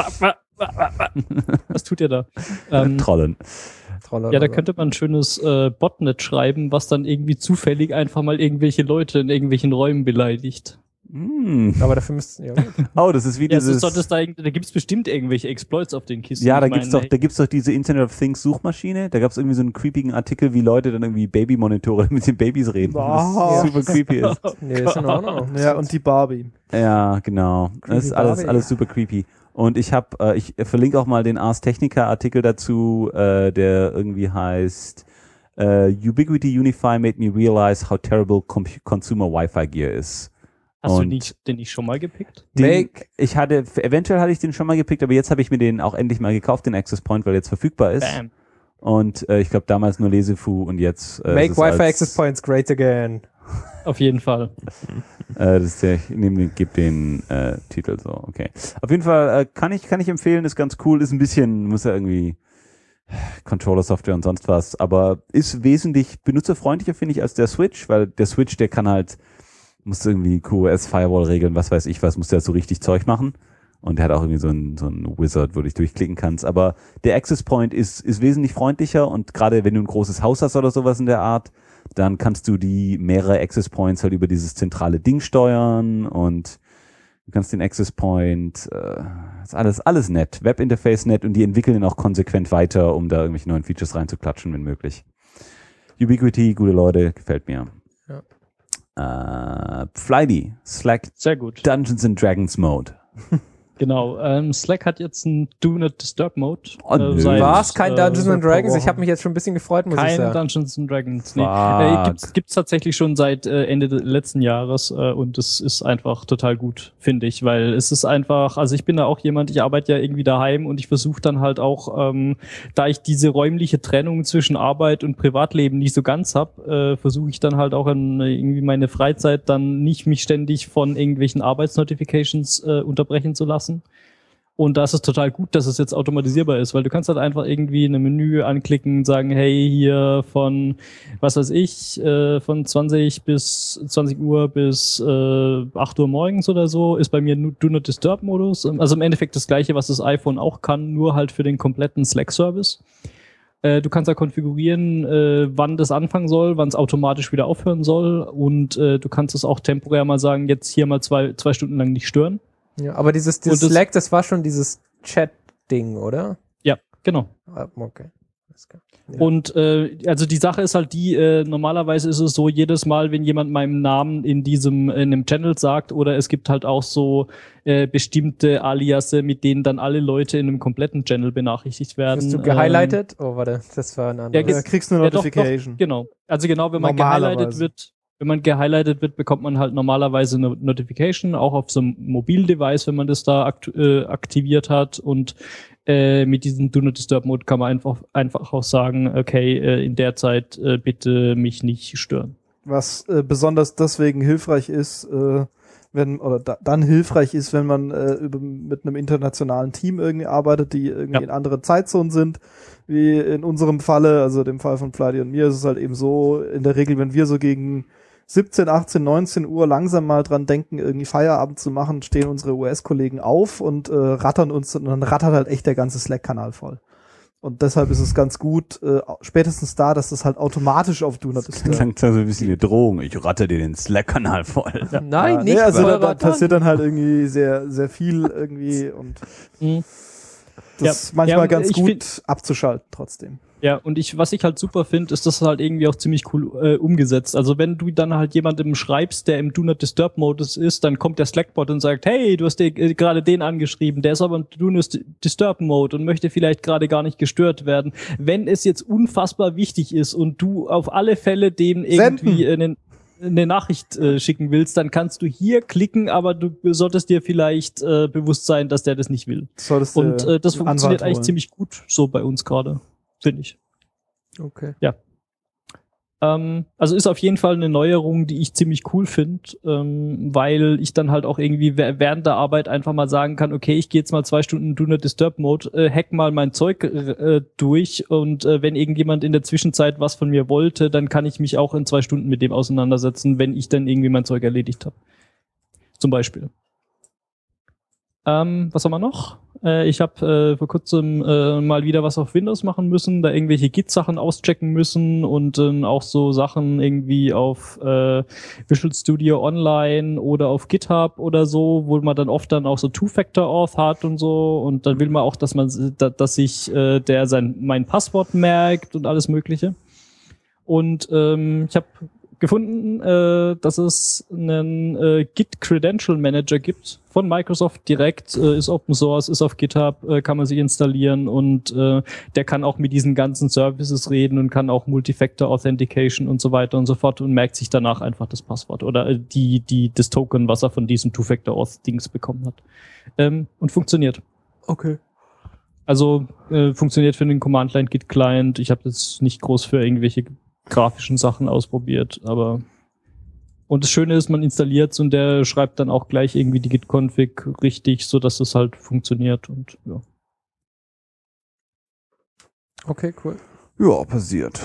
Was tut ihr da? Ähm, Trollen. Troller ja, da oder so. könnte man ein schönes äh, Botnet schreiben, was dann irgendwie zufällig einfach mal irgendwelche Leute in irgendwelchen Räumen beleidigt. Mm. Aber dafür müsst ja, gut. Oh, das ist wie Ja, dieses... das, das da da gibt es bestimmt irgendwelche Exploits auf den Kisten. Ja, da Ich gibt's meine, doch, da gibt's doch diese Internet of Things Suchmaschine. Da gab's irgendwie so einen creepigen Artikel, wie Leute dann irgendwie Babymonitore mit den Babys reden. Oh. Was super creepy ist. Nee, ist in Ordnung. Ja, und die Barbie. Ja, genau. Das ist alles, Barbie. alles super creepy. Und ich habe, äh, ich verlinke auch mal den Ars Technica Artikel dazu, äh, der irgendwie heißt äh, Ubiquiti Unify made me realize how terrible comp- consumer Wi-Fi gear is. Hast du Und nicht, den nicht schon mal gepickt? Den, Make- ich hatte, eventuell hatte ich den schon mal gepickt, aber jetzt habe ich mir den auch endlich mal gekauft, den Access Point, weil er jetzt verfügbar ist. Bam. Und äh, ich glaube damals nur Lesefu und jetzt äh, Make ist es Wi-Fi als- Access Points great again. Auf jeden Fall. Äh, das ist der, ich nehme den, gebe den äh, Titel so, okay. Auf jeden Fall äh, kann ich kann ich empfehlen, ist ganz cool, ist ein bisschen, muss ja irgendwie Controller-Software und sonst was, aber ist wesentlich benutzerfreundlicher, finde ich, als der Switch, weil der Switch, der kann halt, muss irgendwie Q o S-Firewall regeln, was weiß ich was, muss der so richtig Zeug machen. Und der hat auch irgendwie so ein, so ein Wizard, wo du dich durchklicken kannst. Aber der Access Point ist, ist wesentlich freundlicher und gerade wenn du ein großes Haus hast oder sowas in der Art, dann kannst du die mehrere Access Points halt über dieses zentrale Ding steuern und du kannst den Access Point, äh, ist alles, alles nett. Webinterface nett und die entwickeln ihn auch konsequent weiter, um da irgendwelche neuen Features reinzuklatschen, wenn möglich. Ubiquiti, gute Leute, gefällt mir. Ja. Äh, Flydy, Slack Sehr gut. Dungeons and Dragons Mode. Genau. Ähm, Slack hat jetzt einen Do Not Disturb Mode. Oh, nö. seit, War es kein äh, Dungeons and paar Dragons? Ich Wochen. habe mich jetzt schon ein bisschen gefreut, muss ich Kein sagen. Dungeons and Dragons. Nee. Fuck. Äh, gibt's, gibt's tatsächlich schon seit äh, Ende des letzten Jahres äh, und es ist einfach total gut, finde ich, weil es ist einfach, also ich bin da auch jemand, ich arbeite ja irgendwie daheim und ich versuche dann halt auch, ähm, da ich diese räumliche Trennung zwischen Arbeit und Privatleben nicht so ganz habe, äh, versuche ich dann halt auch in äh, irgendwie meine Freizeit dann nicht mich ständig von irgendwelchen Arbeitsnotifications äh, unterbrechen zu lassen. Und da ist es total gut, dass es jetzt automatisierbar ist, weil du kannst halt einfach irgendwie ein Menü anklicken, sagen, hey, hier von, was weiß ich, äh, von zwanzig bis zwanzig Uhr bis äh, acht Uhr morgens oder so, ist bei mir Do Not Disturb Modus. Also im Endeffekt das gleiche, was das iPhone auch kann, nur halt für den kompletten Slack-Service. Äh, du kannst da konfigurieren, äh, wann das anfangen soll, wann es automatisch wieder aufhören soll und äh, du kannst es auch temporär mal sagen, jetzt hier mal zwei, zwei Stunden lang nicht stören. Ja, aber dieses, dieses Und das- Slack, das war schon dieses Chat-Ding, oder? Ja, genau. Ah, okay. Alles klar. Ja. Und äh, also die Sache ist halt die, äh, normalerweise ist es so, jedes Mal, wenn jemand meinen Namen in diesem in einem Channel sagt, oder es gibt halt auch so äh, bestimmte Aliasse, mit denen dann alle Leute in einem kompletten Channel benachrichtigt werden. Hast du gehighlightet? Ähm, oh, warte, das war ein Ja, anderes. Ja, kriegst du eine Ja, doch, Notification. doch, genau. Also genau, wenn man Normalerweise. gehighlightet wird, wenn man gehighlightet wird, bekommt man halt normalerweise eine Notification, auch auf so einem Mobildevice, wenn man das da akt äh, aktiviert hat. Und äh, mit diesem Do Not Disturb Mode kann man einfach einfach auch sagen, okay, äh, in der Zeit äh, bitte mich nicht stören. Was äh, besonders deswegen hilfreich ist, äh, wenn oder da, dann hilfreich ist, wenn man äh, über, mit einem internationalen Team irgendwie arbeitet, die irgendwie Ja. in anderen Zeitzonen sind, wie in unserem Falle, also dem Fall von Flydy und mir, ist es halt eben so, in der Regel, wenn wir so gegen siebzehn, achtzehn, neunzehn Uhr langsam mal dran denken, irgendwie Feierabend zu machen, stehen unsere U S-Kollegen auf und äh, rattern uns, und dann rattert halt echt der ganze Slack-Kanal voll. Und deshalb ist es ganz gut, äh, spätestens da, dass das halt automatisch auf Do Not Das Disturb. klingt so ein bisschen eine Drohung. Ich ratte dir den Slack-Kanal voll. Nein, Ja, nicht. nee, also da, voll da rattern. passiert dann halt irgendwie sehr, sehr viel irgendwie und Mhm. das ist Ja. manchmal Ja, und ganz ich gut find- abzuschalten trotzdem. Ja, und ich, was ich halt super finde, ist das halt irgendwie auch ziemlich cool äh, umgesetzt. Also wenn du dann halt jemandem schreibst, der im Do Not Disturb Modus ist, dann kommt der Slackbot und sagt, hey, du hast dir äh, gerade den angeschrieben, der ist aber im Do Not Disturb Mode und möchte vielleicht gerade gar nicht gestört werden. Wenn es jetzt unfassbar wichtig ist und du auf alle Fälle dem irgendwie einen eine Nachricht äh, schicken willst, dann kannst du hier klicken, aber du solltest dir vielleicht äh, bewusst sein, dass der das nicht will. Solltest Und du äh, das einen funktioniert Anwalt eigentlich holen. ziemlich gut so bei uns gerade, finde ich. Okay. Ähm, also ist auf jeden Fall eine Neuerung, die ich ziemlich cool finde, ähm, weil ich dann halt auch irgendwie wäh- während der Arbeit einfach mal sagen kann, okay, ich gehe jetzt mal zwei Stunden in Do Not Disturb Mode, äh, hack mal mein Zeug äh, durch und äh, wenn irgendjemand in der Zwischenzeit was von mir wollte, dann kann ich mich auch in zwei Stunden mit dem auseinandersetzen, wenn ich dann irgendwie mein Zeug erledigt habe. Zum Beispiel. Ähm, was haben wir noch? Äh, ich habe äh, vor kurzem äh, mal wieder was auf Windows machen müssen, da irgendwelche Git-Sachen auschecken müssen und dann äh, auch so Sachen irgendwie auf äh, Visual Studio Online oder auf GitHub oder so, wo man dann oft dann auch so Two-Factor-Auth hat und so, und dann will man auch, dass man, da, dass sich äh, der sein mein Passwort merkt und alles Mögliche. Und ähm, ich habe gefunden, äh, dass es einen äh, Git Credential Manager gibt von Microsoft direkt, äh, ist Open Source, ist auf GitHub, äh, kann man sich installieren, und äh, der kann auch mit diesen ganzen Services reden und kann auch Multifactor Authentication und so weiter und so fort und merkt sich danach einfach das Passwort oder äh, die die das Token, was er von diesem Two-Factor Auth Dings bekommen hat. Ähm, und funktioniert. Okay. Also äh, funktioniert für den Command-Line Git Client. Ich habe jetzt nicht groß für irgendwelche grafischen Sachen ausprobiert, aber und das Schöne ist, man installiert es und der schreibt dann auch gleich irgendwie die Git-Config richtig, so dass es halt funktioniert und ja. Okay, cool. Ja, passiert.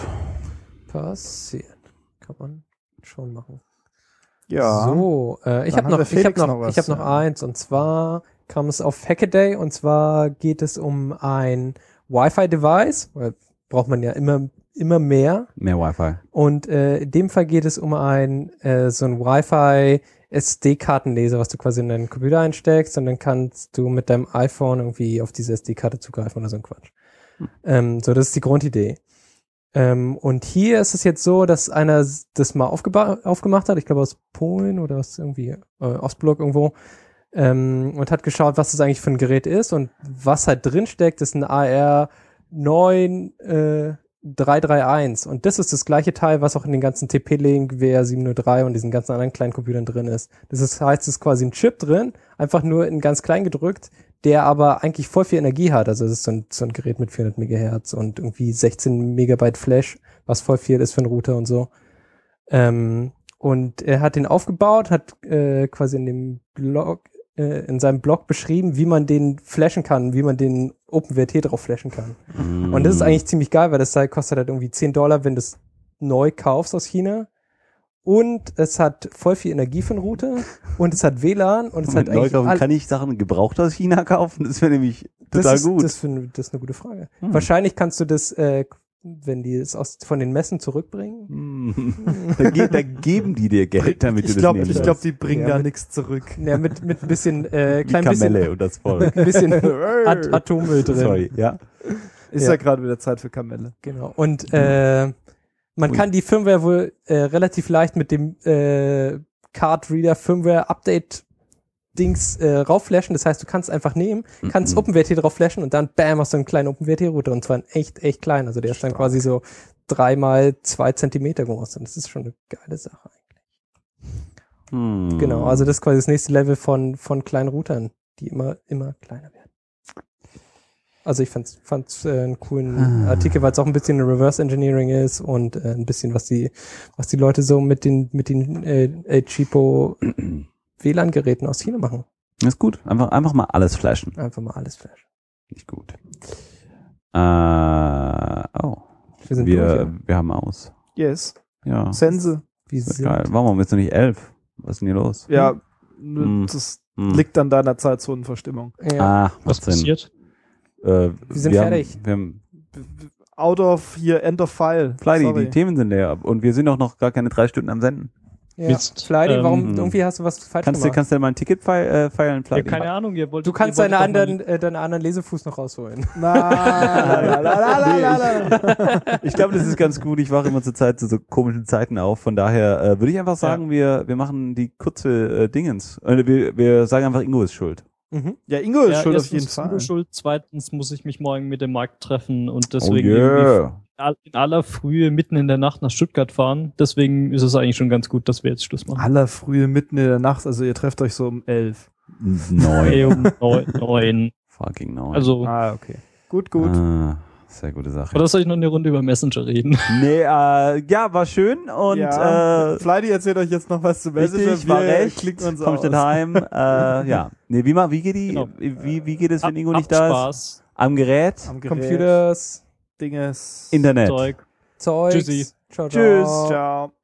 Passiert. Kann man schon machen. Ja. So, äh, ich Dann habe hat noch, der ich habe Felix noch, noch was, ich habe noch ja. eins, und zwar kam es auf Hackaday, und zwar geht es um ein Wi-Fi-Device, weil braucht man ja immer immer mehr. Mehr Wi-Fi. Und äh, in dem Fall geht es um ein äh, so ein Wi-Fi S D-Kartenleser, was du quasi in deinen Computer einsteckst, und dann kannst du mit deinem iPhone irgendwie auf diese S D-Karte zugreifen oder so ein Quatsch. Hm. Ähm, so, das ist die Grundidee. Ähm, und hier ist es jetzt so, dass einer das mal aufgeba- aufgemacht hat, ich glaube aus Polen oder aus irgendwie äh, Ostblock irgendwo, ähm, und hat geschaut, was das eigentlich für ein Gerät ist, und was halt drin steckt, ist ein A R neun äh, drei drei eins, und das ist das gleiche Teil, was auch in den ganzen T P-Link, W R sieben null drei und diesen ganzen anderen kleinen Computern drin ist. Das ist, heißt, es ist quasi ein Chip drin, einfach nur in ganz klein gedrückt, der aber eigentlich voll viel Energie hat. Also es ist so ein, so ein Gerät mit vierhundert Megahertz und irgendwie sechzehn Megabyte Flash, was voll viel ist für einen Router und so. Ähm, und er hat den aufgebaut, hat äh, quasi in dem Blog, äh, in seinem Blog beschrieben, wie man den flashen kann, wie man den OpenWrt drauf flashen kann. Mm. Und das ist eigentlich ziemlich geil, weil das Teil kostet halt irgendwie zehn Dollar, wenn du es neu kaufst aus China. Und es hat voll viel Energie für den Router. Und es hat W L A N. Und es hat eigentlich Neu all- kann ich Sachen gebraucht aus China kaufen? Das wäre nämlich das total ist, gut. Das, find, das ist eine gute Frage. Hm. Wahrscheinlich kannst du das, äh, wenn die es aus, von den Messen zurückbringen. Hm. da, ge- da geben die dir Geld, damit Ich du glaube, das nehmen ich glaub, die bringen Ja, da mit- nichts zurück. Ja, mit, mit ein bisschen, äh, Die klein Kamelle bisschen, und das Volk. ein bisschen At- Atommüll drin. Sorry, ja. Ist ja, Ja. gerade wieder Zeit für Kamelle. Genau. Und äh, man Ui. kann die Firmware wohl äh, relativ leicht mit dem äh, Card Reader Firmware Update Dings äh, raufflashen. Das heißt, du kannst einfach nehmen, kannst Mhm. OpenWrt drauf flashen und dann bam, hast du einen kleinen OpenWrt Router, und zwar ein echt, echt klein. Also der ist dann quasi so drei mal zwei Zentimeter groß, und das ist schon eine geile Sache eigentlich. Hm. Genau, also das ist quasi das nächste Level von, von kleinen Routern, die immer, immer kleiner werden. Also ich fand's, fand's äh, einen coolen Ah. Artikel, weil es auch ein bisschen Reverse Engineering ist und äh, ein bisschen, was die, was die Leute so mit den, mit den äh, äh, cheapo W L A N-Geräten aus China machen. Das ist gut. Einfach, einfach mal alles flashen. Einfach mal alles flashen. Nicht gut. Äh, oh. Wir sind wir, durch, ja. wir haben aus. Yes. Ja. Sense. Wie Das ist sind- geil. Warum jetzt noch nicht elf? Was ist denn hier los? Ja, Hm. das Hm. liegt an deiner Zeitzonenverstimmung. Ja. Ah, Was macht Sinn. passiert? Äh, Wir sind wir fertig. Haben, wir haben, Out of hier, end of file. Flighty, Sorry. die Themen sind leer. Und wir sind auch noch gar keine drei Stunden am Senden. Ja. Mist. Flighty, Ähm, warum, irgendwie hast du was falsch Kannst du, gemacht. kannst du mal ein Ticket feil, äh, feilen, Ja, Flighty? keine Ahnung, ihr wollt du kannst ihr wolltet deine doch mal- anderen, äh, deinen anderen Lesefuß noch rausholen. Na, la, la, la, la, la, la. Ich glaube, das ist ganz gut. Ich wache immer zur Zeit zu so komischen Zeiten auf. Von daher äh, würde ich einfach sagen, wir, wir machen die kurze äh, Dingens. Äh, wir, wir sagen einfach, Ingo ist schuld. Mhm. Ja, Ingo ist Ja, schuld auf erstens jeden ist Fall. Ingo schuld, zweitens muss ich mich morgen mit dem Markt treffen und Oh deswegen irgendwie yeah. all- in aller Frühe mitten in der Nacht nach Stuttgart fahren. Deswegen ist es eigentlich schon ganz gut, dass wir jetzt Schluss machen. Aller Frühe mitten in der Nacht, also ihr trefft euch so um elf. Hey, Neun. um neun, neun. Fucking neun. Also, Ah, okay. Gut, gut. Ah, sehr gute Sache. oder soll ich noch eine Runde über Messenger reden? Nee, äh, ja, war schön und ja, äh, Flighty erzählt euch jetzt noch was zu Messenger. richtig, war Wir recht, klicken uns komm aus. schnell heim. äh, ja, nee, wie, ma- wie geht die, Genau. wie, wie geht es, wenn Ab- Ingo nicht habt da ist? Spaß. Am Gerät, Am Gerät, Computers, Dinges. Internet. Zeug. Zeugs. Tschüssi. Ciao, ciao. Tschüss. Ciao.